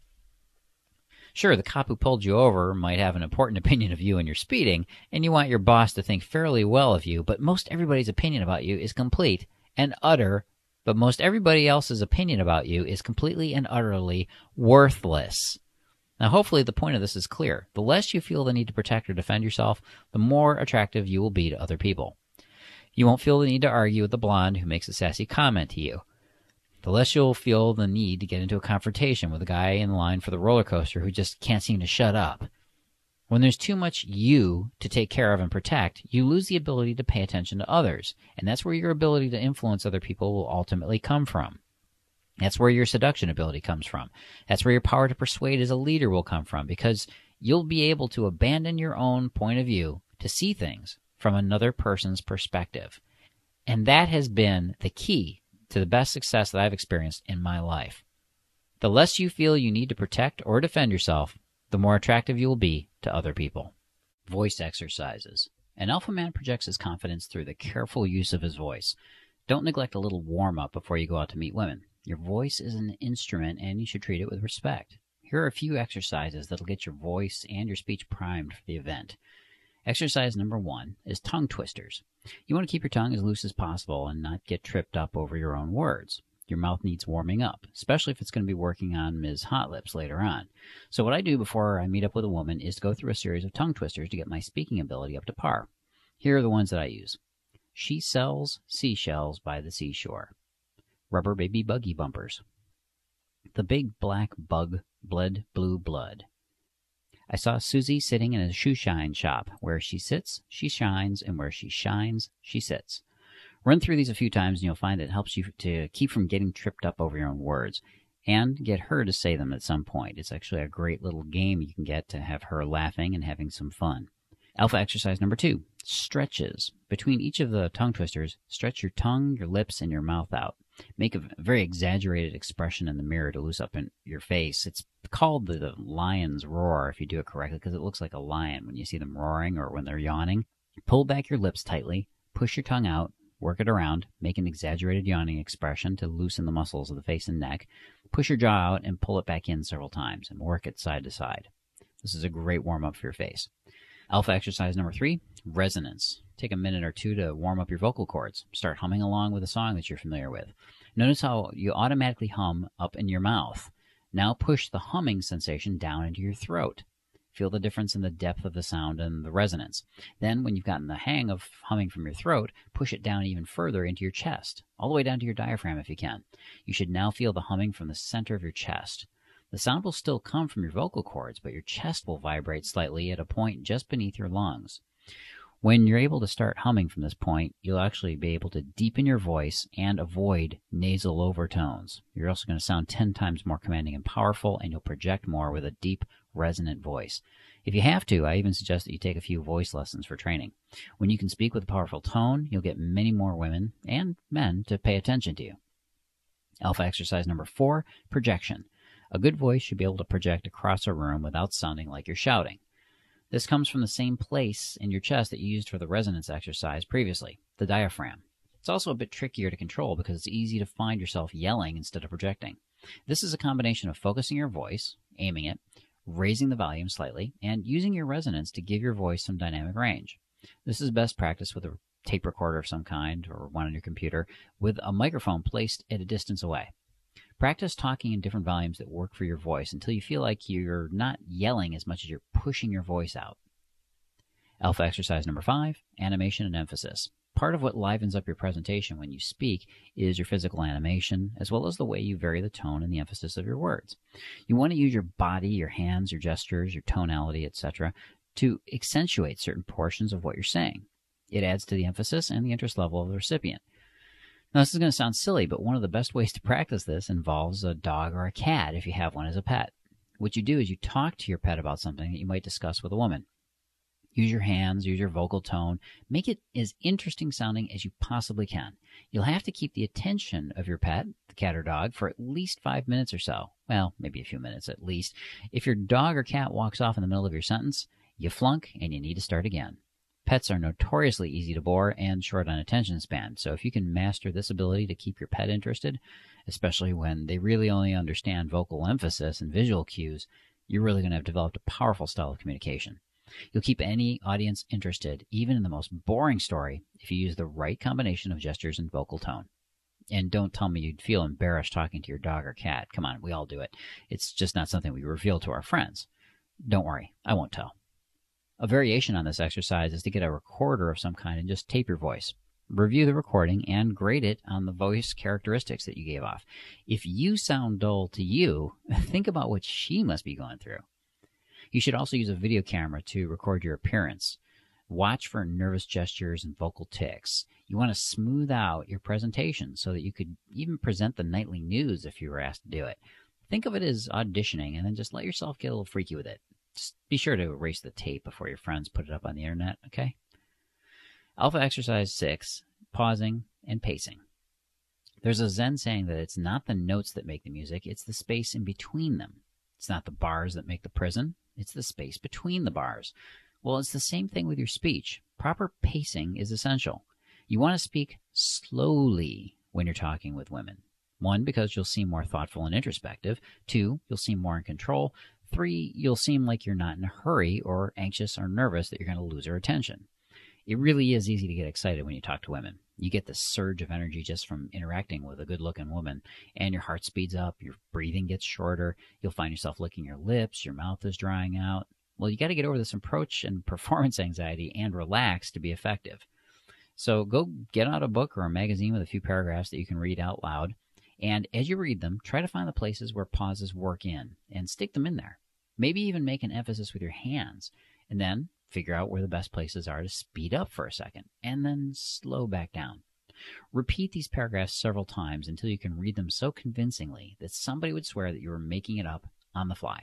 Sure, the cop who pulled you over might have an important opinion of you and your speeding, and you want your boss to think fairly well of you, but most everybody's opinion about you is complete and utter, but most everybody else's opinion about you is completely and utterly worthless. Now, hopefully the point of this is clear. The less you feel the need to protect or defend yourself, the more attractive you will be to other people. You won't feel the need to argue with the blonde who makes a sassy comment to you. The less you'll feel the need to get into a confrontation with a guy in line for the roller coaster who just can't seem to shut up. When there's too much you to take care of and protect, you lose the ability to pay attention to others, and that's where your ability to influence other people will ultimately come from. That's where your seduction ability comes from. That's where your power to persuade as a leader will come from, because you'll be able to abandon your own point of view to see things from another person's perspective. And that has been the key to the best success that I've experienced in my life. The less you feel you need to protect or defend yourself, the more attractive you will be to other people. Voice exercises. An alpha man projects his confidence through the careful use of his voice. Don't neglect a little warm-up before you go out to meet women. Your voice is an instrument, and you should treat it with respect. Here are a few exercises that'll get your voice and your speech primed for the event. Exercise number one is tongue twisters. You want to keep your tongue as loose as possible and not get tripped up over your own words. Your mouth needs warming up, especially if it's going to be working on Miz Hot Lips later on. So what I do before I meet up with a woman is to go through a series of tongue twisters to get my speaking ability up to par. Here are the ones that I use. She sells seashells by the seashore. Rubber baby buggy bumpers. The big black bug bled blue blood. I saw Susie sitting in a shoe shine shop. Where she sits, she shines, and where she shines, she sits. Run through these a few times, and you'll find it helps you to keep from getting tripped up over your own words and get her to say them at some point. It's actually a great little game you can get to have her laughing and having some fun. Alpha exercise number two, stretches. Between each of the tongue twisters, stretch your tongue, your lips, and your mouth out. Make a very exaggerated expression in the mirror to loose up in your face. It's called the, the lion's roar if you do it correctly, because it looks like a lion when you see them roaring or when they're yawning. Pull back your lips tightly, push your tongue out, work it around, make an exaggerated yawning expression to loosen the muscles of the face and neck. Push your jaw out and pull it back in several times and work it side to side. This is a great warm-up for your face. Alpha exercise number three, resonance. Take a minute or two to warm up your vocal cords. Start humming along with a song that you're familiar with. Notice how you automatically hum up in your mouth. Now push the humming sensation down into your throat. Feel the difference in the depth of the sound and the resonance. Then, when you've gotten the hang of humming from your throat, push it down even further into your chest, all the way down to your diaphragm if you can. You should now feel the humming from the center of your chest. The sound will still come from your vocal cords, but your chest will vibrate slightly at a point just beneath your lungs. When you're able to start humming from this point, you'll actually be able to deepen your voice and avoid nasal overtones. You're also going to sound ten times more commanding and powerful, and you'll project more with a deep, resonant voice. If you have to, I even suggest that you take a few voice lessons for training. When you can speak with a powerful tone, you'll get many more women and men to pay attention to you. Alpha exercise number four, projection. A good voice should be able to project across a room without sounding like you're shouting. This comes from the same place in your chest that you used for the resonance exercise previously, the diaphragm. It's also a bit trickier to control because it's easy to find yourself yelling instead of projecting. This is a combination of focusing your voice, aiming it, raising the volume slightly, and using your resonance to give your voice some dynamic range. This is best practiced with a tape recorder of some kind or one on your computer with a microphone placed at a distance away. Practice talking in different volumes that work for your voice until you feel like you're not yelling as much as you're pushing your voice out. Alpha exercise number five, animation and emphasis. Part of what livens up your presentation when you speak is your physical animation, as well as the way you vary the tone and the emphasis of your words. You want to use your body, your hands, your gestures, your tonality, et cetera, to accentuate certain portions of what you're saying. It adds to the emphasis and the interest level of the recipient. Now, this is going to sound silly, but one of the best ways to practice this involves a dog or a cat if you have one as a pet. What you do is you talk to your pet about something that you might discuss with a woman. Use your hands, use your vocal tone. Make it as interesting sounding as you possibly can. You'll have to keep the attention of your pet, the cat or dog, for at least five minutes or so. Well, maybe a few minutes at least. If your dog or cat walks off in the middle of your sentence, you flunk and you need to start again. Pets are notoriously easy to bore and short on attention span, so if you can master this ability to keep your pet interested, especially when they really only understand vocal emphasis and visual cues, you're really going to have developed a powerful style of communication. You'll keep any audience interested, even in the most boring story, if you use the right combination of gestures and vocal tone. And don't tell me you'd feel embarrassed talking to your dog or cat. Come on, we all do it. It's just not something we reveal to our friends. Don't worry, I won't tell. A variation on this exercise is to get a recorder of some kind and just tape your voice. Review the recording and grade it on the voice characteristics that you gave off. If you sound dull to you, think about what she must be going through. You should also use a video camera to record your appearance. Watch for nervous gestures and vocal tics. You want to smooth out your presentation so that you could even present the nightly news if you were asked to do it. Think of it as auditioning and then just let yourself get a little freaky with it. Just be sure to erase the tape before your friends put it up on the internet, okay? Alpha exercise six, pausing and pacing. There's a Zen saying that it's not the notes that make the music, it's the space in between them. It's not the bars that make the prison, it's the space between the bars. Well, it's the same thing with your speech. Proper pacing is essential. You want to speak slowly when you're talking with women. One, because you'll seem more thoughtful and introspective. Two, you'll seem more in control. Three, you'll seem like you're not in a hurry or anxious or nervous that you're going to lose her attention. It really is easy to get excited when you talk to women. You get this surge of energy just from interacting with a good-looking woman, and your heart speeds up, your breathing gets shorter, you'll find yourself licking your lips, your mouth is drying out. Well, you got to get over this approach and performance anxiety and relax to be effective. So go get out a book or a magazine with a few paragraphs that you can read out loud, and as you read them, try to find the places where pauses work in and stick them in there. Maybe even make an emphasis with your hands, and then figure out where the best places are to speed up for a second, and then slow back down. Repeat these paragraphs several times until you can read them so convincingly that somebody would swear that you were making it up on the fly.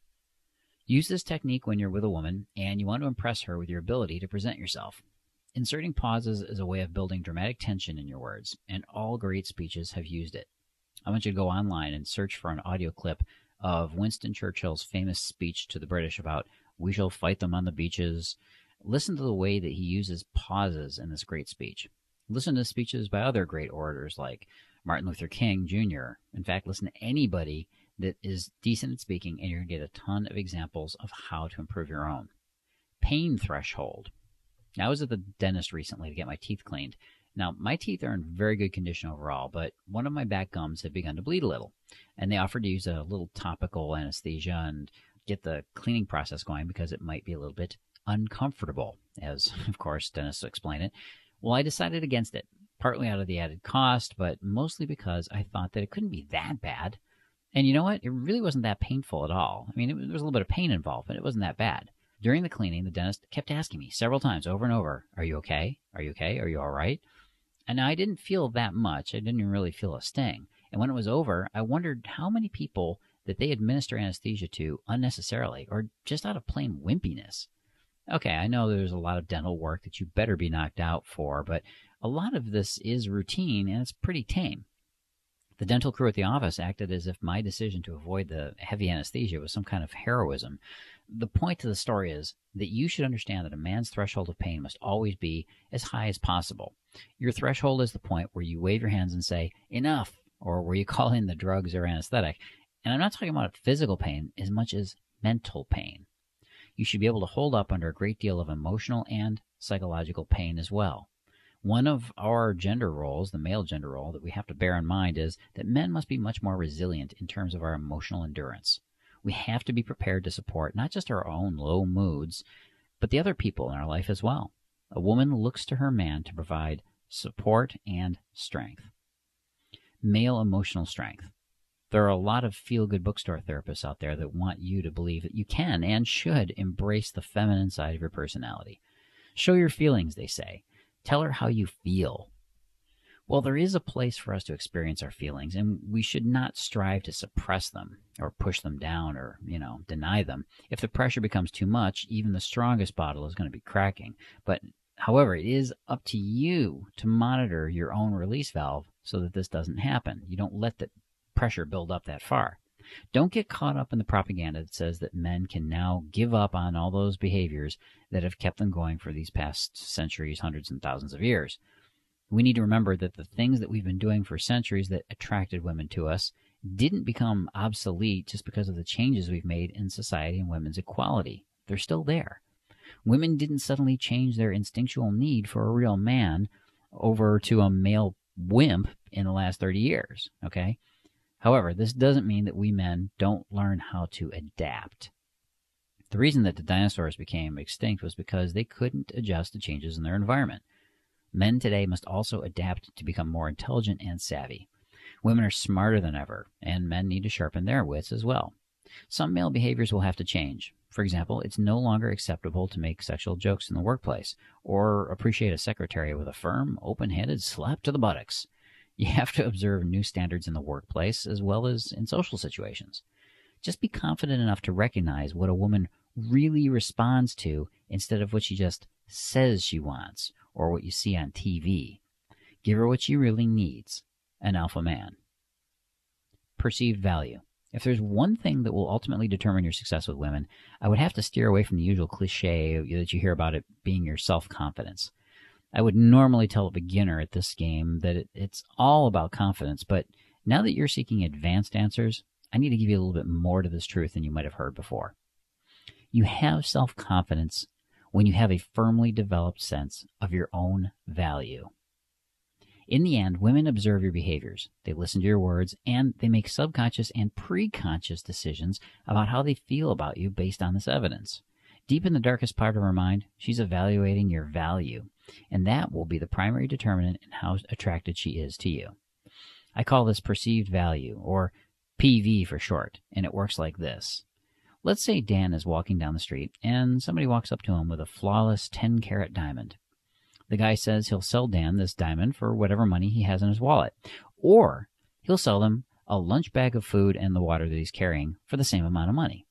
Use this technique when you're with a woman and you want to impress her with your ability to present yourself. Inserting pauses is a way of building dramatic tension in your words, and all great speeches have used it. I want you to go online and search for an audio clip of Winston Churchill's famous speech to the British about "We shall fight them on the beaches." Listen to the way that he uses pauses in this great speech. Listen to speeches by other great orators like Martin Luther King Junior In fact, listen to anybody that is decent at speaking, and you're going to get a ton of examples of how to improve your own. Pain threshold. Now, I was at the dentist recently to get my teeth cleaned. Now, my teeth are in very good condition overall, but one of my back gums had begun to bleed a little, and they offered to use a little topical anesthesia and get the cleaning process going because it might be a little bit uncomfortable, as, of course, dentists explain it. Well, I decided against it, partly out of the added cost, but mostly because I thought that it couldn't be that bad. And you know what? It really wasn't that painful at all. I mean, it, there was a little bit of pain involved, but it wasn't that bad. During the cleaning, the dentist kept asking me several times over and over, "Are you okay? Are you okay? Are you all right?" And I didn't feel that much. I didn't even really feel a sting. And when it was over, I wondered how many people that they administer anesthesia to unnecessarily or just out of plain wimpiness. Okay, I know there's a lot of dental work that you better be knocked out for, but a lot of this is routine and it's pretty tame. The dental crew at the office acted as if my decision to avoid the heavy anesthesia was some kind of heroism. The point to the story is that you should understand that a man's threshold of pain must always be as high as possible. Your threshold is the point where you wave your hands and say, "Enough," or where you call in the drugs or anesthetic. And I'm not talking about physical pain as much as mental pain. You should be able to hold up under a great deal of emotional and psychological pain as well. One of our gender roles, the male gender role, that we have to bear in mind is that men must be much more resilient in terms of our emotional endurance. We have to be prepared to support not just our own low moods, but the other people in our life as well. A woman looks to her man to provide support and strength. Male emotional strength. There are a lot of feel-good bookstore therapists out there that want you to believe that you can and should embrace the feminine side of your personality. Show your feelings, they say. Tell her how you feel. Well, there is a place for us to experience our feelings, and we should not strive to suppress them or push them down or, you know, deny them. If the pressure becomes too much, even the strongest bottle is going to be cracking. But however, it is up to you to monitor your own release valve so that this doesn't happen. You don't let the pressure build up that far. Don't get caught up in the propaganda that says that men can now give up on all those behaviors that have kept them going for these past centuries, hundreds and thousands of years. We need to remember that the things that we've been doing for centuries that attracted women to us didn't become obsolete just because of the changes we've made in society and women's equality. They're still there. Women didn't suddenly change their instinctual need for a real man over to a male wimp in the last thirty years, okay? However, this doesn't mean that we men don't learn how to adapt. The reason that the dinosaurs became extinct was because they couldn't adjust to changes in their environment. Men today must also adapt to become more intelligent and savvy. Women are smarter than ever, and men need to sharpen their wits as well. Some male behaviors will have to change. For example, it's no longer acceptable to make sexual jokes in the workplace or appreciate a secretary with a firm, open-handed slap to the buttocks. You have to observe new standards in the workplace as well as in social situations. Just be confident enough to recognize what a woman really responds to instead of what she just says she wants or what you see on T V. Give her what she really needs, an alpha man. Perceived value. If there's one thing that will ultimately determine your success with women, I would have to steer away from the usual cliche that you hear about it being your self-confidence. I would normally tell a beginner at this game that it, it's all about confidence, but now that you're seeking advanced answers, I need to give you a little bit more to this truth than you might have heard before. You have self-confidence when you have a firmly developed sense of your own value. In the end, women observe your behaviors, they listen to your words, and they make subconscious and preconscious decisions about how they feel about you based on this evidence. Deep in the darkest part of her mind, she's evaluating your value, and that will be the primary determinant in how attracted she is to you. I call this perceived value, or P V for short, and it works like this. Let's say Dan is walking down the street, and somebody walks up to him with a flawless ten carat diamond. The guy says he'll sell Dan this diamond for whatever money he has in his wallet, or he'll sell them a lunch bag of food and the water that he's carrying for the same amount of money.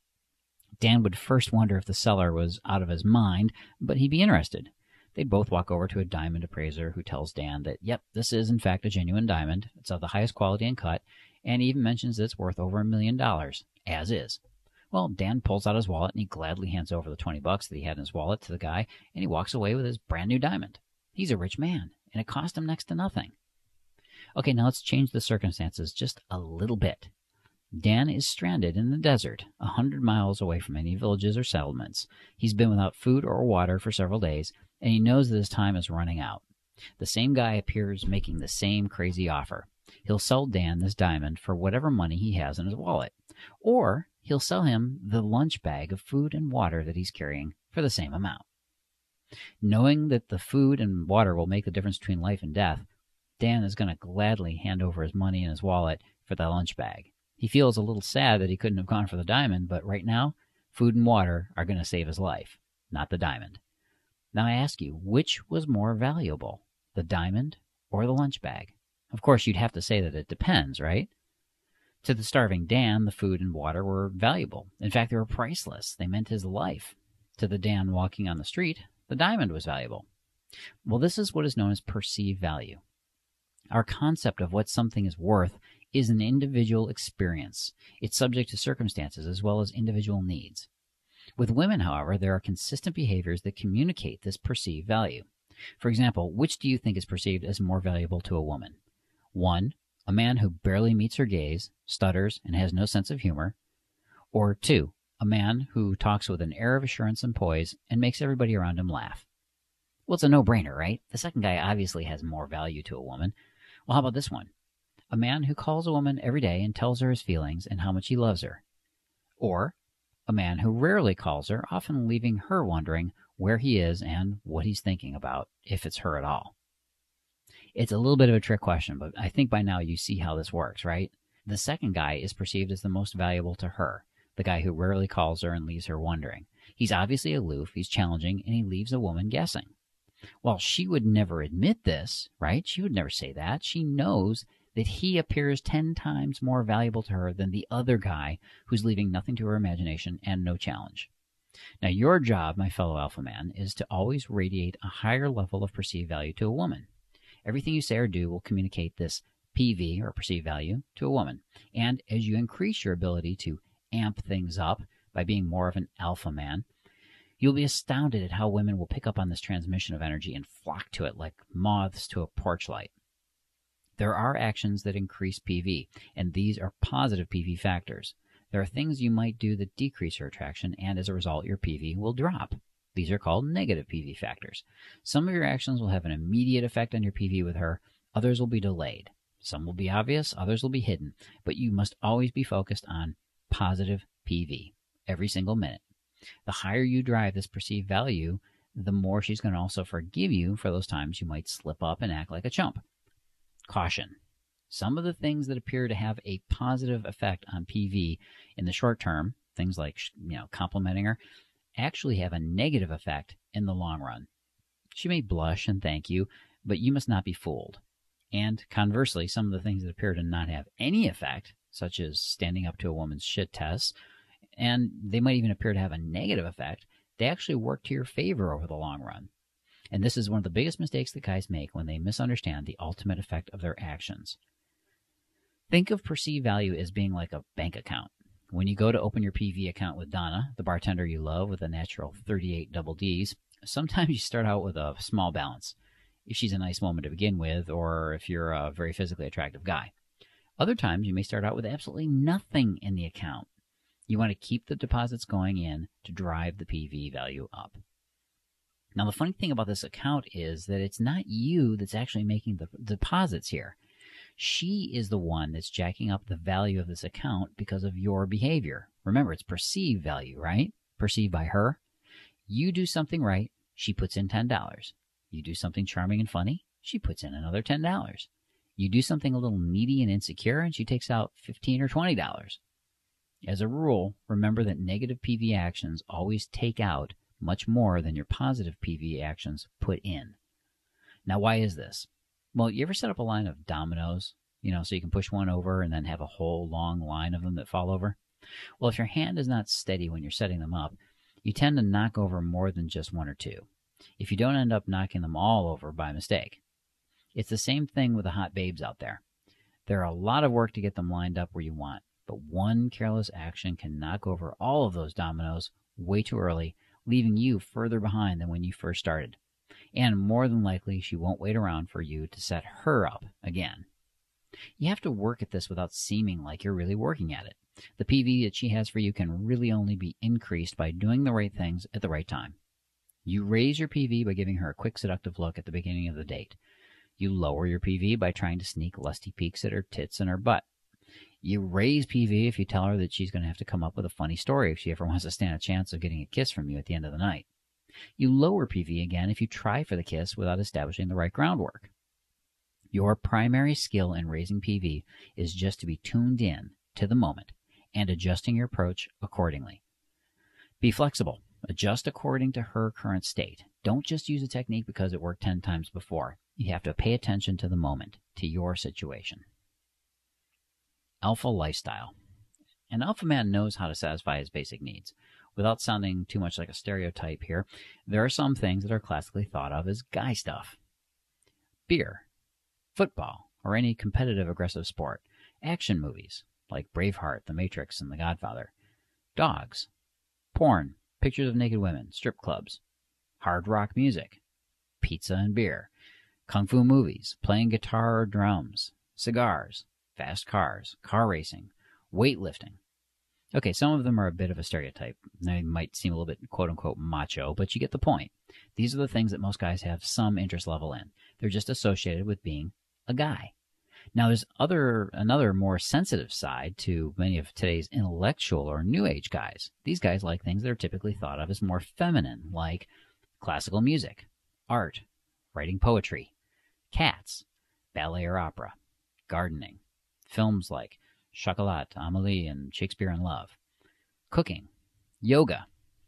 Dan would first wonder if the seller was out of his mind, but he'd be interested. They'd both walk over to a diamond appraiser who tells Dan that, yep, this is in fact a genuine diamond. It's of the highest quality and cut, and he even mentions that it's worth over a million dollars, as is. Well, Dan pulls out his wallet and he gladly hands over the twenty bucks that he had in his wallet to the guy, and he walks away with his brand new diamond. He's a rich man, and it cost him next to nothing. Okay, now let's change the circumstances just a little bit. Dan is stranded in the desert, a hundred miles away from any villages or settlements. He's been without food or water for several days, and he knows that his time is running out. The same guy appears making the same crazy offer. He'll sell Dan this diamond for whatever money he has in his wallet, or he'll sell him the lunch bag of food and water that he's carrying for the same amount. Knowing that the food and water will make the difference between life and death, Dan is going to gladly hand over his money and his wallet for the lunch bag. He feels a little sad that he couldn't have gone for the diamond, but right now, food and water are going to save his life, not the diamond. Now I ask you, which was more valuable, the diamond or the lunch bag? Of course, you'd have to say that it depends, right? To the starving Dan, the food and water were valuable. In fact, they were priceless. They meant his life. To the Dan walking on the street, the diamond was valuable. Well, this is what is known as perceived value. Our concept of what something is worth is an individual experience. It's subject to circumstances as well as individual needs. With women, however, there are consistent behaviors that communicate this perceived value. For example, which do you think is perceived as more valuable to a woman? One, a man who barely meets her gaze, stutters, and has no sense of humor. Or two, a man who talks with an air of assurance and poise and makes everybody around him laugh. Well, it's a no-brainer, right? The second guy obviously has more value to a woman. Well, how about this one? A man who calls a woman every day and tells her his feelings and how much he loves her. Or a man who rarely calls her, often leaving her wondering where he is and what he's thinking about, if it's her at all. It's a little bit of a trick question, but I think by now you see how this works, right? The second guy is perceived as the most valuable to her, the guy who rarely calls her and leaves her wondering. He's obviously aloof, he's challenging, and he leaves a woman guessing. While she would never admit this, right? She would never say that. She knows that he appears ten times more valuable to her than the other guy who's leaving nothing to her imagination and no challenge. Now, your job, my fellow alpha man, is to always radiate a higher level of perceived value to a woman. Everything you say or do will communicate this P V, or perceived value, to a woman. And as you increase your ability to amp things up by being more of an alpha man, you'll be astounded at how women will pick up on this transmission of energy and flock to it like moths to a porch light. There are actions that increase P V, and these are positive P V factors. There are things you might do that decrease your attraction, and as a result, your P V will drop. These are called negative P V factors. Some of your actions will have an immediate effect on your P V with her. Others will be delayed. Some will be obvious, others will be hidden. But you must always be focused on positive P V every single minute. The higher you drive this perceived value, the more she's going to also forgive you for those times you might slip up and act like a chump. Caution. Some of the things that appear to have a positive effect on P V in the short term, things like, you know, complimenting her, actually have a negative effect in the long run. She may blush and thank you, but you must not be fooled. And conversely, some of the things that appear to not have any effect, such as standing up to a woman's shit tests, and they might even appear to have a negative effect, they actually work to your favor over the long run. And this is one of the biggest mistakes that guys make when they misunderstand the ultimate effect of their actions. Think of perceived value as being like a bank account. When you go to open your P V account with Donna, the bartender you love with a natural thirty-eight double Ds, sometimes you start out with a small balance, if she's a nice woman to begin with, or if you're a very physically attractive guy. Other times, you may start out with absolutely nothing in the account. You want to keep the deposits going in to drive the P V value up. Now, the funny thing about this account is that it's not you that's actually making the deposits here. She is the one that's jacking up the value of this account because of your behavior. Remember, it's perceived value, right? Perceived by her. You do something right, she puts in ten dollars. You do something charming and funny, she puts in another ten dollars. You do something a little needy and insecure, and she takes out fifteen dollars or twenty dollars. As a rule, remember that negative P V actions always take out much more than your positive P V actions put in. Now, why is this? Well, you ever set up a line of dominoes, you know, so you can push one over and then have a whole long line of them that fall over? Well, if your hand is not steady when you're setting them up, you tend to knock over more than just one or two, if you don't end up knocking them all over by mistake. It's the same thing with the hot babes out there. There are a lot of work to get them lined up where you want, but one careless action can knock over all of those dominoes way too early, leaving you further behind than when you first started. And more than likely, she won't wait around for you to set her up again. You have to work at this without seeming like you're really working at it. The P V that she has for you can really only be increased by doing the right things at the right time. You raise your P V by giving her a quick seductive look at the beginning of the date. You lower your P V by trying to sneak lusty peeks at her tits and her butt. You raise P V if you tell her that she's going to have to come up with a funny story if she ever wants to stand a chance of getting a kiss from you at the end of the night. You lower P V again if you try for the kiss without establishing the right groundwork. Your primary skill in raising P V is just to be tuned in to the moment and adjusting your approach accordingly. Be flexible. Adjust according to her current state. Don't just use a technique because it worked ten times before. You have to pay attention to the moment, to your situation. Alpha lifestyle. An alpha man knows how to satisfy his basic needs. Without sounding too much like a stereotype here, there are some things that are classically thought of as guy stuff. Beer, football, or any competitive aggressive sport. Action movies, like Braveheart, The Matrix, and The Godfather. Dogs. Porn, pictures of naked women, strip clubs. Hard rock music. Pizza and beer. Kung fu movies, playing guitar or drums. Cigars, fast cars, car racing, weightlifting. Okay, some of them are a bit of a stereotype. They might seem a little bit quote-unquote macho, but you get the point. These are the things that most guys have some interest level in. They're just associated with being a guy. Now, there's other another more sensitive side to many of today's intellectual or new age guys. These guys like things that are typically thought of as more feminine, like classical music, art, writing poetry, cats, ballet or opera, gardening, films like Chocolat, Amélie, and Shakespeare in Love, cooking, yoga.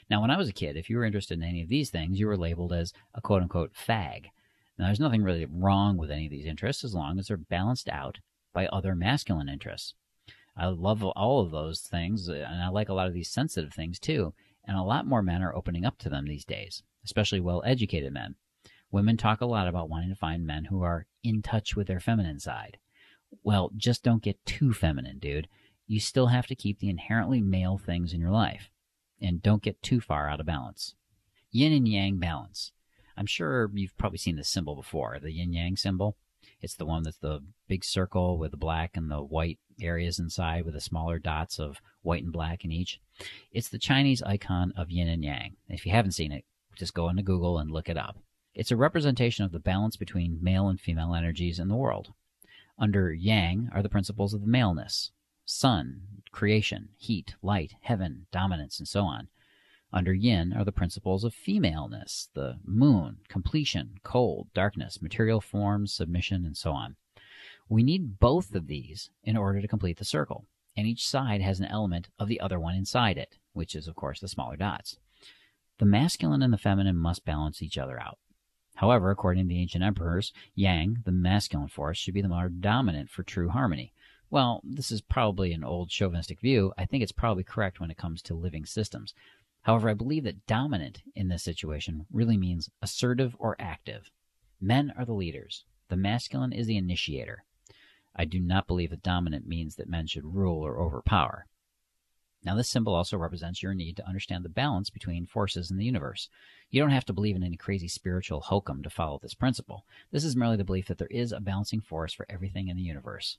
Now, when I was a kid, if you were interested in any of these things, you were labeled as a quote-unquote fag. Now, there's nothing really wrong with any of these interests as long as they're balanced out by other masculine interests. I love all of those things, and I like a lot of these sensitive things too, and a lot more men are opening up to them these days, especially well-educated men. Women talk a lot about wanting to find men who are in touch with their feminine side. Well, just don't get too feminine, dude. You still have to keep the inherently male things in your life, and don't get too far out of balance. Yin and yang balance. I'm sure you've probably seen this symbol before, the yin-yang symbol. It's the one that's the big circle with the black and the white areas inside with the smaller dots of white and black in each. It's the Chinese icon of yin and yang. If you haven't seen it, just go into Google and look it up. It's a representation of the balance between male and female energies in the world. Under yang are the principles of the maleness: sun, creation, heat, light, heaven, dominance, and so on. Under yin are the principles of femaleness: the moon, completion, cold, darkness, material forms, submission, and so on. We need both of these in order to complete the circle, and each side has an element of the other one inside it, which is, of course, the smaller dots. The masculine and the feminine must balance each other out. However, according to the ancient emperors, yang, the masculine force, should be the more dominant for true harmony. Well, this is probably an old chauvinistic view. I think it's probably correct when it comes to living systems. However, I believe that dominant in this situation really means assertive or active. Men are the leaders. The masculine is the initiator. I do not believe that dominant means that men should rule or overpower. Now, this symbol also represents your need to understand the balance between forces in the universe. You don't have to believe in any crazy spiritual hokum to follow this principle. This is merely the belief that there is a balancing force for everything in the universe.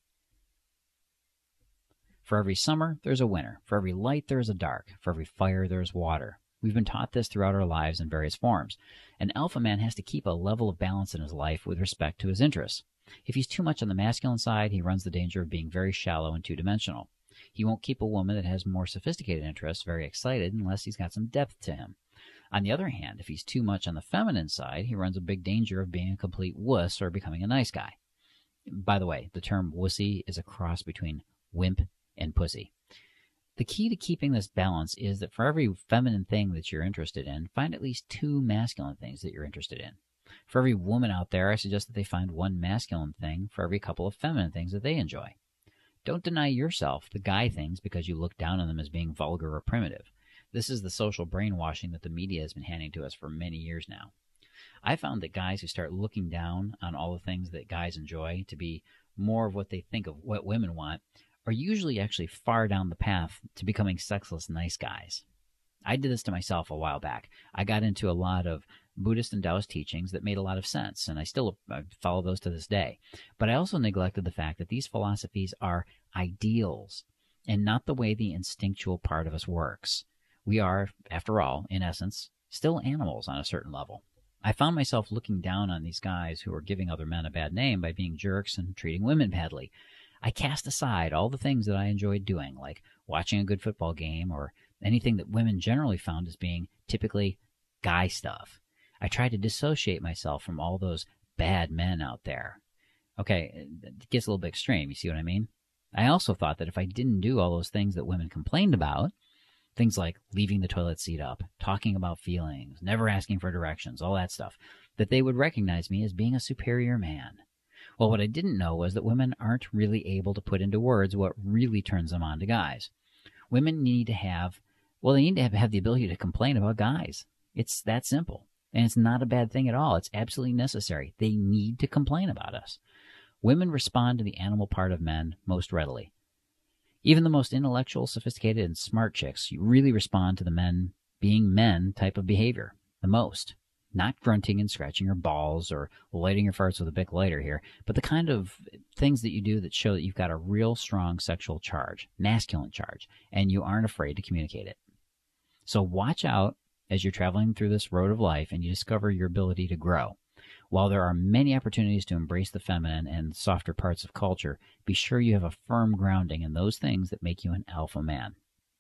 For every summer, there's a winter. For every light, there is a dark. For every fire, there is water. We've been taught this throughout our lives in various forms. An alpha man has to keep a level of balance in his life with respect to his interests. If he's too much on the masculine side, he runs the danger of being very shallow and two-dimensional. He won't keep a woman that has more sophisticated interests very excited unless he's got some depth to him. On the other hand, if he's too much on the feminine side, he runs a big danger of being a complete wuss or becoming a nice guy. By the way, the term wussy is a cross between wimp and pussy. The key to keeping this balance is that for every feminine thing that you're interested in, find at least two masculine things that you're interested in. For every woman out there, I suggest that they find one masculine thing for every couple of feminine things that they enjoy. Don't deny yourself the guy things because you look down on them as being vulgar or primitive. This is the social brainwashing that the media has been handing to us for many years now. I found that guys who start looking down on all the things that guys enjoy to be more of what they think of what women want are usually actually far down the path to becoming sexless nice guys. I did this to myself a while back. I got into a lot of Buddhist and Taoist teachings that made a lot of sense, and I still follow those to this day. But I also neglected the fact that these philosophies are ideals and not the way the instinctual part of us works. We are, after all, in essence, still animals on a certain level. I found myself looking down on these guys who were giving other men a bad name by being jerks and treating women badly. I cast aside all the things that I enjoyed doing, like watching a good football game or anything that women generally found as being typically guy stuff. I tried to dissociate myself from all those bad men out there. Okay, it gets a little bit extreme, you see what I mean? I also thought that if I didn't do all those things that women complained about, things like leaving the toilet seat up, talking about feelings, never asking for directions, all that stuff, that they would recognize me as being a superior man. Well, what I didn't know was that women aren't really able to put into words what really turns them on to guys. Women need to have, well, they need to have, have the ability to complain about guys. It's that simple. And it's not a bad thing at all. It's absolutely necessary. They need to complain about us. Women respond to the animal part of men most readily. Even the most intellectual, sophisticated, and smart chicks really respond to the men being men type of behavior the most. Not grunting and scratching your balls or lighting your farts with a Bic lighter here, but the kind of things that you do that show that you've got a real strong sexual charge, masculine charge, and you aren't afraid to communicate it. So watch out as you're traveling through this road of life and you discover your ability to grow. While there are many opportunities to embrace the feminine and softer parts of culture, be sure you have a firm grounding in those things that make you an alpha man.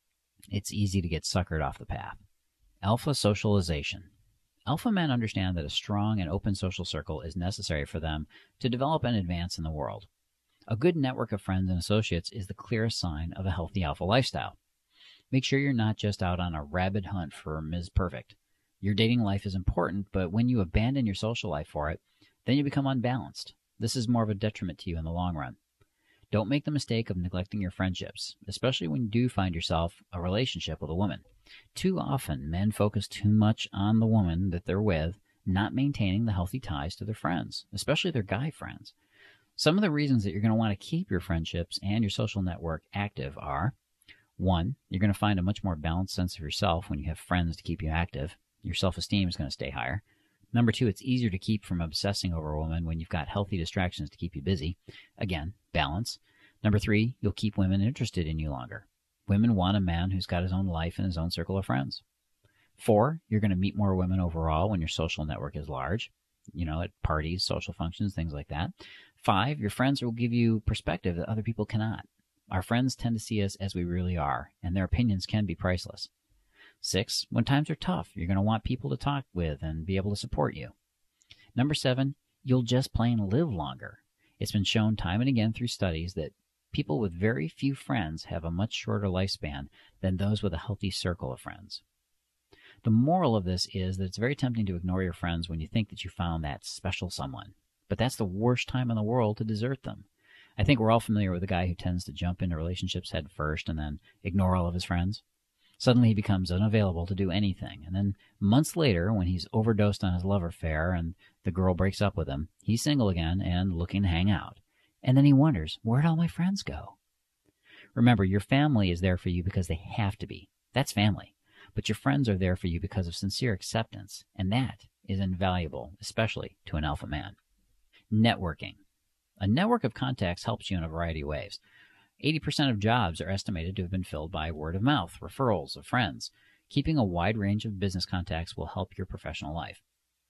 It's easy to get suckered off the path. Alpha socialization. Alpha men understand that a strong and open social circle is necessary for them to develop and advance in the world. A good network of friends and associates is the clearest sign of a healthy alpha lifestyle. Make sure you're not just out on a rabid hunt for Miz Perfect. Your dating life is important, but when you abandon your social life for it, then you become unbalanced. This is more of a detriment to you in the long run. Don't make the mistake of neglecting your friendships, especially when you do find yourself a relationship with a woman. Too often, men focus too much on the woman that they're with, not maintaining the healthy ties to their friends, especially their guy friends. Some of the reasons that you're going to want to keep your friendships and your social network active are: one, you're going to find a much more balanced sense of yourself when you have friends to keep you active. Your self-esteem is going to stay higher. Number two, it's easier to keep from obsessing over a woman when you've got healthy distractions to keep you busy. Again, balance. Number three, you'll keep women interested in you longer. Women want a man who's got his own life and his own circle of friends. Four, you're going to meet more women overall when your social network is large, you know, at parties, social functions, things like that. Five, your friends will give you perspective that other people cannot. Our friends tend to see us as we really are, and their opinions can be priceless. Six, when times are tough, you're going to want people to talk with and be able to support you. Number seven, you'll just plain live longer. It's been shown time and again through studies that people with very few friends have a much shorter lifespan than those with a healthy circle of friends. The moral of this is that it's very tempting to ignore your friends when you think that you found that special someone. But that's the worst time in the world to desert them. I think we're all familiar with the guy who tends to jump into relationships head first and then ignore all of his friends. Suddenly he becomes unavailable to do anything, and then months later, when he's overdosed on his love affair and the girl breaks up with him, he's single again and looking to hang out. And then he wonders, where'd all my friends go? Remember, your family is there for you because they have to be. That's family. But your friends are there for you because of sincere acceptance, and that is invaluable, especially to an alpha man. Networking. A network of contacts helps you in a variety of ways. eighty percent of jobs are estimated to have been filled by word of mouth, referrals of friends. Keeping a wide range of business contacts will help your professional life.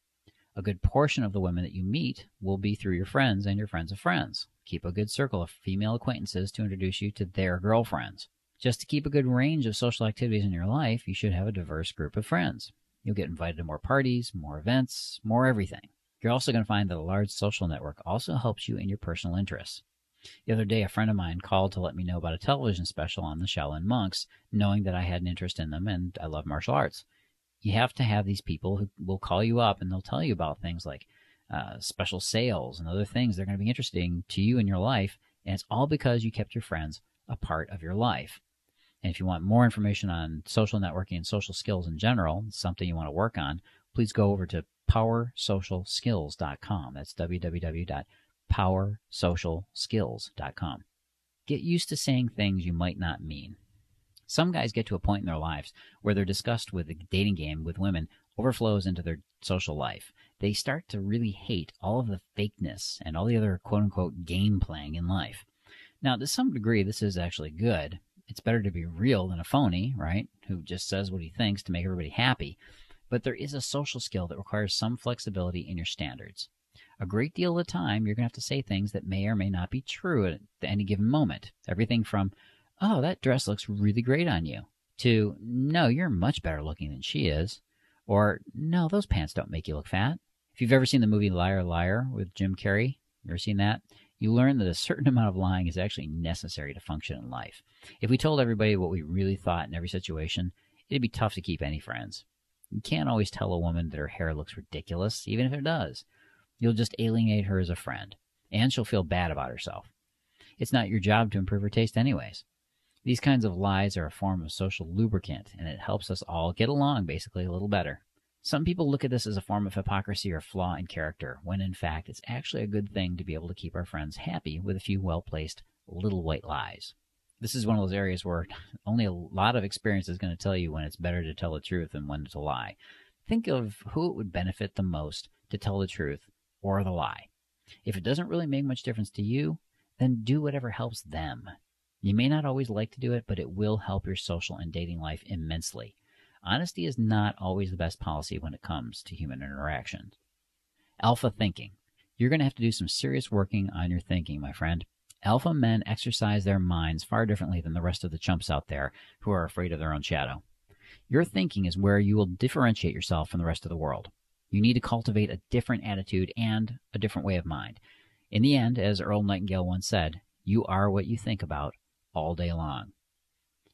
A good portion of the women that you meet will be through your friends and your friends of friends. Keep a good circle of female acquaintances to introduce you to their girlfriends. Just to keep a good range of social activities in your life, you should have a diverse group of friends. You'll get invited to more parties, more events, more everything. You're also going to find that a large social network also helps you in your personal interests. The other day, a friend of mine called to let me know about a television special on the Shaolin monks, knowing that I had an interest in them and I love martial arts. You have to have these people who will call you up and they'll tell you about things like uh, special sales and other things that are going to be interesting to you in your life, and it's all because you kept your friends a part of your life. And if you want more information on social networking and social skills in general, something you want to work on, please go over to power social skills dot com. That's w w w dot power social skills dot com. Get used to saying things you might not mean. Some guys get to a point in their lives where their disgust with the dating game with women overflows into their social life. They start to really hate all of the fakeness and all the other quote-unquote game playing in life. Now, to some degree, this is actually good. It's better to be real than a phony, right, who just says what he thinks to make everybody happy. But there is a social skill that requires some flexibility in your standards. A great deal of the time, you're going to have to say things that may or may not be true at any given moment. Everything from, oh, that dress looks really great on you, to, no, you're much better looking than she is, or, no, those pants don't make you look fat. If you've ever seen the movie Liar, Liar with Jim Carrey, you ever seen that? You learn that a certain amount of lying is actually necessary to function in life. If we told everybody what we really thought in every situation, it'd be tough to keep any friends. You can't always tell a woman that her hair looks ridiculous, even if it does. You'll just alienate her as a friend, and she'll feel bad about herself. It's not your job to improve her taste anyways. These kinds of lies are a form of social lubricant, and it helps us all get along basically a little better. Some people look at this as a form of hypocrisy or flaw in character, when in fact it's actually a good thing to be able to keep our friends happy with a few well-placed little white lies. This is one of those areas where only a lot of experience is going to tell you when it's better to tell the truth and when to lie. Think of who it would benefit the most to tell the truth or the lie. If it doesn't really make much difference to you, then do whatever helps them. You may not always like to do it, but it will help your social and dating life immensely. Honesty is not always the best policy when it comes to human interaction. Alpha thinking. You're going to have to do some serious working on your thinking, my friend. Alpha men exercise their minds far differently than the rest of the chumps out there who are afraid of their own shadow. Your thinking is where you will differentiate yourself from the rest of the world. You need to cultivate a different attitude and a different way of mind. In the end, as Earl Nightingale once said, you are what you think about all day long.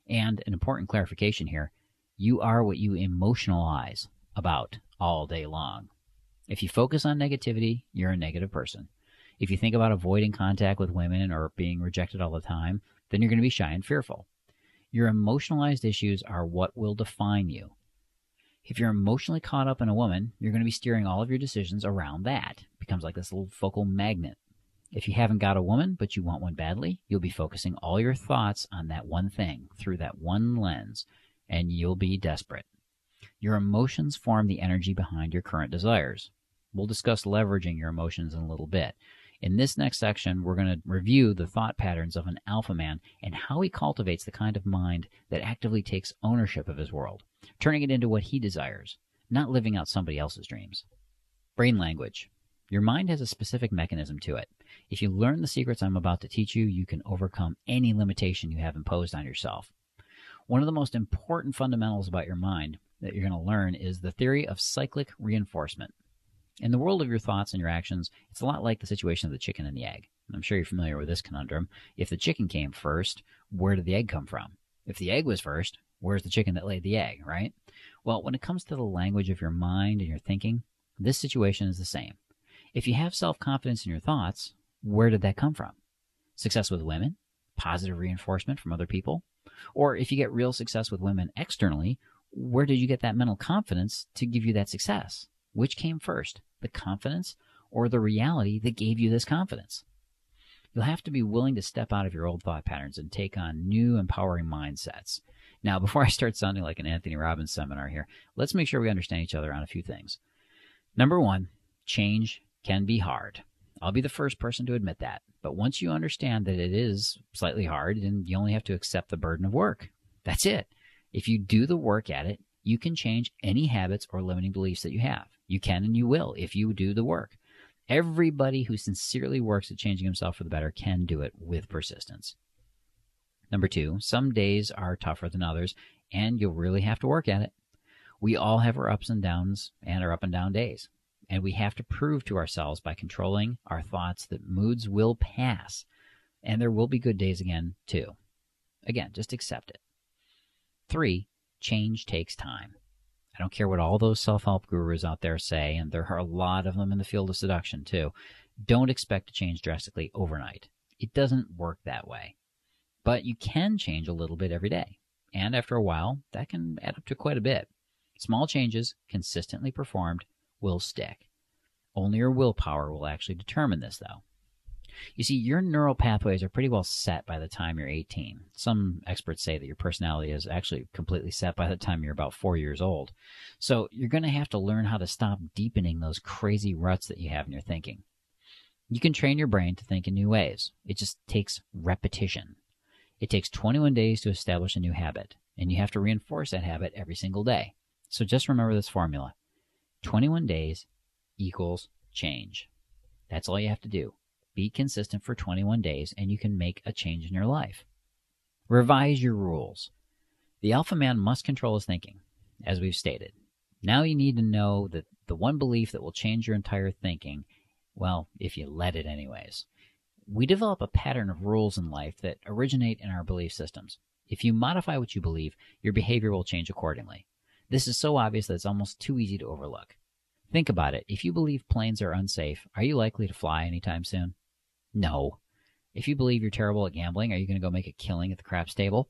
And an important clarification here, you are what you emotionalize about all day long. If you focus on negativity, you're a negative person. If you think about avoiding contact with women or being rejected all the time, then you're going to be shy and fearful. Your emotionalized issues are what will define you. If you're emotionally caught up in a woman, you're going to be steering all of your decisions around that. It becomes like this little focal magnet. If you haven't got a woman, but you want one badly, you'll be focusing all your thoughts on that one thing through that one lens, and you'll be desperate. Your emotions form the energy behind your current desires. We'll discuss leveraging your emotions in a little bit. In this next section, we're going to review the thought patterns of an alpha man and how he cultivates the kind of mind that actively takes ownership of his world, turning it into what he desires, not living out somebody else's dreams. Brain language. Your mind has a specific mechanism to it. If you learn the secrets I'm about to teach you, you can overcome any limitation you have imposed on yourself. One of the most important fundamentals about your mind that you're going to learn is the theory of cyclic reinforcement. In the world of your thoughts and your actions, it's a lot like the situation of the chicken and the egg. I'm sure you're familiar with this conundrum. If the chicken came first, where did the egg come from? If the egg was first, where's the chicken that laid the egg, right? Well, when it comes to the language of your mind and your thinking, this situation is the same. If you have self-confidence in your thoughts, where did that come from? Success with women? Positive reinforcement from other people? Or if you get real success with women externally, where did you get that mental confidence to give you that success? Which came first, the confidence or the reality that gave you this confidence? You'll have to be willing to step out of your old thought patterns and take on new empowering mindsets. Now, before I start sounding like an Anthony Robbins seminar here, let's make sure we understand each other on a few things. Number one, change can be hard. I'll be the first person to admit that. But once you understand that it is slightly hard, then you only have to accept the burden of work. That's it. If you do the work at it, you can change any habits or limiting beliefs that you have. You can and you will if you do the work. Everybody who sincerely works at changing himself for the better can do it with persistence. Number two, some days are tougher than others, and you'll really have to work at it. We all have our ups and downs and our up and down days, and we have to prove to ourselves by controlling our thoughts that moods will pass, and there will be good days again, too. Again, just accept it. Three, change takes time. I don't care what all those self-help gurus out there say, and there are a lot of them in the field of seduction, too. Don't expect to change drastically overnight. It doesn't work that way. But you can change a little bit every day, and after a while, that can add up to quite a bit. Small changes, consistently performed, will stick. Only your willpower will actually determine this, though. You see, your neural pathways are pretty well set by the time you're eighteen. Some experts say that your personality is actually completely set by the time you're about four years old. So you're going to have to learn how to stop deepening those crazy ruts that you have in your thinking. You can train your brain to think in new ways. It just takes repetition. It takes twenty-one days to establish a new habit, and you have to reinforce that habit every single day. So just remember this formula. twenty-one days equals change. That's all you have to do. Be consistent for twenty-one days, and you can make a change in your life. Revise your rules. The alpha man must control his thinking, as we've stated. Now you need to know that the one belief that will change your entire thinking, well, if you let it anyways. We develop a pattern of rules in life that originate in our belief systems. If you modify what you believe, your behavior will change accordingly. This is so obvious that it's almost too easy to overlook. Think about it. If you believe planes are unsafe, are you likely to fly anytime soon? No. If you believe you're terrible at gambling, are you going to go make a killing at the craps table?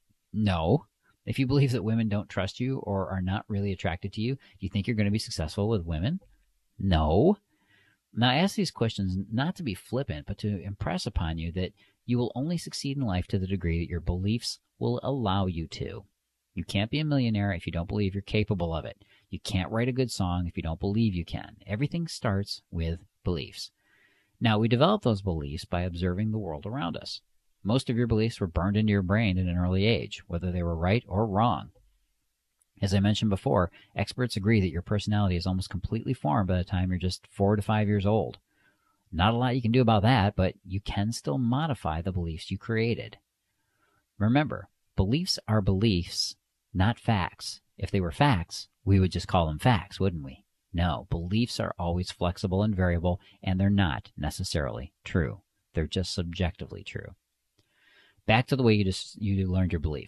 No. If you believe that women don't trust you or are not really attracted to you, do you think you're going to be successful with women? No. Now, I ask these questions not to be flippant, but to impress upon you that you will only succeed in life to the degree that your beliefs will allow you to. You can't be a millionaire if you don't believe you're capable of it. You can't write a good song if you don't believe you can. Everything starts with beliefs. Now, we develop those beliefs by observing the world around us. Most of your beliefs were burned into your brain at an early age, whether they were right or wrong. As I mentioned before, experts agree that your personality is almost completely formed by the time you're just four to five years old. Not a lot you can do about that, but you can still modify the beliefs you created. Remember, beliefs are beliefs, not facts. If they were facts, we would just call them facts, wouldn't we? No, beliefs are always flexible and variable, and they're not necessarily true. They're just subjectively true. Back to the way you just you learned your beliefs.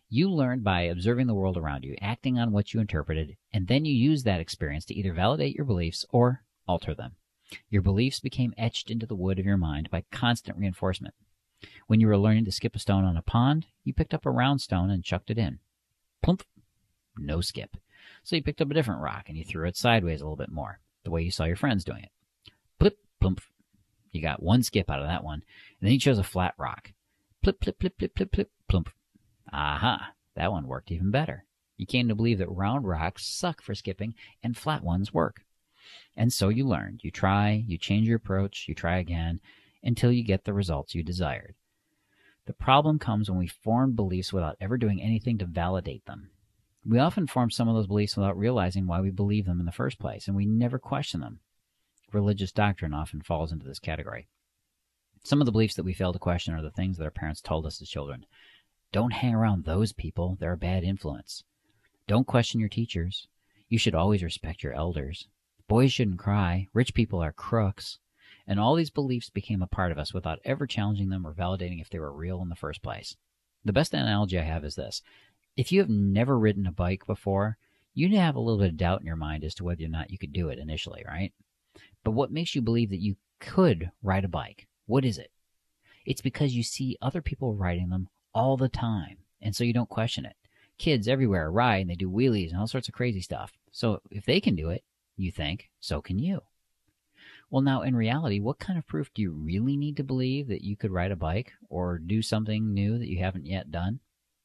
You learned by observing the world around you, acting on what you interpreted, and then you used that experience to either validate your beliefs or alter them. Your beliefs became etched into the wood of your mind by constant reinforcement. When you were learning to skip a stone on a pond, you picked up a round stone and chucked it in. Plump. No skip. So you picked up a different rock and you threw it sideways a little bit more, the way you saw your friends doing it. Plip, plump. You got one skip out of that one, and then you chose a flat rock. Plip, plip, plip, plip, plip, plip, plump. Aha, that one worked even better. You came to believe that round rocks suck for skipping and flat ones work. And so you learned. You try, you change your approach, you try again, until you get the results you desired. The problem comes when we form beliefs without ever doing anything to validate them. We often form some of those beliefs without realizing why we believe them in the first place, and we never question them. Religious doctrine often falls into this category. Some of the beliefs that we fail to question are the things that our parents told us as children. Don't hang around those people. They're a bad influence. Don't question your teachers. You should always respect your elders. Boys shouldn't cry. Rich people are crooks. And all these beliefs became a part of us without ever challenging them or validating if they were real in the first place. The best analogy I have is this. If you have never ridden a bike before, you'd have a little bit of doubt in your mind as to whether or not you could do it initially, right? But what makes you believe that you could ride a bike? What is it? It's because you see other people riding them all the time, and so you don't question it. Kids everywhere ride, and they do wheelies and all sorts of crazy stuff. So if they can do it, you think, so can you. Well, now, in reality, what kind of proof do you really need to believe that you could ride a bike or do something new that you haven't yet done?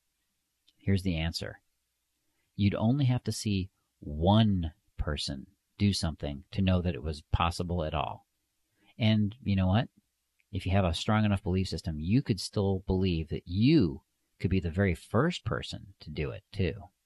Here's the answer. You'd only have to see one person do something to know that it was possible at all. And you know what? If you have a strong enough belief system, you could still believe that you could be the very first person to do it, too.